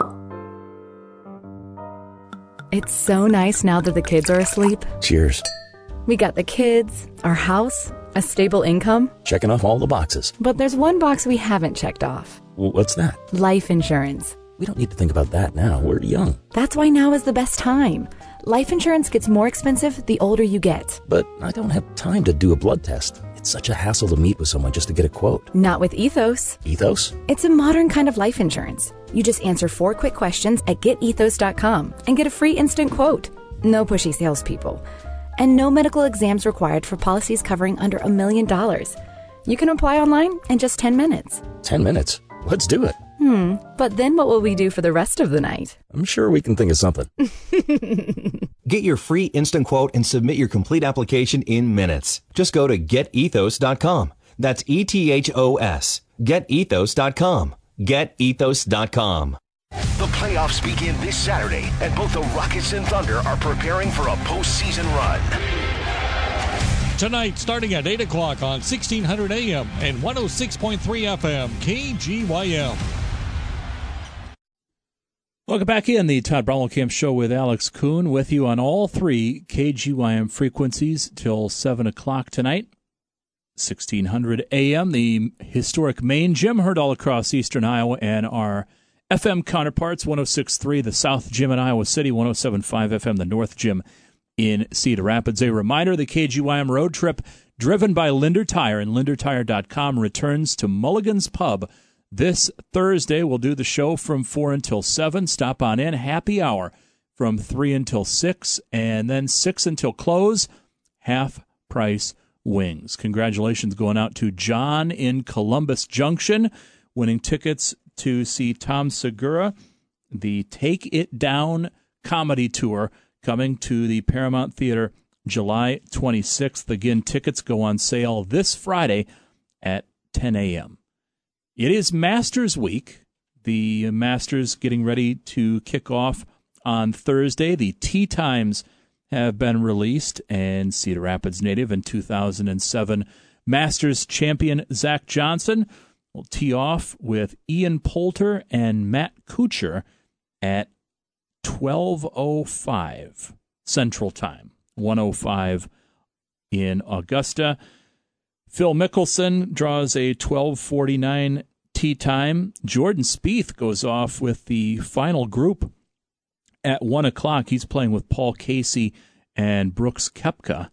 S24: It's so nice now that the kids are asleep.
S27: Cheers.
S24: We got the kids, our house, a stable income.
S27: Checking off all the boxes.
S24: But there's one box we haven't checked off.
S27: What's that?
S24: Life insurance.
S27: We don't need to think about that now. We're young.
S24: That's why now is the best time. Life insurance gets more expensive the older you get.
S27: But I don't have time to do a blood test. It's such a hassle to meet with someone just to get a quote.
S24: Not with Ethos.
S27: Ethos?
S24: It's a modern kind of life insurance. You just answer four quick questions at get ethos dot com and get a free instant quote. No pushy salespeople. And no medical exams required for policies covering under a million dollars. You can apply online in just ten minutes.
S27: Ten minutes? Let's do it.
S24: Hmm, but then what will we do for the rest of the night?
S27: I'm sure we can think of something.
S28: Get your free instant quote and submit your complete application in minutes. Just go to get ethos dot com. That's E T H O S.
S27: get ethos dot com. get ethos dot com.
S4: The playoffs begin this Saturday, and both the Rockets and Thunder are preparing for a postseason run.
S19: Tonight, starting at eight o'clock on sixteen hundred A M and one oh six point three F M, K G Y M.
S1: Welcome back in the Todd Brommelkamp Show with Alex Kuhn, with you on all three K G Y M frequencies till seven o'clock tonight. sixteen hundred A M, the historic main gym, heard all across eastern Iowa, and our F M counterparts, one oh six point three, the South Gym in Iowa City, one oh seven point five F M, the North Gym in Cedar Rapids. A reminder, the K G Y M road trip driven by Linder Tire and linder tire dot com returns to Mulligan's Pub this Thursday. We'll do the show from four until seven. Stop on in. Happy hour from three until six, and then six until close. Half price wings. Congratulations going out to John in Columbus Junction, winning tickets to see Tom Segura, the Take It Down comedy tour, coming to the Paramount Theater July twenty-sixth. Again, tickets go on sale this Friday at ten A M It is Masters Week. The Masters getting ready to kick off on Thursday. The tee times have been released, and Cedar Rapids native and two thousand seven Masters champion Zach Johnson will tee off with Ian Poulter and Matt Kuchar at twelve oh five Central Time, one oh five in Augusta. Phil Mickelson draws a twelve forty-nine tee time. Jordan Spieth goes off with the final group at one o'clock. He's playing with Paul Casey and Brooks Koepka.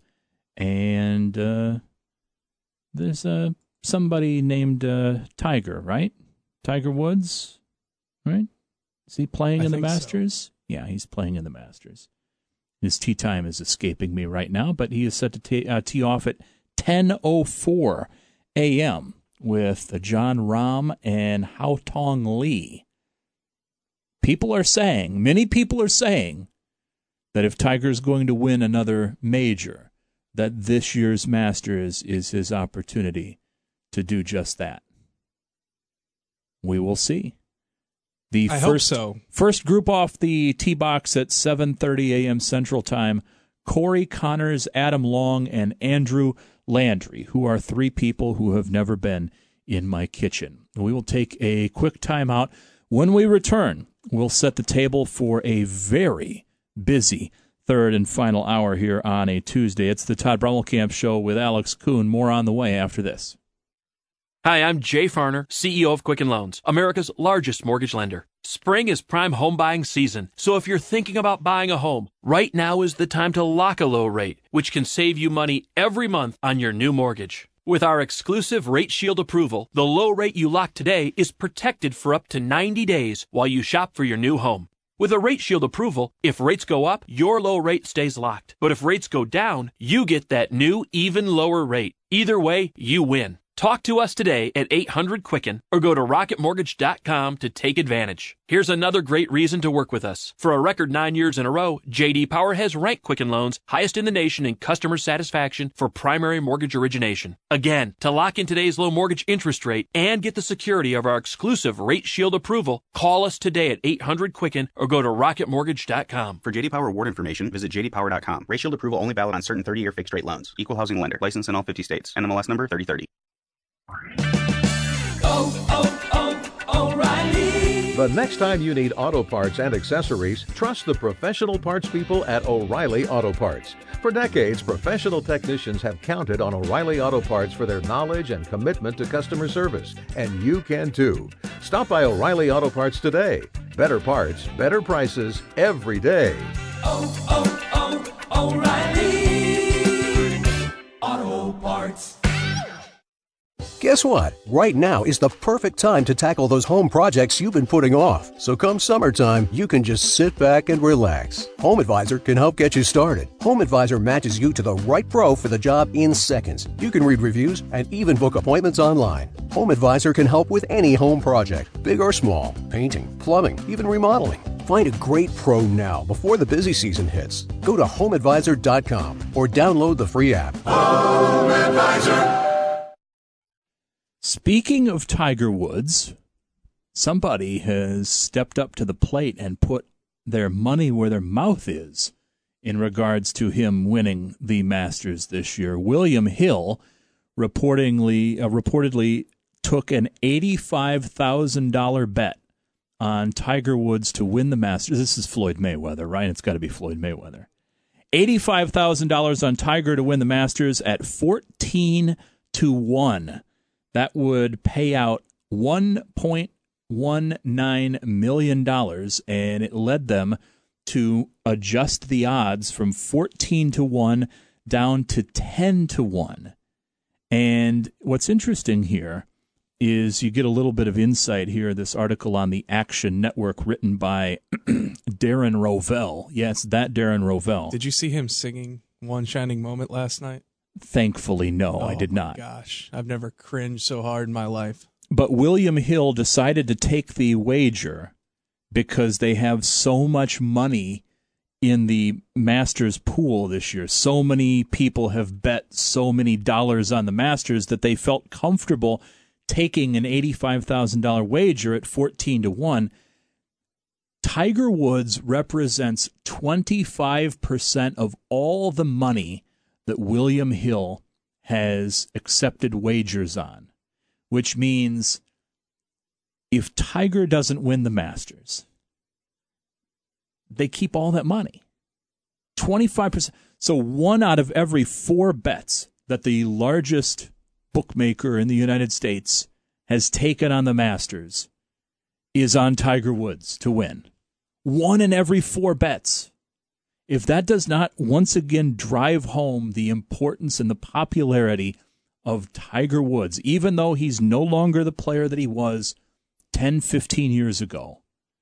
S1: And uh, there's uh, somebody named uh, Tiger, right? Tiger Woods, right? Is he playing
S2: I
S1: in the
S2: think
S1: Masters?
S2: so.
S1: Yeah, he's playing in the Masters. His tee time is escaping me right now, but he is set to tee, uh, tee off at ten oh four A M with John Rahm and Hao Tong Lee. People are saying, many people are saying, that if Tiger's going to win another major, that this year's Masters is his opportunity to do just that. We will see. The
S2: I
S1: first,
S2: hope so.
S1: First group off the tee box at seven thirty A M Central Time, Corey Connors, Adam Long, and Andrew Landry, who are three people who have never been in my kitchen. We will take a quick timeout. When we return, we'll set the table for a very busy third and final hour here on a Tuesday. It's the Todd Brommelkamp Show with Alex Kuhn. More on the way after this.
S5: Hi, I'm Jay Farner, C E O of Quicken Loans, America's largest mortgage lender. Spring is prime home buying season, so if you're thinking about buying a home, right now is the time to lock a low rate, which can save you money every month on your new mortgage. With our exclusive Rate Shield approval, the low rate you lock today is protected for up to ninety days while you shop for your new home. With a Rate Shield approval, if rates go up, your low rate stays locked. But if rates go down, you get that new, even lower rate. Either way, you win. Talk to us today at eight hundred Quicken or go to rocket mortgage dot com to take advantage. Here's another great reason to work with us. For a record nine years in a row, J D Power has ranked Quicken Loans highest in the nation in customer satisfaction for primary mortgage origination. Again, to lock in today's low mortgage interest rate and get the security of our exclusive Rate Shield approval, call us today at eight hundred Quicken or go to rocket mortgage dot com.
S7: For J D Power award information, visit j d power dot com. Rate Shield approval only valid on certain thirty-year fixed-rate loans. Equal housing lender. License in all fifty states. N M L S number thirty thirty.
S8: Oh, oh, oh, O'Reilly.
S15: The next time you need auto parts and accessories, trust the professional parts people at O'Reilly Auto Parts. For decades, professional technicians have counted on O'Reilly Auto Parts for their knowledge and commitment to customer service, and you can too. Stop by O'Reilly Auto Parts today. Better parts, better prices, every day.
S8: Oh, oh, oh, O'Reilly Auto Parts.
S21: Guess what? Right now is the perfect time to tackle those home projects you've been putting off. So come summertime, you can just sit back and relax. Home Advisor can help get you started. Home Advisor matches you to the right pro for the job in seconds. You can read reviews and even book appointments online. Home Advisor can help with any home project, big or small, painting, plumbing, even remodeling. Find a great pro now before the busy season hits. Go to home advisor dot com or download the free app.
S8: Home Advisor.
S1: Speaking of Tiger Woods, somebody has stepped up to the plate and put their money where their mouth is in regards to him winning the Masters this year. William Hill reportedly uh, reportedly took an eighty-five thousand dollars bet on Tiger Woods to win the Masters. This is Floyd Mayweather, right? It's got to be Floyd Mayweather. eighty-five thousand dollars on Tiger to win the Masters at fourteen to one. That would pay out one point one nine million dollars, and it led them to adjust the odds from fourteen to one down to ten to one. And what's interesting here is you get a little bit of insight here, this article on the Action Network written by Darren Rovell. Yes, that Darren Rovell.
S2: Did you see him singing One Shining Moment last night?
S1: Thankfully, no,
S2: oh,
S1: I did not.
S2: Gosh, I've never cringed so hard in my life.
S1: But William Hill decided to take the wager because they have so much money in the Masters pool this year. So many people have bet so many dollars on the Masters that they felt comfortable taking an eighty-five thousand dollars wager at fourteen to one. Tiger Woods represents twenty-five percent of all the money that William Hill has accepted wagers on, which means if Tiger doesn't win the Masters, they keep all that money. twenty-five percent. So one out of every four bets that the largest bookmaker in the United States has taken on the Masters is on Tiger Woods to win. One in every four bets. If that does not once again drive home the importance and the popularity of Tiger Woods, even though he's no longer the player that he was ten, fifteen years ago,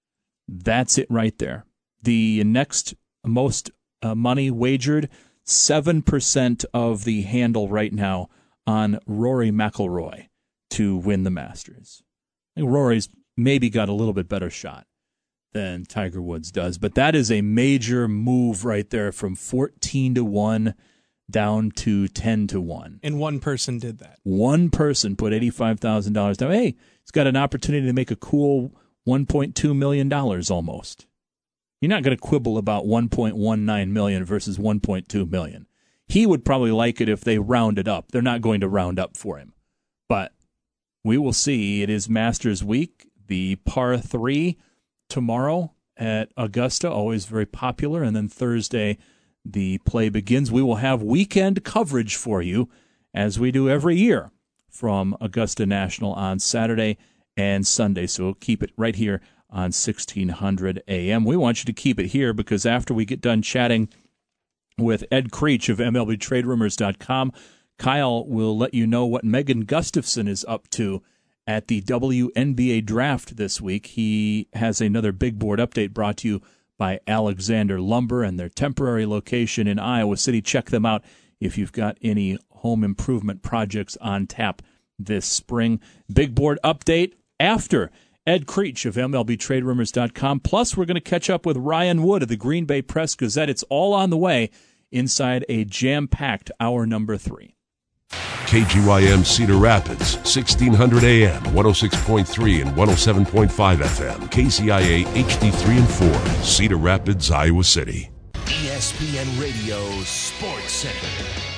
S1: that's it right there. The next most uh, money wagered, seven percent of the handle right now on Rory McIlroy to win the Masters. I think Rory's maybe got a little bit better shot than Tiger Woods does, but that is a major move right there from fourteen to one down to ten to one.
S2: And one person did that.
S1: One person put eighty-five thousand dollars down. Hey, he's got an opportunity to make a cool one point two million dollars almost. You're not going to quibble about one point one nine million dollars versus one point two million dollars. He would probably like it if they rounded up. They're not going to round up for him. But we will see. It is Masters Week. The par three tomorrow at Augusta, always very popular. And then Thursday, the play begins. We will have weekend coverage for you, as we do every year, from Augusta National on Saturday and Sunday. So we'll keep it right here on sixteen hundred A M. We want you to keep it here because after we get done chatting with Ed Creech of M L B Trade Rumors dot com, Kyle will let you know what Megan Gustafson is up to at the W N B A Draft this week. He has another big board update brought to you by Alexander Lumber and their temporary location in Iowa City. Check them out if you've got any home improvement projects on tap this spring. Big board update after Ed Creech of M L B Trade Rumors dot com. Plus, we're going to catch up with Ryan Wood of the Green Bay Press-Gazette. It's all on the way inside a jam-packed hour number three.
S9: K G Y M Cedar Rapids, sixteen hundred A M, one oh six point three and one oh seven point five F M. K C I A H D three and four, Cedar Rapids, Iowa City.
S4: E S P N Radio Sports Center.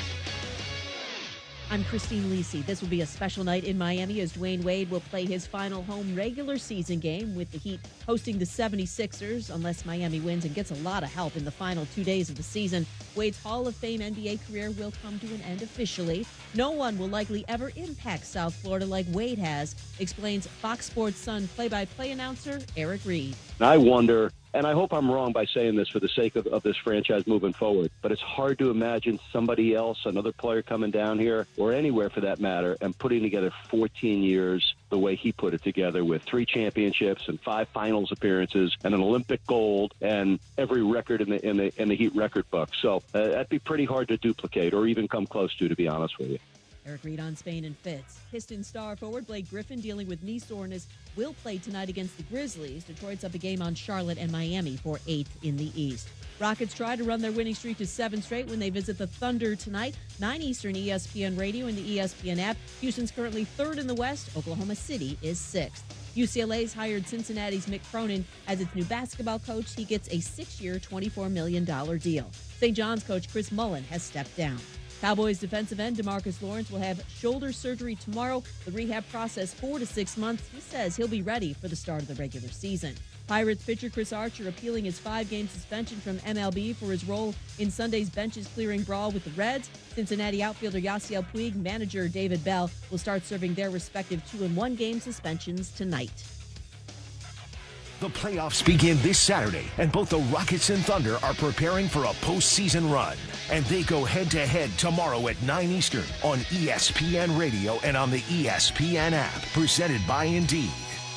S10: I'm Christine Lisi. This will be a special night in Miami as Dwayne Wade will play his final home regular season game with the Heat hosting the seventy-sixers. Unless Miami wins and gets a lot of help in the final two days of the season, Wade's Hall of Fame N B A career will come to an end officially. No one will likely ever impact South Florida like Wade has, explains Fox Sports Sun play-by-play announcer Eric Reed.
S11: I wonder, and I hope I'm wrong by saying this for the sake of, of this franchise moving forward, but it's hard to imagine somebody else, another player coming down here, or anywhere for that matter, and putting together fourteen years the way he put it together with three championships and five finals appearances and an Olympic gold and every record in the in the, in the Heat record book. So uh, that'd be pretty hard to duplicate or even come close to, to be honest with you.
S10: Eric Reed on Spain and Fitz. Pistons star forward Blake Griffin dealing with knee soreness will play tonight against the Grizzlies. Detroit's up a game on Charlotte and Miami for eighth in the East. Rockets try to run their winning streak to seven straight when they visit the Thunder tonight. nine Eastern, E S P N Radio and the E S P N app. Houston's currently third in the West. Oklahoma City is sixth. U C L A's hired Cincinnati's Mick Cronin as its new basketball coach. He gets a six-year, twenty-four million dollars deal. Saint John's coach Chris Mullen has stepped down. Cowboys defensive end DeMarcus Lawrence will have shoulder surgery tomorrow. The rehab process four to six months. He says he'll be ready for the start of the regular season. Pirates pitcher Chris Archer appealing his five-game suspension from M L B for his role in Sunday's benches-clearing brawl with the Reds. Cincinnati outfielder Yasiel Puig, manager David Bell will start serving their respective two- and one-game suspensions tonight.
S4: The playoffs begin this Saturday, and both the Rockets and Thunder are preparing for a postseason run. And they go head-to-head tomorrow at nine Eastern on E S P N Radio and on the E S P N app, presented by Indeed.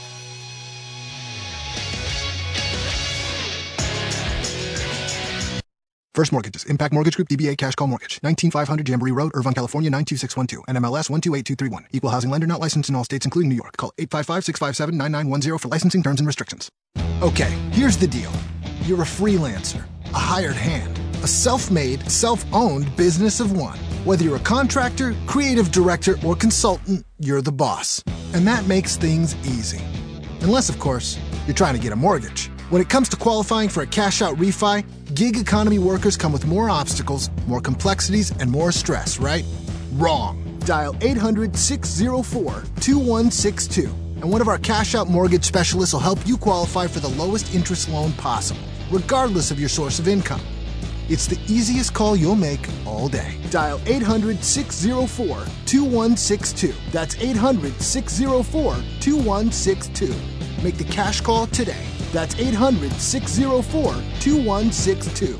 S3: First Mortgages. Impact Mortgage Group. D B A Cash Call Mortgage. nineteen five hundred Jamboree Road, Irvine, California nine two six one two. N M L S one two eight two three one. Equal housing lender not licensed in all states, including New York. Call eight five five, six five seven, nine nine one zero for licensing terms and restrictions. Okay, here's the deal. You're a freelancer, a hired hand, a self-made, self-owned business of one. Whether you're a contractor, creative director, or consultant, you're the boss. And that makes things easy. Unless, of course, you're trying to get a mortgage. When it comes to qualifying for a cash-out refi, gig economy workers come with more obstacles, more complexities, and more stress, right? Wrong. Dial eight hundred, six oh four, two one six two, and one of our cash-out mortgage specialists will help you qualify for the lowest interest loan possible, regardless of your source of income. It's the easiest call you'll make all day. Dial eight hundred, six oh four, two one six two. That's eight hundred, six oh four, two one six two. Make the cash call today. That's eight hundred, six oh four, two one six two.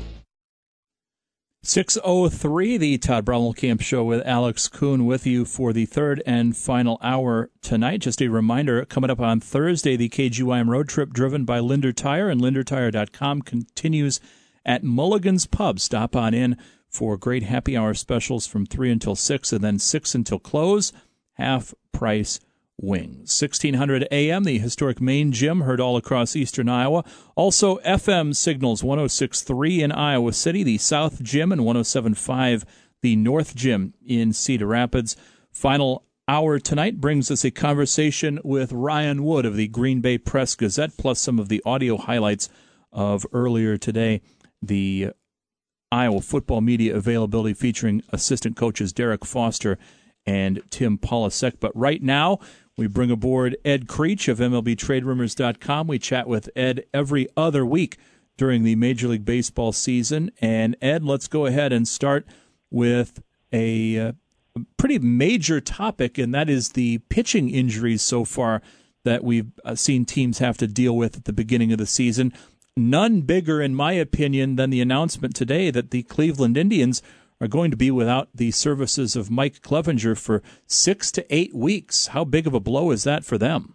S1: six oh three, the Todd Brommelkamp Show with Alex Kuhn with you for the third and final hour tonight. Just a reminder, coming up on Thursday, the K G Y M road trip driven by Linder Tire, and linder tire dot com continues at Mulligan's Pub. Stop on in for great happy hour specials from three until six, and then six until close, half price wings. sixteen hundred A M, the historic main gym, heard all across eastern Iowa. Also, F M signals one oh six point three in Iowa City, the South Gym, and one oh seven point five, the North Gym in Cedar Rapids. Final hour tonight brings us a conversation with Ryan Wood of the Green Bay Press Gazette, plus some of the audio highlights of earlier today, the Iowa football media availability featuring assistant coaches Derek Foster and Tim Polasek. But right now, we bring aboard Ed Creech of M L B Trade Rumors dot com. We chat with Ed every other week during the Major League Baseball season. And Ed, let's go ahead and start with a, uh, pretty major topic, and that is the pitching injuries so far that we've uh, seen teams have to deal with at the beginning of the season. None bigger, in my opinion, than the announcement today that the Cleveland Indians are going to be without the services of Mike Clevenger for six to eight weeks. How big of a blow is that for them?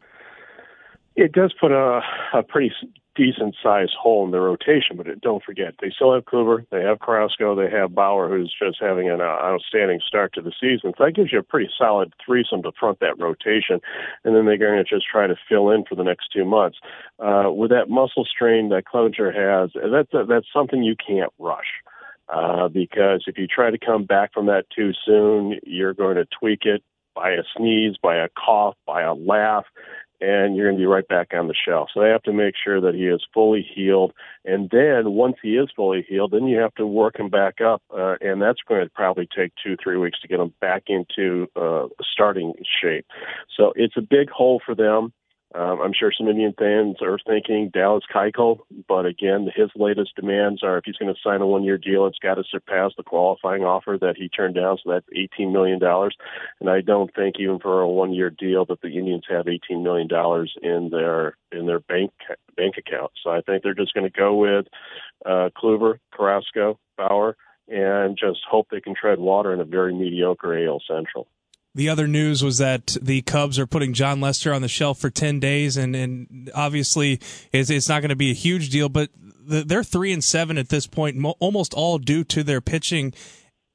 S12: It does put a, a pretty decent-sized hole in the rotation, but it, don't forget, they still have Kluber, they have Carrasco, they have Bauer, who's just having an uh, outstanding start to the season. So that gives you a pretty solid threesome to front that rotation, and then they're going to just try to fill in for the next two months. Uh, with that muscle strain that Clevenger has, that's, uh, that's something you can't rush. Uh, because if you try to come back from that too soon, you're going to tweak it by a sneeze, by a cough, by a laugh, and you're going to be right back on the shelf. So they have to make sure that he is fully healed. And then once he is fully healed, then you have to work him back up, uh, and that's going to probably take two, three weeks to get him back into uh, starting shape. So it's a big hole for them. Um, I'm sure some Indian fans are thinking Dallas Keuchel, but again, his latest demands are if he's going to sign a one-year deal, it's got to surpass the qualifying offer that he turned down, so that's eighteen million dollars. And I don't think even for a one-year deal that the Indians have eighteen million dollars in their in their bank bank account. So I think they're just going to go with uh, Kluber, Carrasco, Bauer, and just hope they can tread water in a very mediocre A L Central.
S2: The other news was that the Cubs are putting John Lester on the shelf for ten days, and, and obviously it's, it's not going to be a huge deal, but the, they're three and seven at this point, mo- almost all due to their pitching.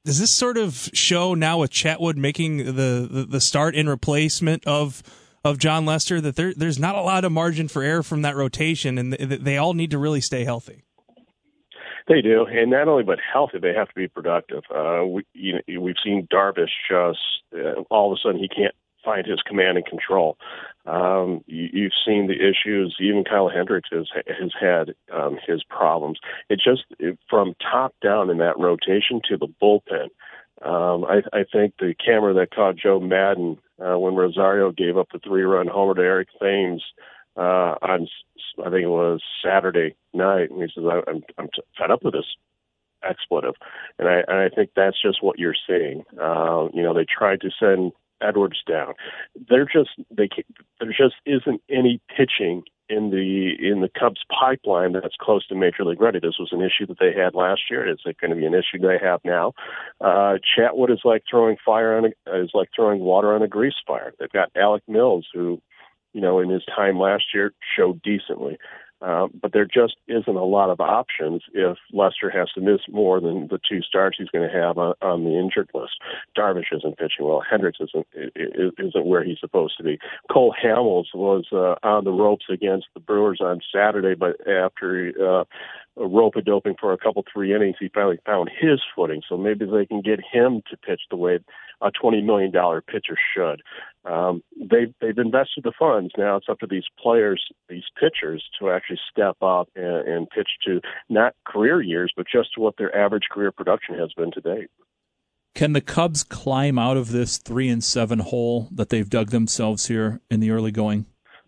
S2: does this sort of show now with Chatwood making the, the, the start in replacement of of John Lester that there there's not a lot of margin for error from that rotation, and th- they all need to really stay healthy?
S12: They do, and not only but healthy, they have to be productive. Uh, we, you know, we've seen Darvish just uh, all of a sudden he can't find his command and control. Um, you, you've seen the issues. Even Kyle Hendricks has has had um, his problems. It just it, from top down in that rotation to the bullpen. Um, I, I think the camera that caught Joe Madden uh, when Rosario gave up the three-run homer to Eric Thames uh, on, I think it was Saturday night, and he says, "I'm I'm fed up with this expletive," and I and I think that's just what you're seeing. Uh, you know, they tried to send Edwards down. They're just they there just isn't any pitching in the in the Cubs pipeline that's close to major league ready. This was an issue that they had last year. It's going to be an issue they have now. Uh, Chatwood is like throwing fire on a, is like throwing water on a grease fire. They've got Alec Mills, who, you know, in his time last year showed decently. Uh, but there just isn't a lot of options if Lester has to miss more than the two starts he's going to have on, on the injured list. Darvish isn't pitching well. Hendricks isn't isn't where he's supposed to be. Cole Hamels was uh, on the ropes against the Brewers on Saturday, but after uh, rope-a-doping for a couple, three innings, he finally found his footing. So maybe they can get him to pitch the way a twenty million dollars pitcher should. Um, they've, they've invested the funds. Now it's up to these players, these pitchers, to actually step up and, and pitch to not career years, but just to what their average career production has been to date.
S1: Can the Cubs climb out of this three and seven hole that they've dug themselves here in the early going?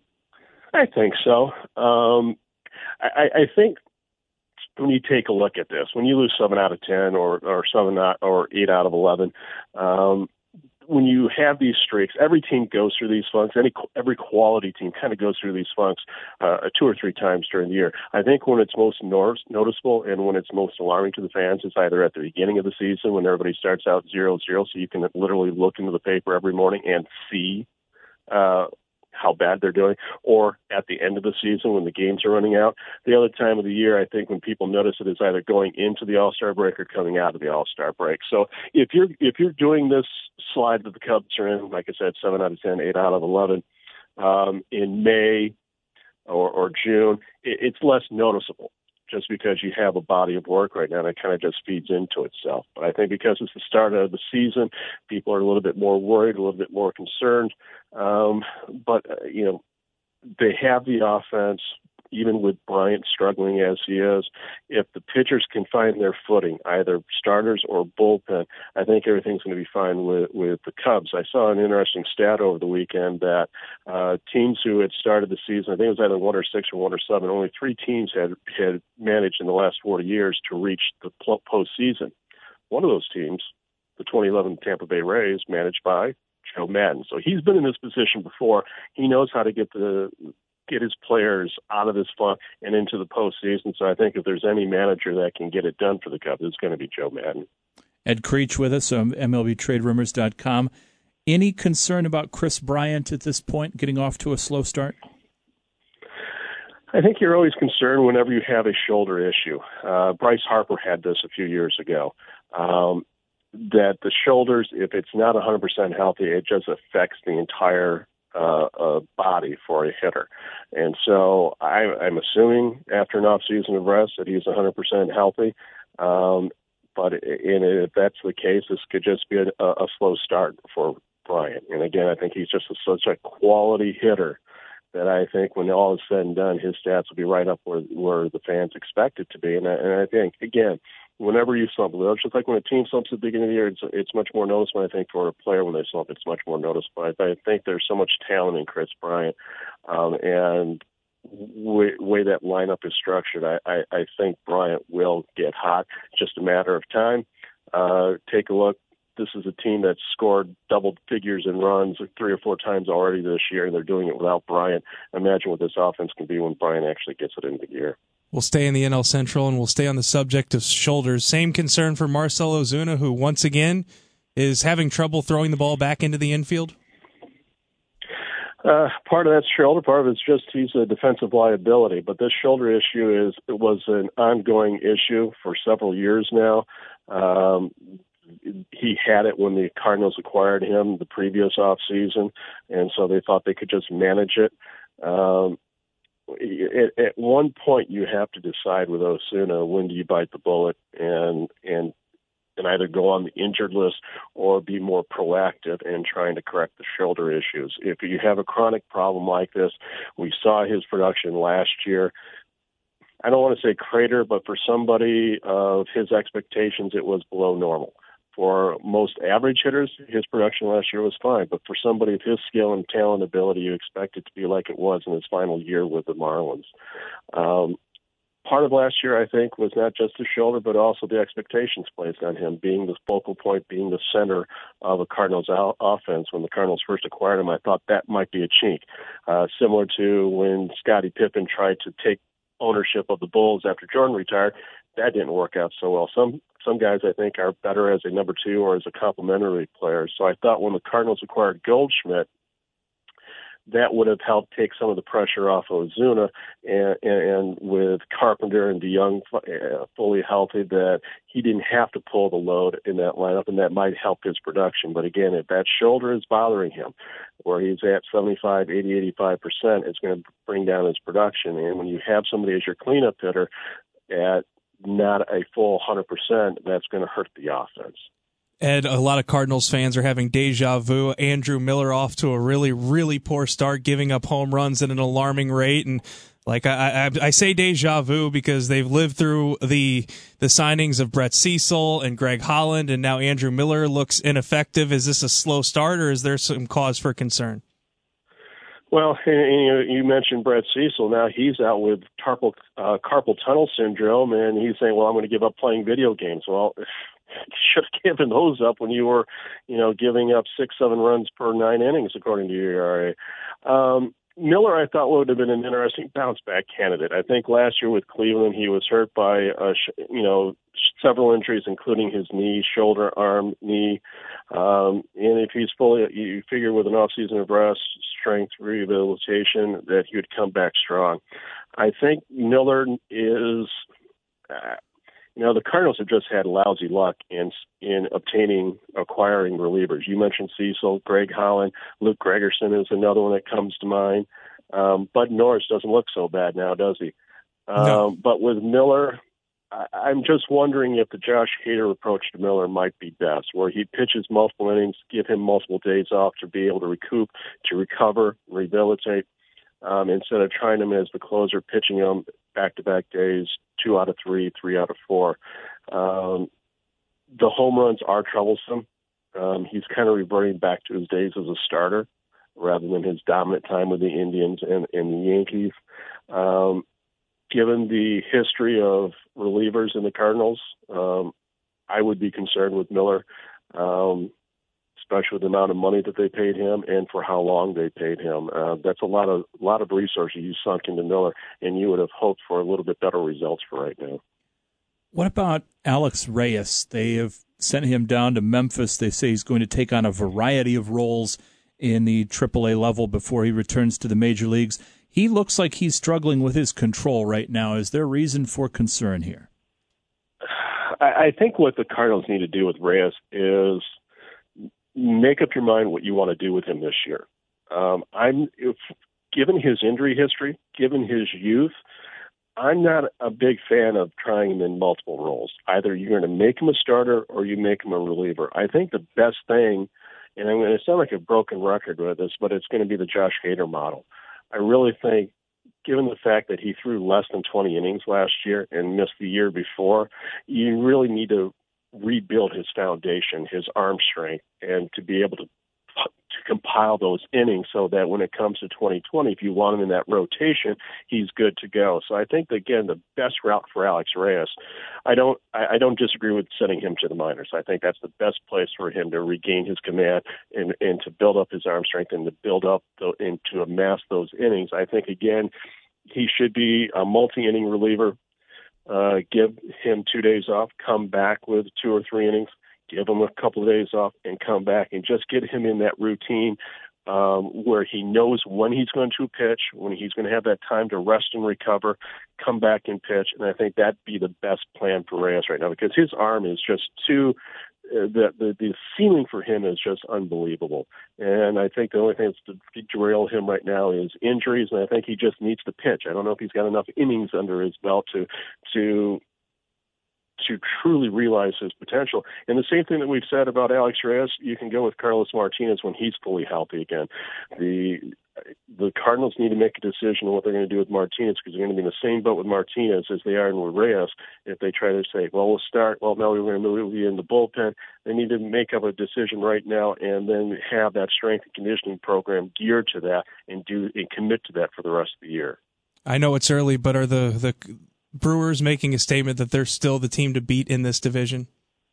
S12: I think so. Um, I, I think when you take a look at this, when you lose seven out of ten or, or seven out, or eight out of eleven, um, when you have these streaks, every team goes through these funks. Any every quality team kind of goes through these funks uh, two or three times during the year. I think when it's most notice, noticeable and when it's most alarming to the fans is either at the beginning of the season when everybody starts out zero zero, so you can literally look into the paper every morning and see uh, how bad they're doing, or at the end of the season when the games are running out. The other time of the year, I think, when people notice it is either going into the All-Star break or coming out of the All-Star break. So if you're if you're doing this slide that the Cubs are in, like I said, seven out of ten, eight out of eleven, um, in May or, or June, it, it's less noticeable just because you have a body of work right now that kind of just feeds into itself. But I think because it's the start of the season, people are a little bit more worried, a little bit more concerned. Um, but, uh, you know, they have the offense, even with Bryant struggling as he is. If the pitchers can find their footing, either starters or bullpen, I think everything's going to be fine with, with the Cubs. I saw an interesting stat over the weekend that uh, teams who had started the season, I think it was either one or six or one or seven, only three teams had, had managed in the last forty years to reach the postseason. One of those teams, the twenty eleven Tampa Bay Rays, managed by Joe Madden. So he's been in this position before. He knows how to get the get his players out of this funk and into the postseason. So I think if there's any manager that can get it done for the Cubs, it's going to be Joe Madden.
S1: Ed Creech with us on M L B Trade Rumors dot com. Any concern about Chris Bryant at this point getting off to a slow start?
S12: I think you're always concerned whenever you have a shoulder issue. Uh, Bryce Harper had this a few years ago. Um, that the shoulders, if it's not one hundred percent healthy, it just affects the entire uh, uh, body for a hitter. And so I, I'm assuming after an off-season of rest that he's one hundred percent healthy. Um, but in, if that's the case, this could just be a, a slow start for Bryant. And again, I think he's just a, such a quality hitter that I think when all is said and done, his stats will be right up where, where the fans expect it to be. And I, and I think, again, whenever you slump, it's just like when a team slumps at the beginning of the year, it's, it's much more noticeable. I think for a player when they slump, it's much more noticeable. I, I think there's so much talent in Chris Bryant, um, and way, way that lineup is structured, I, I, I think Bryant will get hot. It's just a matter of time. Uh, take a look. This is a team that's scored double figures in runs three or four times already this year, and they're doing it without Bryant. Imagine what this offense can be when Bryant actually gets it into gear.
S2: We'll stay in the N L Central, and we'll stay on the subject of shoulders. Same concern for Marcell Ozuna, who once again is having trouble throwing the ball back into the infield?
S12: Uh, part of that's shoulder, part of it's just he's a defensive liability. But this shoulder issue is it was an ongoing issue for several years now. Um, he had it when the Cardinals acquired him the previous offseason, and so they thought they could just manage it. Um, at, at one point, you have to decide with Osuna, when do you bite the bullet and and and either go on the injured list or be more proactive in trying to correct the shoulder issues. If you have a chronic problem like this, we saw his production last year. I don't want to say crater, but for somebody of his expectations, it was below normal. For most average hitters, his production last year was fine, but for somebody of his skill and talent ability, you expect it to be like it was in his final year with the Marlins. Um, Part of last year, I think, was not just the shoulder, but also the expectations placed on him, being the focal point, being the center of a Cardinals offense. When the Cardinals first acquired him, I thought that might be a chink, uh, similar to when Scottie Pippen tried to take ownership of the Bulls after Jordan retired. That didn't work out so well. Some some guys, I think, are better as a number two or as a complementary player. So I thought when the Cardinals acquired Goldschmidt, that would have helped take some of the pressure off of Ozuna, and, and, and with Carpenter and DeYoung uh, fully healthy, that he didn't have to pull the load in that lineup, and that might help his production. But again, if that shoulder is bothering him, where he's at seventy-five, eighty, eighty-five percent, it's going to bring down his production. And when you have somebody as your cleanup hitter at not a full one hundred percent, that's going to hurt the offense.
S2: Ed, a lot of Cardinals fans are having deja vu. Andrew Miller off to a really, really poor start, giving up home runs at an alarming rate. And like I, I, I say deja vu because they've lived through the the signings of Brett Cecil and Greg Holland, and now Andrew Miller looks ineffective. Is this a slow start, or is there some cause for concern?
S12: Well, and you mentioned Brett Cecil. Now he's out with carpal, uh, carpal tunnel syndrome, and he's saying, well, I'm going to give up playing video games. Well, should have given those up when you were, you know, giving up six, seven runs per nine innings, according to your E R A. Um, Miller, I thought, would have been an interesting bounce-back candidate. I think last year with Cleveland, he was hurt by, uh, you know, several injuries, including his knee, shoulder, arm, knee. Um, and if he's fully, you figure with an off-season of rest, strength, rehabilitation, that he would come back strong. I think Miller is... Uh, You know, the Cardinals have just had lousy luck in in obtaining, acquiring relievers. You mentioned Cecil, Greg Holland, Luke Gregerson is another one that comes to mind. Um, Bud Norris doesn't look so bad now, does he? Um, no. But with Miller, I, I'm just wondering if the Josh Hader approach to Miller might be best, where he pitches multiple innings, give him multiple days off to be able to recoup, to recover, rehabilitate, um, instead of trying him as the closer, pitching him back-to-back days, two out of three, three out of four. Um, the home runs are troublesome. Um, he's kind of reverting back to his days as a starter rather than his dominant time with the Indians and, and the Yankees. Um, given the history of relievers in the Cardinals, um, I would be concerned with Miller, um, especially with the amount of money that they paid him and for how long they paid him. Uh, that's a lot of lot of resources you sunk into Miller, and you would have hoped for a little bit better results for right now.
S1: What about Alex Reyes? They have sent him down to Memphis. They say he's going to take on a variety of roles in the triple A level before he returns to the major leagues. He looks like he's struggling with his control right now. Is there reason for concern here?
S12: I, I think what the Cardinals need to do with Reyes is make up your mind what you want to do with him this year. Um, I'm, if, given his injury history, given his youth, I'm not a big fan of trying him in multiple roles. Either you're going to make him a starter or you make him a reliever. I think the best thing, and I'm going to sound like a broken record with this, but it's going to be the Josh Hader model. I really think, given the fact that he threw less than twenty innings last year and missed the year before, you really need to rebuild his foundation, his arm strength, and to be able to to compile those innings so that when it comes to twenty twenty, if you want him in that rotation, he's good to go. So I think, again, the best route for Alex Reyes, I don't I, I don't disagree with sending him to the minors. I think that's the best place for him to regain his command and, and to build up his arm strength and to build up the, and to amass those innings. I think, again, he should be a multi-inning reliever. Uh, give him two days off, come back with two or three innings, give him a couple of days off, and come back and just get him in that routine um, where he knows when he's going to pitch, when he's going to have that time to rest and recover, come back and pitch. And I think that'd be the best plan for Reyes right now because his arm is just too the, the the ceiling for him is just unbelievable. And I think the only thing that's to derail him right now is injuries, and I think he just needs to pitch. I don't know if he's got enough innings under his belt to to to truly realize his potential. And the same thing that we've said about Alex Reyes, you can go with Carlos Martinez when he's fully healthy again. The the Cardinals need to make a decision on what they're going to do with Martinez, because they're going to be in the same boat with Martinez as they are with Reyes. If they try to say, well, we'll start, well, no, we're going to move you in the bullpen, they need to make up a decision right now and then have that strength and conditioning program geared to that and do and commit to that for the rest of the year.
S2: I know it's early, but are the, the Brewers making a statement that they're still the team to beat in this division?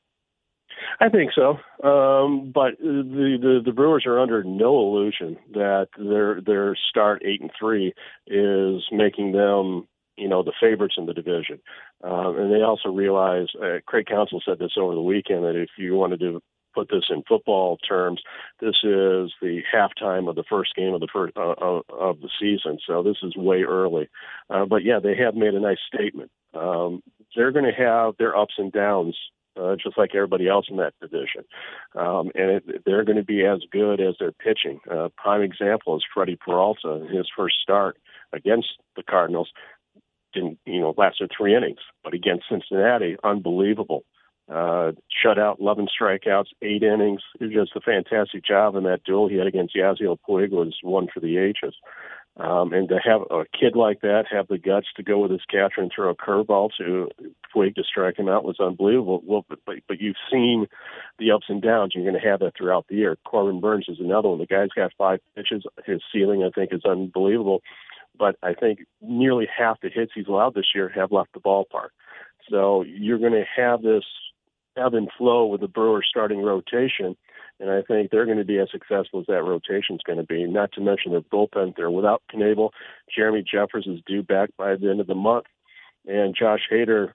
S12: I think so, um, but the, the the Brewers are under no illusion that their their start eight and three is making them, you know, the favorites in the division, um, and they also realize. Uh, Craig Counsell said this over the weekend, that if you wanted to put this in football terms, this is the halftime of the first game of the first uh, of, of the season. So this is way early, uh, but yeah, they have made a nice statement. Um, they're going to have their ups and downs. Uh, just like everybody else in that division. Um, and it, they're going to be as good as their pitching. Uh, prime example is Freddie Peralta. His first start against the Cardinals didn't, you know, lasted three innings, but against Cincinnati, unbelievable. Uh, shutout, eleven strikeouts, eight innings. It was just a fantastic job in that duel he had against Yasiel Puig, was one for the ages. Um, and to have a kid like that have the guts to go with his catcher and throw a curveball to Puig to strike him out was unbelievable. Well, but, but, but you've seen the ups and downs. You're going to have that throughout the year. Corbin Burns is another one. The guy's got five pitches. His ceiling, I think, is unbelievable. But I think nearly half the hits he's allowed this year have left the ballpark. So you're going to have this ebb and flow with the Brewers starting rotation. And I think they're going to be as successful as that rotation is going to be. Not to mention their bullpen. They're without Knebel. Jeremy Jeffers is due back by the end of the month. And Josh Hader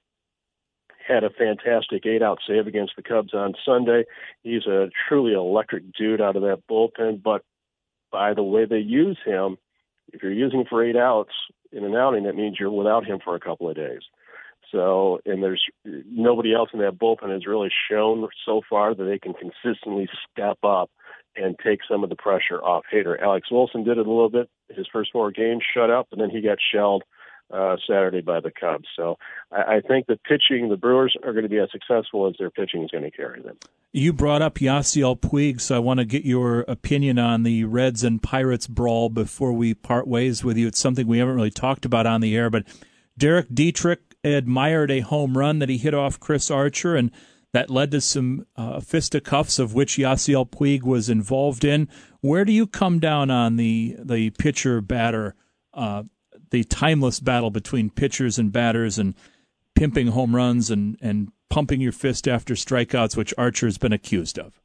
S12: had a fantastic eight-out save against the Cubs on Sunday. He's a truly electric dude out of that bullpen. But by the way they use him, if you're using him for eight outs in an outing, that means you're without him for a couple of days. So, and there's nobody else in that bullpen has really shown so far that they can consistently step up and take some of the pressure off Hader. Alex Wilson did it a little bit. His first four games shut up, and then he got shelled uh, Saturday by the Cubs. So I, I think the pitching, the Brewers are going to be as successful as their pitching is going to carry them.
S1: You brought up Yasiel Puig, so I want to get your opinion on the Reds and Pirates brawl before we part ways with you. It's something we haven't really talked about on the air, but Derek Dietrich admired a home run that he hit off Chris Archer, and that led to some uh, fisticuffs, of which Yasiel Puig was involved in. Where do you come down on the the pitcher-batter, uh, the timeless battle between pitchers and batters, and pimping home runs and, and pumping your fist after strikeouts, which Archer's been accused of?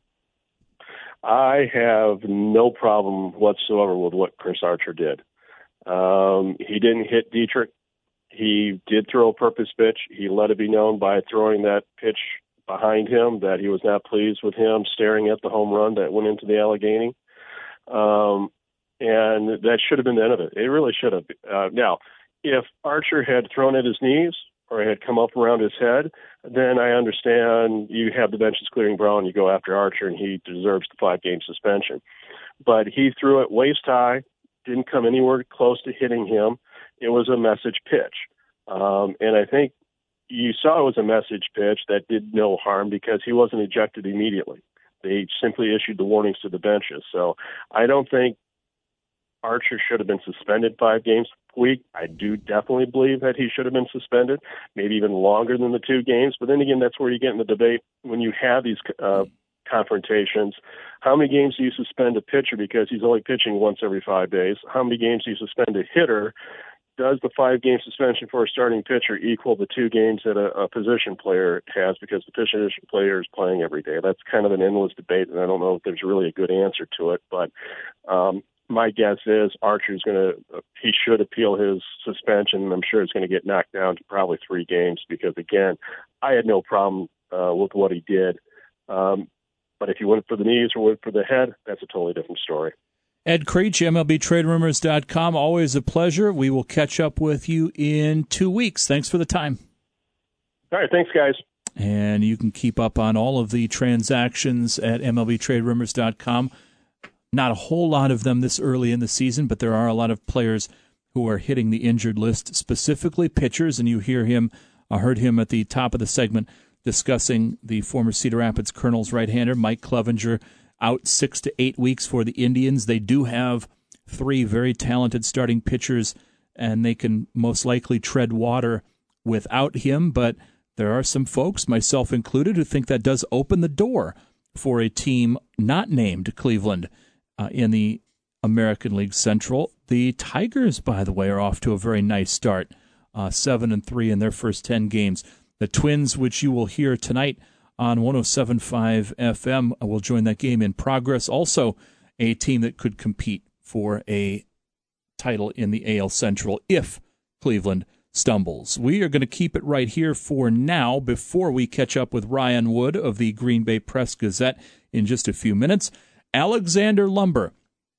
S12: I have no problem whatsoever with what Chris Archer did. Um, he didn't hit Dietrich. He did throw a purpose pitch. He let it be known by throwing that pitch behind him that he was not pleased with him staring at the home run that went into the Allegheny. Um, and that should have been the end of it. It really should have. Uh, now, if Archer had thrown at his knees or had come up around his head, then I understand you have the benches clearing brawl and you go after Archer and he deserves the five-game suspension. But he threw it waist high, didn't come anywhere close to hitting him. It was a message pitch. Um, and I think you saw it was a message pitch that did no harm because he wasn't ejected immediately. They simply issued the warnings to the benches. So I don't think Archer should have been suspended five games a week. I do definitely believe that he should have been suspended, maybe even longer than the two games. But then again, that's where you get in the debate when you have these uh, confrontations. How many games do you suspend a pitcher because he's only pitching once every five days? How many games do you suspend a hitter? Does the five-game suspension for a starting pitcher equal the two games that a, a position player has because the position player is playing every day? That's kind of an endless debate, and I don't know if there's really a good answer to it. But um, my guess is Archer's going to – he should appeal his suspension, and I'm sure it's going to get knocked down to probably three games because, again, I had no problem uh, with what he did. Um, but if he went for the knees or went for the head, that's a totally different story.
S1: Ed Creech, M L B Trade Rumors dot com. Always a pleasure. We will catch up with you in two weeks. Thanks for the time.
S12: All right. Thanks, guys.
S1: And you can keep up on all of the transactions at M L B Trade Rumors dot com. Not a whole lot of them this early in the season, but there are a lot of players who are hitting the injured list, specifically pitchers, and you hear him, I heard him at the top of the segment discussing the former Cedar Rapids Colonels right-hander, Mike Clevenger, out six to eight weeks for the Indians. They do have three very talented starting pitchers, and they can most likely tread water without him, but there are some folks, myself included, who think that does open the door for a team not named Cleveland uh, in the American League Central. The Tigers, by the way, are off to a very nice start, uh, seven and three in their first ten games. The Twins, which you will hear tonight on one oh seven point five F M, will join that game in progress. Also, a team that could compete for a title in the A L Central if Cleveland stumbles. We are going to keep it right here for now before we catch up with Ryan Wood of the Green Bay Press-Gazette in just a few minutes. Alexander Lumber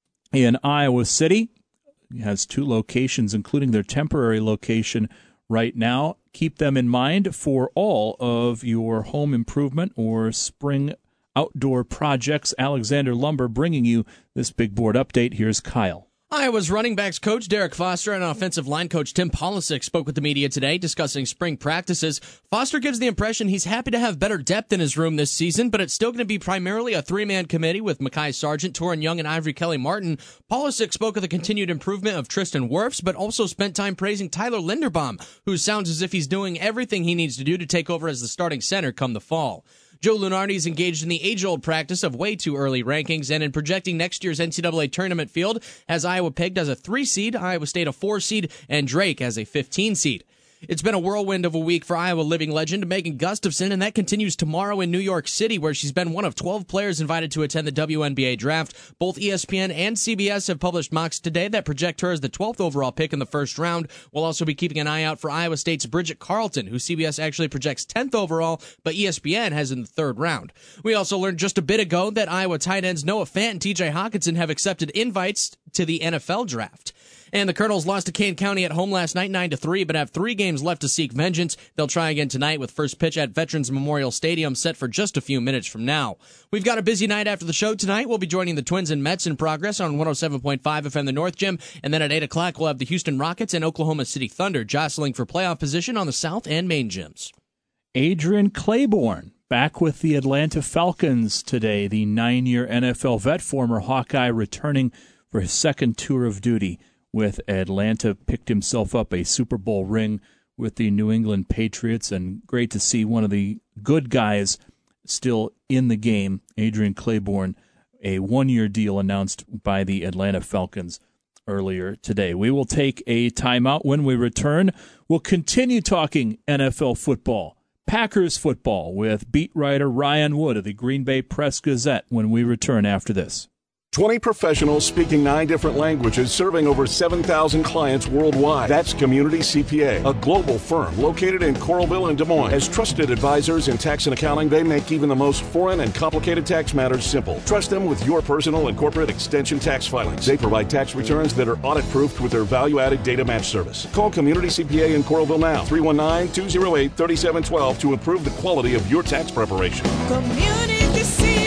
S1: in Iowa City has two locations, including their temporary location right now. Keep them in mind for all of your home improvement or spring outdoor projects. Alexander Lumber bringing you this big board update. Here's Kyle.
S6: Iowa's running backs coach Derek Foster and offensive line coach Tim Polisic spoke with the media today discussing spring practices. Foster gives the impression he's happy to have better depth in his room this season, but it's still going to be primarily a three-man committee with Mekhi Sargent, Torin Young, and Ivory Kelly-Martin. Polisic spoke of the continued improvement of Tristan Wirfs, but also spent time praising Tyler Linderbaum, who sounds as if he's doing everything he needs to do to take over as the starting center come the fall. Joe Lunardi is engaged in the age-old practice of way too early rankings, and in projecting next year's N C double A tournament field, has Iowa pegged as a three seed, Iowa State a four seed, and Drake as a fifteen seed. It's been a whirlwind of a week for Iowa living legend Megan Gustafson, and that continues tomorrow in New York City, where she's been one of twelve players invited to attend the W N B A draft. Both E S P N and C B S have published mocks today that project her as the twelfth overall pick in the first round. We'll also be keeping an eye out for Iowa State's Bridget Carlton, who C B S actually projects tenth overall, but E S P N has in the third round. We also learned just a bit ago that Iowa tight ends Noah Fant and T J Hockenson have accepted invites to the N F L draft. And the Colonels lost to Kane County at home last night nine to three, but have three games left to seek vengeance. They'll try again tonight with first pitch at Veterans Memorial Stadium set for just a few minutes from now. We've got a busy night after the show tonight. We'll be joining the Twins and Mets in progress on one oh seven point five F M the North Gym, and then at eight o'clock we'll have the Houston Rockets and Oklahoma City Thunder jostling for playoff position on the South and Main gyms.
S1: Adrian Claiborne back with the Atlanta Falcons today. The nine-year N F L vet, former Hawkeye, returning for his second tour of duty with Atlanta, picked himself up a Super Bowl ring with the New England Patriots, and great to see one of the good guys still in the game, Adrian Claiborne, a one-year deal announced by the Atlanta Falcons earlier today. We will take a timeout. When we return, we'll continue talking N F L football, Packers football, with beat writer Ryan Wood of the Green Bay Press-Gazette when we return after this.
S13: twenty professionals speaking nine different languages, serving over seven thousand clients worldwide. That's Community C P A, a global firm located in Coralville and Des Moines. As trusted advisors in tax and accounting, they make even the most foreign and complicated tax matters simple. Trust them with your personal and corporate extension tax filings. They provide tax returns that are audit-proofed with their value-added data match service. Call Community C P A in Coralville now, three one nine, two oh eight, three seven one two, to improve the quality of your tax preparation.
S8: Community C P A.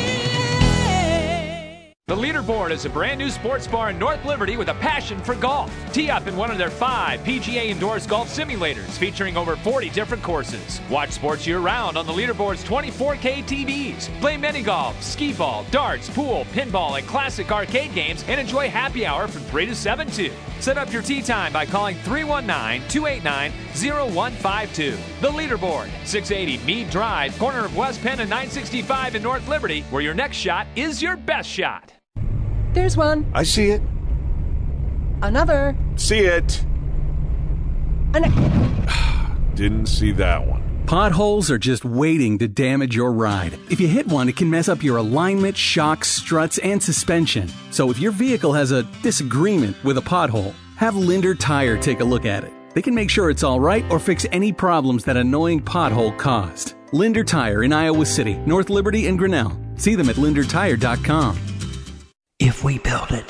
S14: The Leaderboard is a brand new sports bar in North Liberty with a passion for golf. Tee up in one of their five P G A endorsed golf simulators featuring over forty different courses. Watch sports year-round on the Leaderboard's twenty-four K T Vs. Play mini-golf, skee-ball, darts, pool, pinball, and classic arcade games, and enjoy happy hour from three to seven, too. Set up your tee time by calling three one nine, two eight nine, oh one five two. The Leaderboard, six eighty Meade Drive, corner of West Penn and nine sixty-five in North Liberty, where your next shot is your best shot.
S16: There's one.
S13: I see it.
S16: Another.
S13: See it.
S16: An-
S13: Didn't see that one.
S18: Potholes are just waiting to damage your ride. If you hit one, it can mess up your alignment, shocks, struts, and suspension. So if your vehicle has a disagreement with a pothole, have Linder Tire take a look at it. They can make sure it's all right or fix any problems that annoying pothole caused. Linder Tire in Iowa City, North Liberty, and Grinnell. See them at linder tire dot com.
S20: If we build it,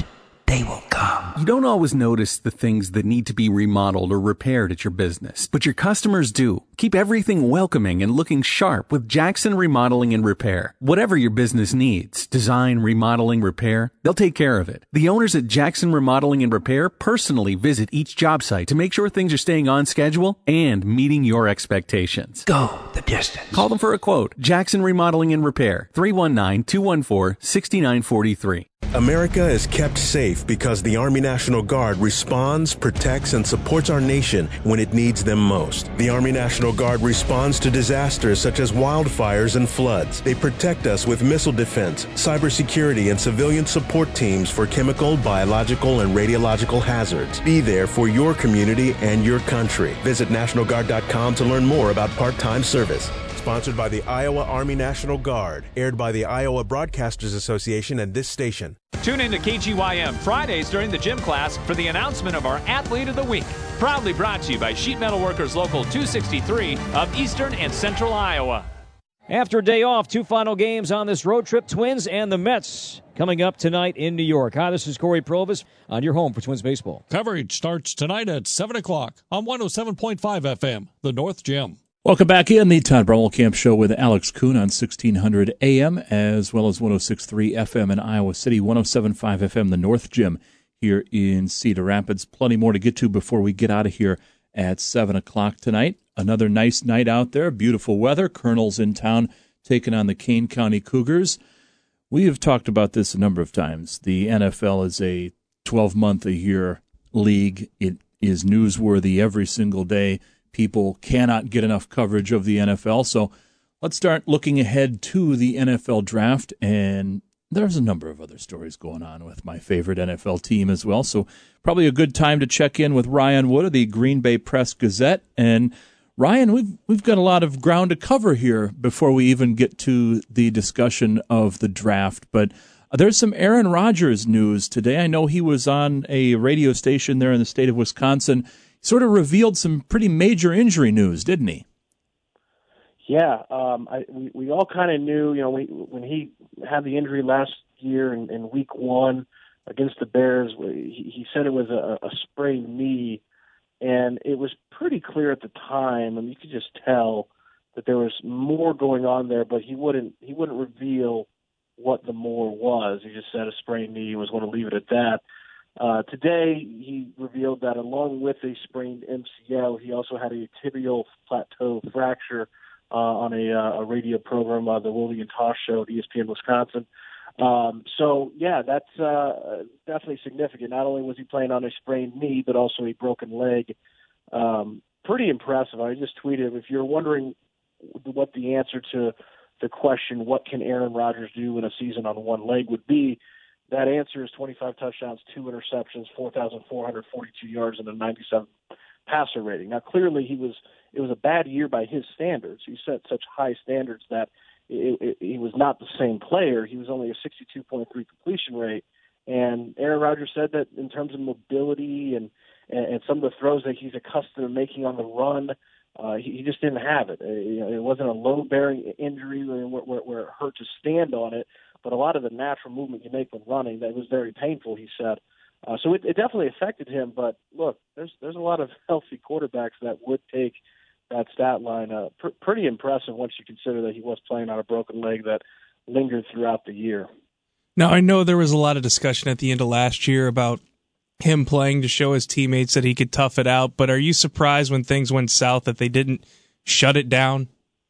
S18: They will come. You don't always notice the things that need to be remodeled or repaired at your business, but your customers do. Keep everything welcoming and looking sharp with Jackson Remodeling and Repair. Whatever your business needs, design, remodeling, repair, they'll take care of it. The owners at Jackson Remodeling and Repair personally visit each job site to make sure things are staying on schedule and meeting your expectations. Go the distance. Call them for a quote. Jackson Remodeling and Repair, three one nine, two one four, six nine four three.
S17: America is kept safe because the Army National Guard responds, protects, and supports our nation when it needs them most. The Army National Guard responds to disasters such as wildfires and floods. They protect us with missile defense, cybersecurity, and civilian support teams for chemical, biological, and radiological hazards. Be there for your community and your country. Visit National Guard dot com to learn more about part-time service. Sponsored by the Iowa Army National Guard. Aired by the Iowa Broadcasters Association and this station.
S14: Tune in to K G Y M Fridays during the gym class for the announcement of our Athlete of the Week. Proudly brought to you by Sheet Metal Workers Local two sixty-three of Eastern and Central Iowa.
S20: After a day off, two final games on this road trip, Twins and the Mets coming up tonight in New York. Hi, this is Corey Provis on your home for Twins baseball.
S19: Coverage starts tonight at seven o'clock on one oh seven point five F M, the North Gym.
S1: Welcome back in the Todd Brummelkamp Show with Alex Kuhn on sixteen hundred A M as well as one oh six point three F M in Iowa City, one oh seven point five F M, the North Gym here in Cedar Rapids. Plenty more to get to before we get out of here at seven o'clock tonight. Another nice night out there, beautiful weather. Colonel's in town taking on the Kane County Cougars. We have talked about this a number of times. The N F L is a twelve-month-a-year league. It is newsworthy every single day. People cannot get enough coverage of the N F L. So let's start looking ahead to the N F L draft. And there's a number of other stories going on with my favorite N F L team as well. So probably a good time to check in with Ryan Wood of the Green Bay Press Gazette. And Ryan, we've, we've got a lot of ground to cover here before we even get to the discussion of the draft. But there's some Aaron Rodgers news today. I know he was on a radio station there in the state of Wisconsin. Sort of revealed some pretty major injury news, didn't he?
S22: Yeah, um, I, we, we all kind of knew, you know, we, when he had the injury last year in, in week one against the Bears, he, he said it was a, a sprained knee, and it was pretty clear at the time, and you could just tell that there was more going on there, but he wouldn't he wouldn't reveal what the more was. He just said a sprained knee and was going to leave it at that. Uh, today, he revealed that along with a sprained M C L, he also had a tibial plateau fracture uh, on a, uh, a radio program, uh, the Willie and Tosh Show at E S P N Wisconsin. Um, so, yeah, that's uh, definitely significant. Not only was he playing on a sprained knee, but also a broken leg. Um, pretty impressive. I just tweeted, if you're wondering what the answer to the question, what can Aaron Rodgers do in a season on one leg would be, that answer is twenty-five touchdowns, two interceptions, four thousand four hundred forty-two yards, and a ninety-seven passer rating. Now, clearly, he was it was a bad year by his standards. He set such high standards that it, it, he was not the same player. He was only a sixty-two point three completion rate. And Aaron Rodgers said that in terms of mobility and, and, and some of the throws that he's accustomed to making on the run, uh, he, he just didn't have it. Uh, you know, it wasn't a load-bearing injury where, where, where it hurt to stand on it. But a lot of the natural movement you make when running, that was very painful, he said. Uh, so it, it definitely affected him. But, look, there's there's a lot of healthy quarterbacks that would take that stat line. Uh, pr- pretty impressive once you consider that he was playing on a broken leg that lingered throughout the year.
S2: Now, I know there was a lot of discussion at the end of last year about him playing to show his teammates that he could tough it out. But are you surprised when things went south that they didn't shut it down?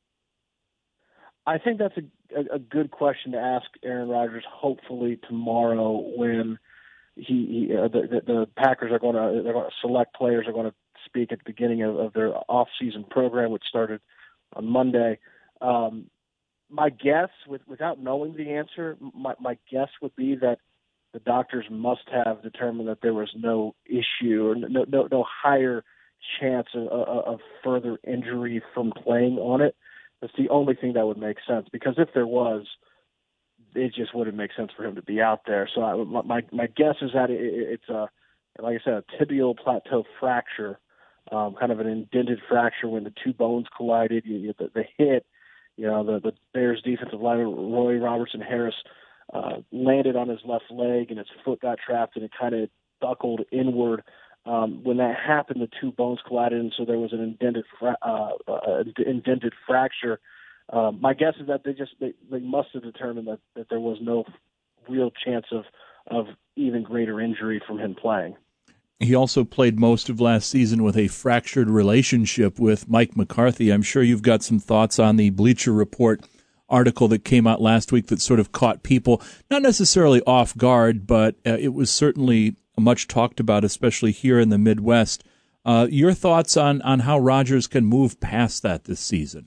S22: I think that's a A, a good question to ask Aaron Rodgers. Hopefully tomorrow, when he, he uh, the, the, the Packers are going to they're going to select players are going to speak at the beginning of, of their off-season program, which started on Monday. Um, my guess, with, without knowing the answer, my, my guess would be that the doctors must have determined that there was no issue or no no, no higher chance of, of, of further injury from playing on it. That's the only thing that would make sense, because if there was, it just wouldn't make sense for him to be out there. So I, my my guess is that it, it's a, like I said, a tibial plateau fracture, um, kind of an indented fracture when the two bones collided. You, you, the, the hit, you know, the, the Bears defensive lineman Roy Robertson Harris uh, landed on his left leg and his foot got trapped and it kind of buckled inward. Um, when that happened, the two bones collided, and so there was an indented, fra- uh, uh, indented fracture. Um, my guess is that they just they, they must have determined that, that there was no real chance of of even greater injury from him playing.
S1: He also played most of last season with a fractured relationship with Mike McCarthy. I'm sure you've got some thoughts on the Bleacher Report article that came out last week that sort of caught people, not necessarily off guard, but uh, it was certainly much talked about, especially here in the Midwest. Uh, your thoughts on, on how Rodgers can move past that this season?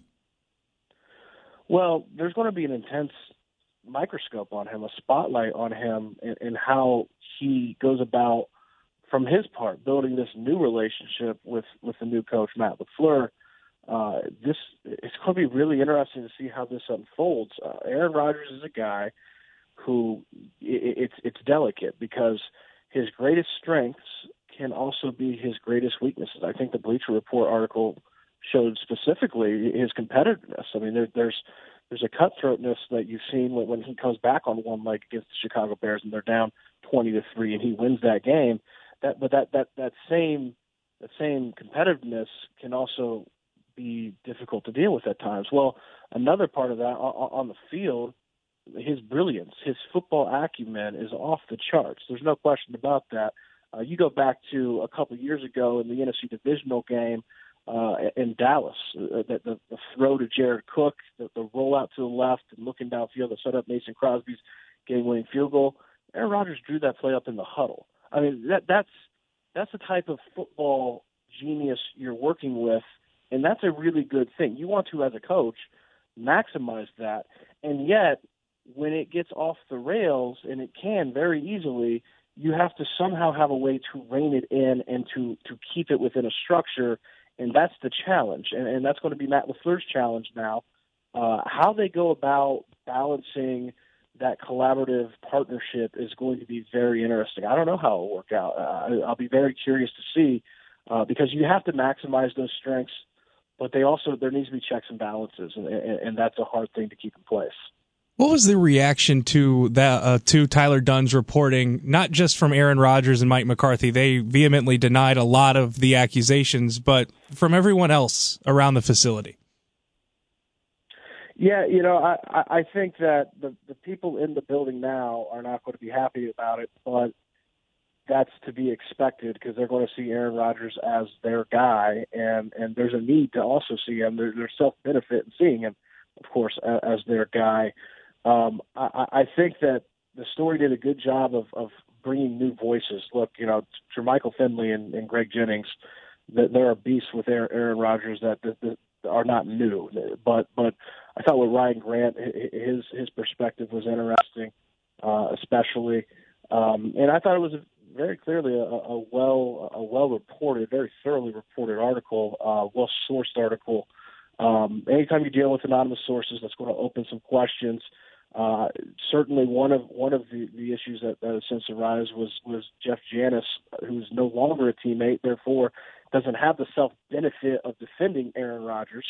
S22: Well, there's going to be an intense microscope on him, a spotlight on him, and, and how he goes about, from his part, building this new relationship with, with the new coach, Matt LaFleur. Uh, this it's going to be really interesting to see how this unfolds. Uh, Aaron Rodgers is a guy who it, it's it's delicate because his greatest strengths can also be his greatest weaknesses. I think the Bleacher Report article showed specifically his competitiveness. I mean, there, there's there's a cutthroatness that you've seen when, when he comes back on one leg against the Chicago Bears and they're down twenty to three and he wins that game. That, but that that that same that same competitiveness can also be difficult to deal with at times. Well, another part of that on, on the field, his brilliance, his football acumen is off the charts. There's no question about that. Uh, you go back to a couple of years ago in the N F C divisional game uh, in Dallas, uh, the, the, the throw to Jared Cook, the, the rollout to the left and looking downfield to set up Mason Crosby's game-winning field goal. Aaron Rodgers drew that play up in the huddle. I mean, that, that's that's the type of football genius you're working with, and that's a really good thing. You want to, as a coach, maximize that, and yet when it gets off the rails, and it can very easily, you have to somehow have a way to rein it in and to, to keep it within a structure, and that's the challenge. And, and that's going to be Matt LaFleur's challenge now. Uh, how they go about balancing that collaborative partnership is going to be very interesting. I don't know how it will work out. Uh, I'll be very curious to see uh, because you have to maximize those strengths, but they also there needs to be checks and balances, and, and, and that's a hard thing to keep in place.
S2: What was the reaction to that uh, to Tyler Dunn's reporting, not just from Aaron Rodgers and Mike McCarthy? They vehemently denied a lot of the accusations, but from everyone else around the facility.
S22: Yeah, you know, I, I think that the, the people in the building now are not going to be happy about it, but that's to be expected because they're going to see Aaron Rodgers as their guy, and, and there's a need to also see him. There, there's self-benefit in seeing him, of course, as their guy. Um, I, I think that the story did a good job of, of bringing new voices. Look, you know, Jermichael Finley and, and Greg Jennings, that there are beasts with Aaron, Aaron Rodgers that, that, that are not new, but but I thought with Ryan Grant, his his perspective was interesting, uh, especially, um, and I thought it was a, very clearly a, a well a well reported, very thoroughly reported article, uh, well sourced article. Um, anytime you deal with anonymous sources, that's going to open some questions. Uh, certainly, one of one of the, the issues that, that has since arisen was was Jeff Janis, who's no longer a teammate, therefore doesn't have the self benefit of defending Aaron Rodgers.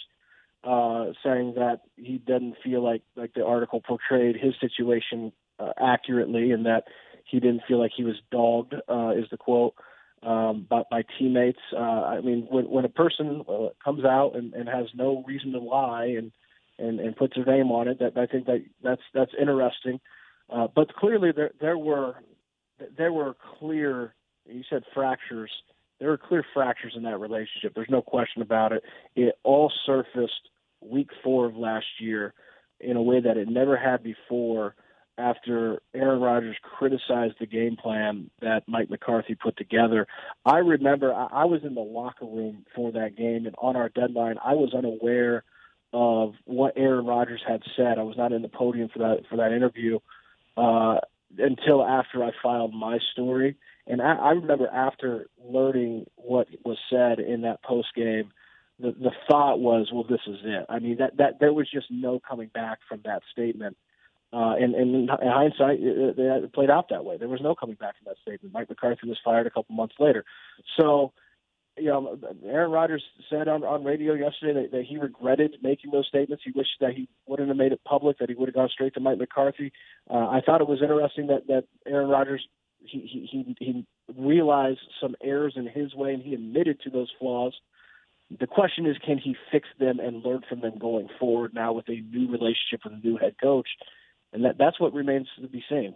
S22: Uh, saying that he doesn't feel like, like the article portrayed his situation uh, accurately and that he didn't feel like he was dogged, uh, is the quote, um, by, by teammates. Uh, I mean, when, when a person uh, comes out and, and has no reason to lie and, and, and puts their name on it, that I think that that's, that's interesting. Uh, but clearly there, there were, there were clear, you said fractures, there were clear fractures in that relationship. There's no question about it. It all surfaced week four of last year in a way that it never had before after Aaron Rodgers criticized the game plan that Mike McCarthy put together. I remember I, I was in the locker room for that game, and on our deadline, I was unaware of what Aaron Rodgers had said. I was not in the podium for that for that interview uh, until after I filed my story. And I, I remember after learning what was said in that post game, the, the thought was, well, this is it. I mean, that, that there was just no coming back from that statement. Uh, and, and in hindsight, it, it played out that way. There was no coming back from that statement. Mike McCarthy was fired a couple months later. So you know, Aaron Rodgers said on, on radio yesterday that, that he regretted making those statements. He wished that he wouldn't have made it public, that he would have gone straight to Mike McCarthy. Uh, I thought it was interesting that, that Aaron Rodgers, he, he, he, he realized some errors in his way, and he admitted to those flaws. The question is, can he fix them and learn from them going forward now with a new relationship with a new head coach? And that, that's what remains to be seen.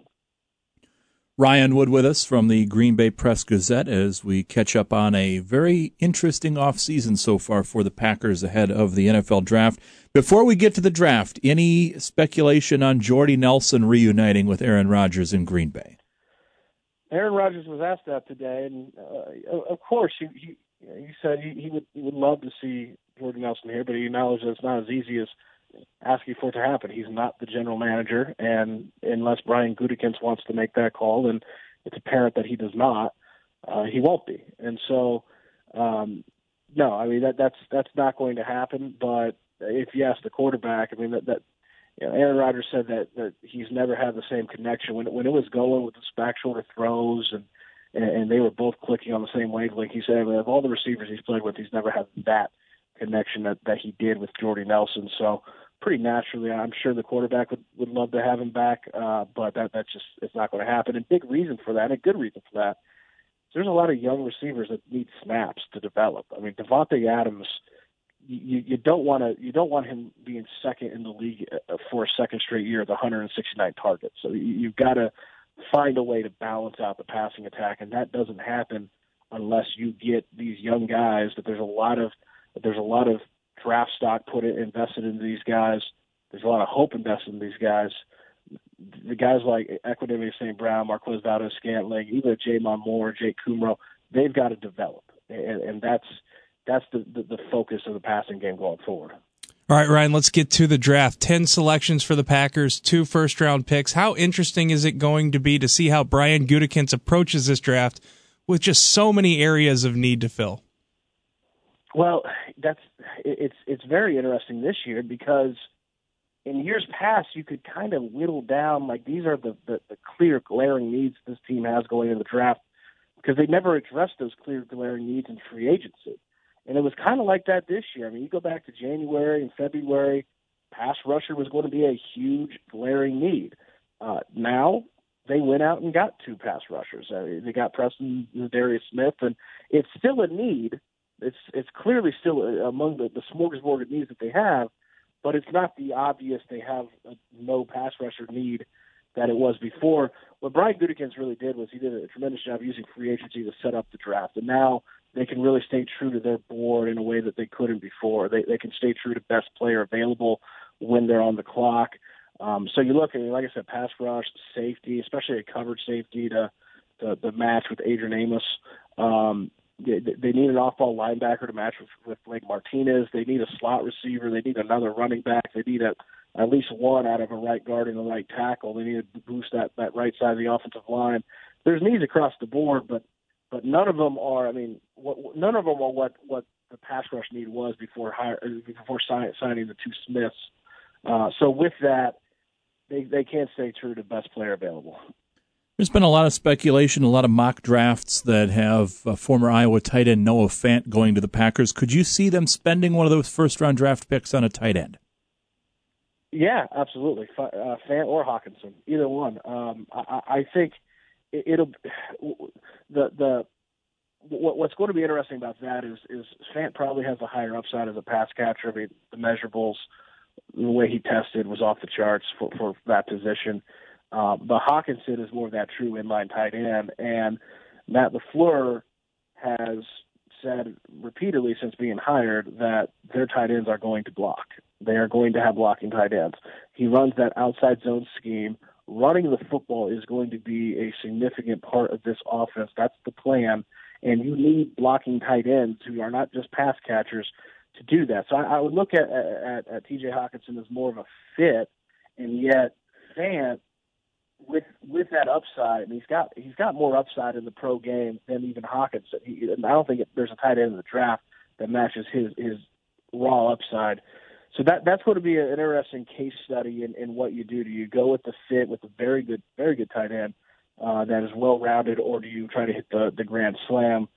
S1: Ryan Wood with us from the Green Bay Press-Gazette as we catch up on a very interesting offseason so far for the Packers ahead of the N F L Draft. Before we get to the draft, any speculation on Jordy Nelson reuniting with Aaron Rodgers in Green Bay?
S22: Aaron Rodgers was asked that today, and uh, of course he, he, he said he, he, would, he would love to see Jordy Nelson here, but he acknowledged that it's not as easy as asking for it to happen. He's not the general manager, and unless Brian Gutekunst wants to make that call, and it's apparent that he does not, uh, he won't be. And so, um, no, I mean that that's that's not going to happen. But if you ask the quarterback, I mean that that you know, Aaron Rodgers said that that he's never had the same connection when when it was going with the back shoulder throws and and, and they were both clicking on the same wavelength. He said, I mean, of all the receivers he's played with, he's never had that connection that, that he did with Jordy Nelson. So pretty naturally, I'm sure the quarterback would, would love to have him back, uh, but that that's just it's not going to happen. And big reason for that, and a good reason for that, there's a lot of young receivers that need snaps to develop. I mean, Devontae Adams, you you don't want to you don't want him being second in the league for a second straight year with one hundred sixty-nine targets. So you, you've got to find a way to balance out the passing attack, and that doesn't happen unless you get these young guys. That there's a lot of there's a lot of draft stock put it invested into these guys. There's a lot of hope invested in these guys. The guys like Equanimeous Saint Brown, Marquez Valdes-Scantling, even Jamon Moore, Jake Kumro, they've got to develop, and, and that's that's the, the the focus of the passing game going forward.
S2: All right, Ryan, let's get to the draft. Ten selections for the Packers, two first-round picks. How interesting is it going to be to see how Brian Gutekunst approaches this draft with just so many areas of need to fill?
S22: Well, that's it's it's very interesting this year because in years past you could kind of whittle down like these are the, the, the clear glaring needs this team has going into the draft because they never addressed those clear glaring needs in free agency. And it was kind of like that this year. I mean, you go back to January and February, pass rusher was going to be a huge glaring need. Uh, now they went out and got two pass rushers. Uh, they got Preston Darius Smith, and it's still a need. It's it's clearly still among the, the smorgasbord of needs that they have, but it's not the obvious they have a no pass rusher need that it was before. What Brian Gutekunst really did was he did a tremendous job using free agency to set up the draft, and now they can really stay true to their board in a way that they couldn't before. They they can stay true to best player available when they're on the clock. Um, so you look at, like I said, pass rush, safety, especially a coverage safety to to, to match with Adrian Amos. Um, They, they need an off-ball linebacker to match with, with Blake Martinez. They need a slot receiver. They need another running back. They need a, at least one out of a right guard and a right tackle. They need to boost that, that right side of the offensive line. There's needs across the board, but but none of them are. I mean, what, none of them are what, what the pass rush need was before hire, before sign, signing the two Smiths. Uh, so with that, they they can't stay true to best player available.
S1: There's been a lot of speculation, a lot of mock drafts that have uh, former Iowa tight end Noah Fant going to the Packers. Could you see them spending one of those first-round draft picks on a tight end?
S22: Yeah, absolutely. F- uh, Fant or Hawkinson, either one. Um, I, I think it, it'll the the what, what's going to be interesting about that is is Fant probably has a higher upside as a pass catcher. I mean, the measurables, the way he tested was off the charts for, for that position. Uh, but Hawkinson is more of that true inline tight end, and Matt LaFleur has said repeatedly since being hired that their tight ends are going to block. They are going to have blocking tight ends. He runs that outside zone scheme. Running the football is going to be a significant part of this offense. That's the plan, and you need blocking tight ends who are not just pass catchers to do that. So I, I would look at, at, at T J Hawkinson as more of a fit, and yet Fant, With with that upside, and he's got he's got more upside in the pro game than even Hawkinson. He, and I don't think it, there's a tight end in the draft that matches his his raw upside. So that that's going to be an interesting case study in, in what you do. Do you go with the fit with a very good very good tight end uh, that is well rounded, or do you try to hit the the grand slam?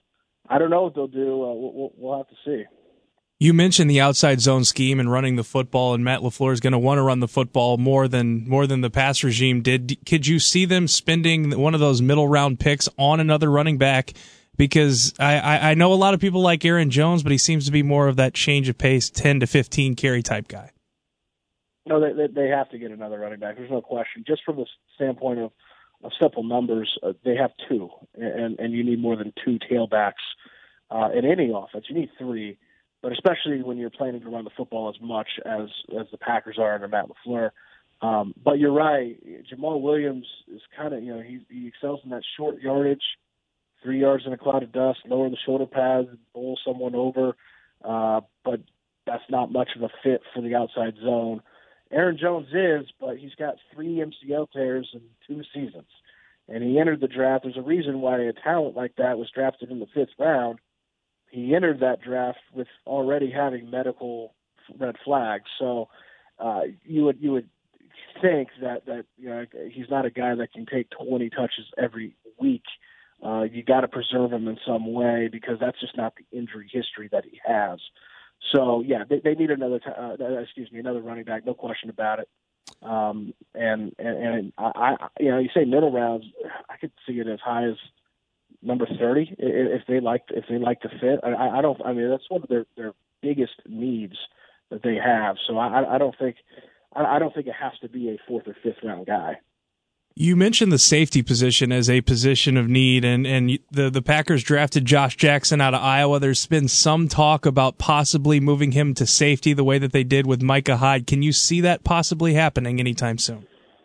S22: I don't know what they'll do. Uh, we'll, we'll have to see.
S2: You mentioned the outside zone scheme and running the football, and Matt LaFleur is going to want to run the football more than more than the pass regime did. Could you see them spending one of those middle round picks on another running back? Because I, I, I know a lot of people like Aaron Jones, but he seems to be more of that change of pace, ten to fifteen carry type guy.
S22: No, they, they, they have to get another running back. There's no question. Just from the standpoint of, of simple numbers, uh, they have two, and, and you need more than two tailbacks uh, in any offense. You need three. But especially when you're planning to run the football as much as, as the Packers are under Matt LaFleur. Um, but you're right. Jamal Williams is kind of, you know, he, he excels in that short yardage, three yards in a cloud of dust, lower the shoulder pads, bowl someone over. Uh, but that's not much of a fit for the outside zone. Aaron Jones is, but he's got three M C L tears in two seasons. And he entered the draft. There's a reason why a talent like that was drafted in the fifth round. He entered that draft with already having medical red flags. So uh, you would you would think that that you know he's not a guy that can take twenty touches every week. Uh, you got to preserve him in some way because that's just not the injury history that he has. So yeah, they, they need another t- uh, excuse me another running back, no question about it. Um, and and, and I, I you know you say middle rounds, I could see it as high as number thirty, if they like if they like to fit. I, I don't. I mean, that's one of their, their biggest needs that they have. So I, I don't think I, I don't think it has to be a fourth or fifth round guy.
S2: You mentioned the safety position as a position of need, and, and the, the Packers drafted Josh Jackson out of Iowa. There's been some talk about possibly moving him to safety the way that they did with Micah Hyde. Can you see that possibly happening anytime soon?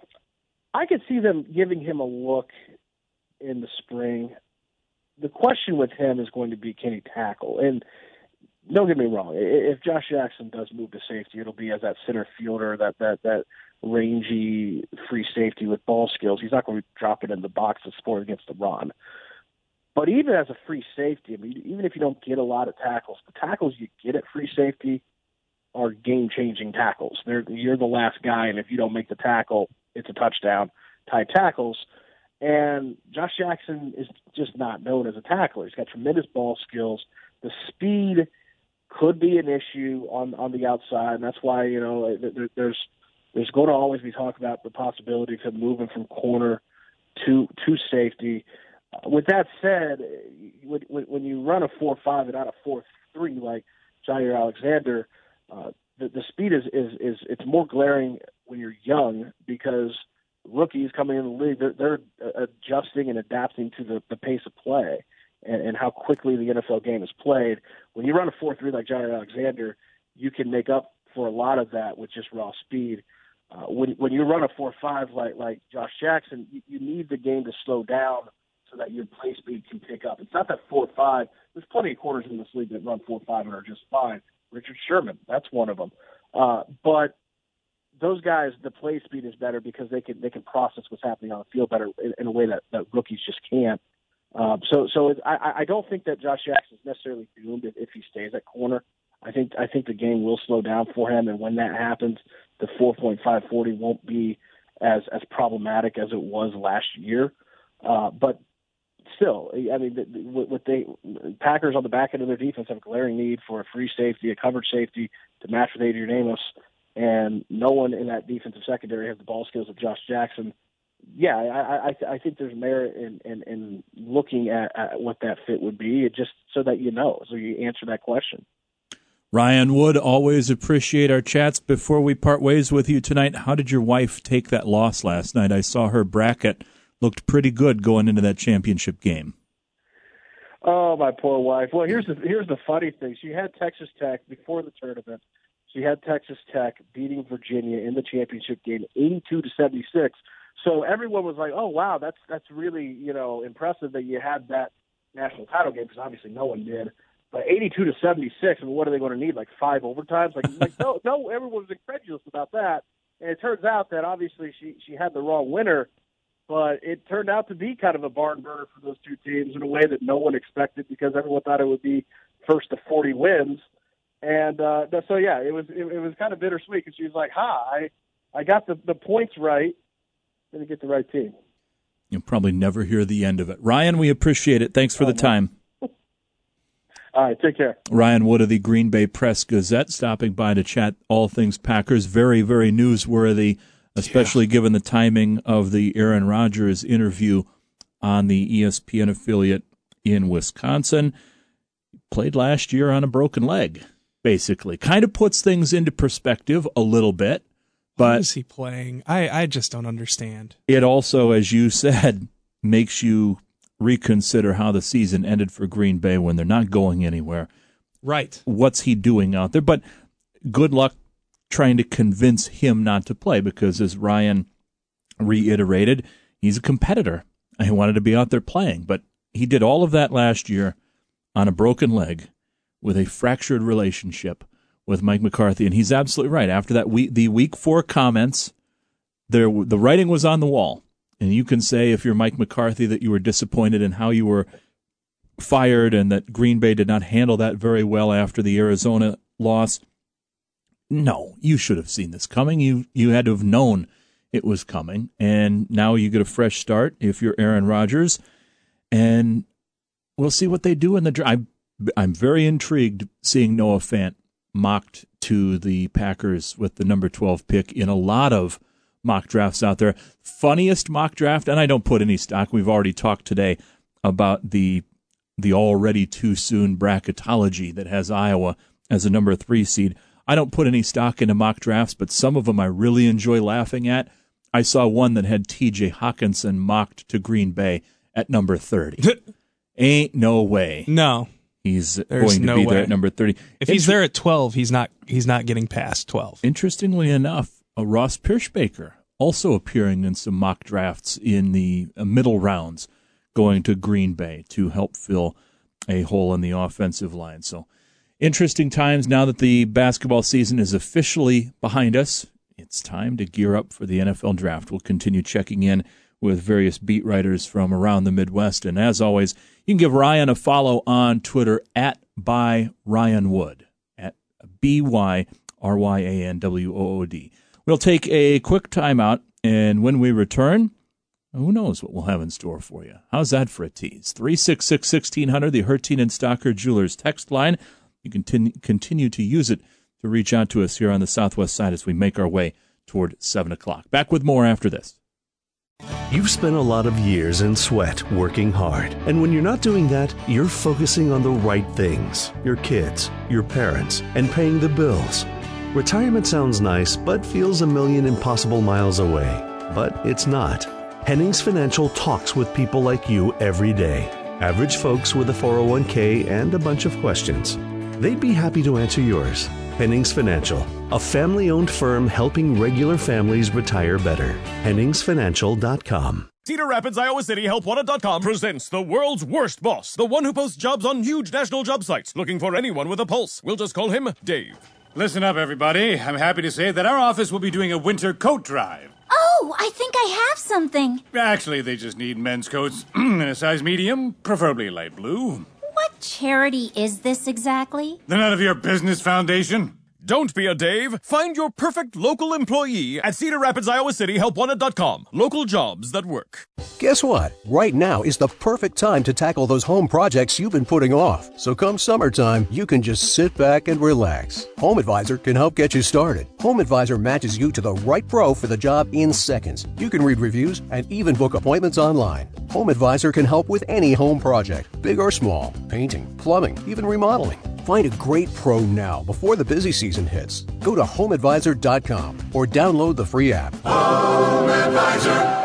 S22: I could see them giving him a look in the spring. The question with him is going to be, can he tackle? And don't get me wrong, if Josh Jackson does move to safety, it'll be as that center fielder, that that that rangy free safety with ball skills. He's not going to be dropping in the box to support against the run. But even as a free safety, I mean, even if you don't get a lot of tackles, the tackles you get at free safety are game-changing tackles. They're, you're the last guy, and if you don't make the tackle, it's a touchdown type tackles. And Josh Jackson is just not known as a tackler. He's got tremendous ball skills. The speed could be an issue on, on the outside, and that's why, you know, there, there's there's going to always be talk about the possibility of him moving from corner to to safety. Uh, with that said, when, when you run a four five and not a four three like Jair Alexander, uh, the, the speed is, is, is it's more glaring when you're young because rookies coming in the league, they're, they're adjusting and adapting to the, the pace of play and, and how quickly the N F L game is played. When you run a four three like Jair Alexander, you can make up for a lot of that with just raw speed. Uh, when, when you run a four five like, like Josh Jackson, you, you need the game to slow down so that your play speed can pick up. It's not that four five. There's plenty of corners in this league that run four five and are just fine. Richard Sherman, that's one of them. Uh, but those guys, the play speed is better because they can they can process what's happening on the field better in, in a way that, that rookies just can't. Um, so so it, I, I don't think that Josh Jackson is necessarily doomed if, if he stays at corner. I think I think the game will slow down for him, and when that happens, the four point five forty won't be as as problematic as it was last year. Uh, but still, I mean, the, the, what they Packers on the back end of their defense have a glaring need for a free safety, a coverage safety to match with Adrian Amos. And no one in that defensive secondary has the ball skills of Josh Jackson. Yeah, I, I, I think there's merit in, in, in looking at, at what that fit would be, just so that you know, so you answer that question.
S1: Ryan Wood, always appreciate our chats. Before we part ways with you tonight, how did your wife take that loss last night? I saw her bracket looked pretty good going into that championship game.
S22: Oh, my poor wife. Well, here's the here's the funny thing. She had Texas Tech before the tournament. She had Texas Tech beating Virginia in the championship game, eighty-two to seventy-six. So everyone was like, "Oh, wow, that's that's really you know impressive that you had that national title game," because obviously no one did. But eighty-two to seventy-six, I mean, what are they going to need? Like five overtimes? Like, like no, no, everyone was incredulous about that. And it turns out that obviously she she had the wrong winner, but it turned out to be kind of a barn burner for those two teams in a way that no one expected because everyone thought it would be first to forty wins. And uh, so, yeah, it was it, it was kind of bittersweet because she was like, ha, I, I got the, the points right, didn't get the right team.
S1: You'll probably never hear the end of it. Ryan, we appreciate it. Thanks for the time.
S22: All right, take care.
S1: Ryan Wood of the Green Bay Press-Gazette stopping by to chat all things Packers. Very, very newsworthy, especially yeah. given the timing of the Aaron Rodgers interview on the E S P N affiliate in Wisconsin. Played last year on a broken leg, basically. Kind of puts things into perspective a little bit. But
S2: What is he playing? I, I just don't understand.
S1: It also, as you said, makes you reconsider how the season ended for Green Bay when they're not going anywhere.
S2: Right.
S1: What's he doing out there? But good luck trying to convince him not to play because, as Ryan reiterated, he's a competitor. He wanted to be out there playing. But he did all of that last year on a broken leg with a fractured relationship with Mike McCarthy. And he's absolutely right. After that week, the week four comments, there the writing was on the wall. And you can say, if you're Mike McCarthy, that you were disappointed in how you were fired and that Green Bay did not handle that very well after the Arizona loss. No, you should have seen this coming. You you had to have known it was coming. And now you get a fresh start if you're Aaron Rodgers. And we'll see what they do in the draft. I'm, I'm very intrigued seeing Noah Fant mocked to the Packers with the number twelve pick in a lot of mock drafts out there. Funniest mock draft, and I don't put any stock. We've already talked today about the the already too soon bracketology that has Iowa as a number three seed. I don't put any stock into mock drafts, but some of them I really enjoy laughing at. I saw one that had T J Hawkinson mocked to Green Bay at number thirty. Ain't no way.
S2: No.
S1: He's
S2: There's
S1: going to
S2: no
S1: be
S2: way.
S1: there at number thirty.
S2: If he's there at twelve, he's not he's not getting past twelve.
S1: Interestingly enough, uh, Ross Pirschbaker also appearing in some mock drafts in the uh, middle rounds, going to Green Bay to help fill a hole in the offensive line. So interesting times now that the basketball season is officially behind us. It's time to gear up for the N F L draft. We'll continue checking in with various beat writers from around the Midwest. And as always, you can give Ryan a follow on Twitter at by Ryan Wood, at B Y R Y A N W O O D. We'll take a quick timeout, and when we return, who knows what we'll have in store for you. How's that for a tease? three six six, one six zero zero, the Hertine and Stocker Jewelers text line. You can continue, continue to use it to reach out to us here on the Southwest side as we make our way toward seven o'clock. Back with more after this.
S5: You've spent a lot of years in sweat working hard. And when you're not doing that, you're focusing on the right things. Your kids, your parents, and paying the bills. Retirement sounds nice, but feels a million impossible miles away. But it's not. Hennings Financial talks with people like you every day. Average folks with a four oh one k and a bunch of questions. They'd be happy to answer yours. Hennings Financial, a family-owned firm helping regular families retire better. Hennings Financial dot com.
S7: Cedar Rapids, Iowa City, help wanted dot com presents the world's worst boss, the one who posts jobs on huge national job sites, looking for anyone with a pulse. We'll just call him Dave.
S23: Listen up, everybody. I'm happy to say that our office will be doing a winter coat drive.
S24: Oh, I think I have something.
S23: Actually, they just need men's coats in a size medium, preferably light blue.
S24: What charity is this exactly?
S23: The None of Your Business Foundation.
S7: Don't be a Dave. Find your perfect local employee at Cedar Rapids, Iowa City, help wanted dot com. Local jobs that work.
S21: Guess what? Right now is the perfect time to tackle those home projects you've been putting off. So come summertime, you can just sit back and relax. Home Advisor can help get you started. Home Advisor matches you to the right pro for the job in seconds. You can read reviews and even book appointments online. Home Advisor can help with any home project, big or small, painting, plumbing, even remodeling. Find a great pro now before the busy season hits. Go to home advisor dot com or download the free app.
S25: Home Advisor.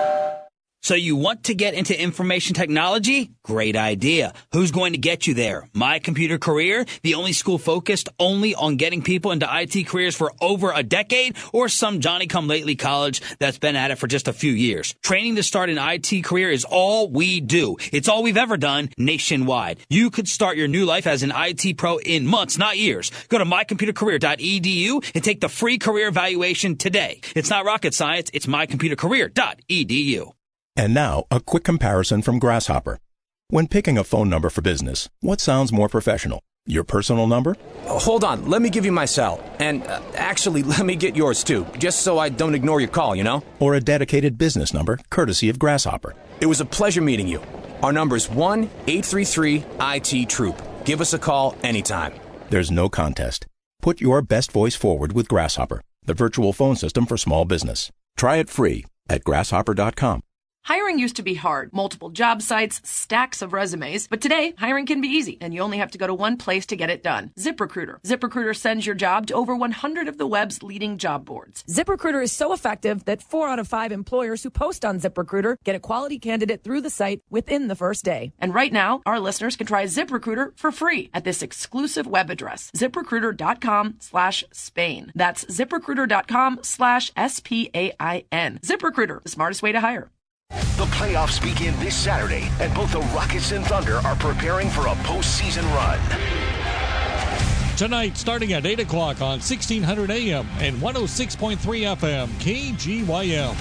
S25: So you want to get into information technology? Great idea. Who's going to get you there? My Computer Career, the only school focused only on getting people into I T careers for over a decade, or some Johnny-come-lately college that's been at it for just a few years. Training to start an I T career is all we do. It's all we've ever done nationwide. You could start your new life as an I T pro in months, not years. Go to my computer career dot e d u and take the free career evaluation today. It's not rocket science. It's my computer career dot e d u.
S26: And now, a quick comparison from Grasshopper. When picking a phone number for business, what sounds more professional? Your personal number?
S27: Oh, hold on, let me give you my cell. And uh, actually, let me get yours too, just so I don't ignore your call, you know?
S26: Or a dedicated business number, courtesy of Grasshopper.
S27: It was a pleasure meeting you. Our number is one eight three three I T Troop. Give us a call anytime.
S26: There's no contest. Put your best voice forward with Grasshopper, the virtual phone system for small business. Try it free at grasshopper dot com.
S3: Hiring used to be hard. Multiple job sites, stacks of resumes. But today, hiring can be easy, and you only have to go to one place to get it done. ZipRecruiter. ZipRecruiter sends your job to over one hundred of the web's leading job boards.
S4: ZipRecruiter is so effective that four out of five employers who post on ZipRecruiter get a quality candidate through the site within the first day.
S3: And right now, our listeners can try ZipRecruiter for free at this exclusive web address, ZipRecruiter.com slash Spain. That's ZipRecruiter.com slash S P A I N. ZipRecruiter, the smartest way to hire.
S9: The playoffs begin this Saturday, and both the Rockets and Thunder are preparing for a postseason run.
S19: Tonight, starting at eight o'clock on sixteen hundred A M and one oh six point three F M, K G Y M.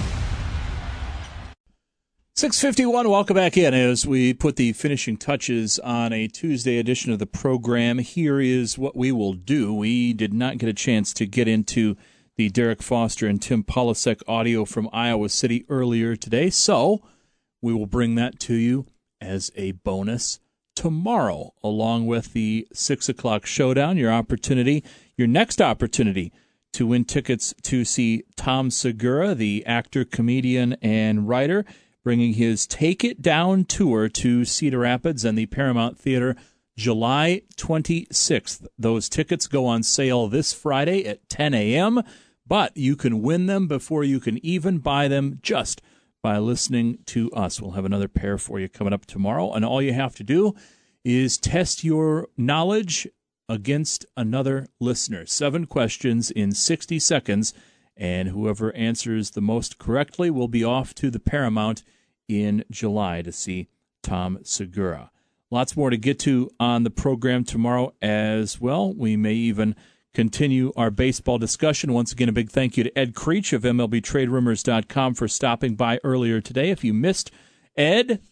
S1: six fifty-one, welcome back in as we put the finishing touches on a Tuesday edition of the program. Here is what we will do. We did not get a chance to get into the Derek Foster and Tim Polasek audio from Iowa City earlier today, so we will bring that to you as a bonus tomorrow, along with the six o'clock showdown, your opportunity, your next opportunity to win tickets to see Tom Segura, the actor, comedian, and writer, bringing his Take It Down tour to Cedar Rapids and the Paramount Theater July twenty-sixth. Those tickets go on sale this Friday at ten a.m., but you can win them before you can even buy them just by listening to us. We'll have another pair for you coming up tomorrow, and all you have to do is test your knowledge against another listener. Seven questions in sixty seconds, and whoever answers the most correctly will be off to the Paramount in July to see Tom Segura. Lots more to get to on the program tomorrow as well. We may even continue our baseball discussion. Once again, a big thank you to Ed Creech of M L B Trade Rumors dot com for stopping by earlier today. If you missed Ed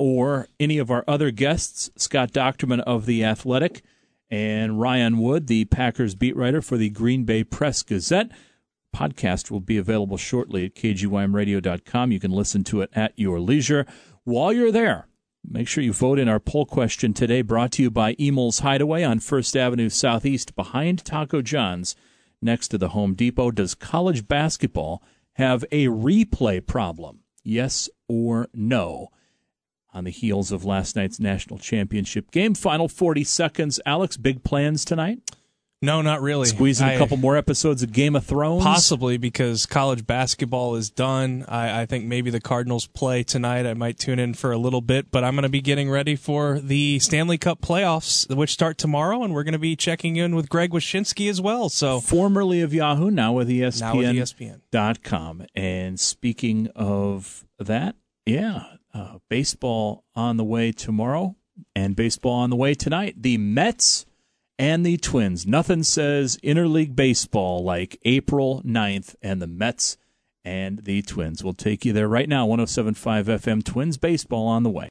S1: or any of our other guests, Scott Docterman of The Athletic and Ryan Wood, the Packers beat writer for the Green Bay Press-Gazette, podcast will be available shortly at K G Y M radio dot com. You can listen to it at your leisure. While you're there, make sure you vote in our poll question today, brought to you by Emel's Hideaway on First Avenue Southeast behind Taco John's next to the Home Depot. Does college basketball have a replay problem? Yes or no? On the heels of last night's national championship game, final forty seconds. Alex, big plans tonight?
S2: No, not really.
S1: Squeezing
S2: I,
S1: a couple more episodes of Game of Thrones?
S2: Possibly, because college basketball is done. I, I think maybe the Cardinals play tonight. I might tune in for a little bit, but I'm going to be getting ready for the Stanley Cup playoffs, which start tomorrow, and we're going to be checking in with Greg Wyshynski as well. So,
S1: formerly of Yahoo, now with E S P N.
S2: Now with E S P N
S1: dot com. And speaking of that, yeah, uh, baseball on the way tomorrow, and baseball on the way tonight. The Mets and the Twins. Nothing says interleague baseball like April ninth and the Mets and the Twins. We'll take you there right now. one oh seven point five F M, Twins baseball on the way.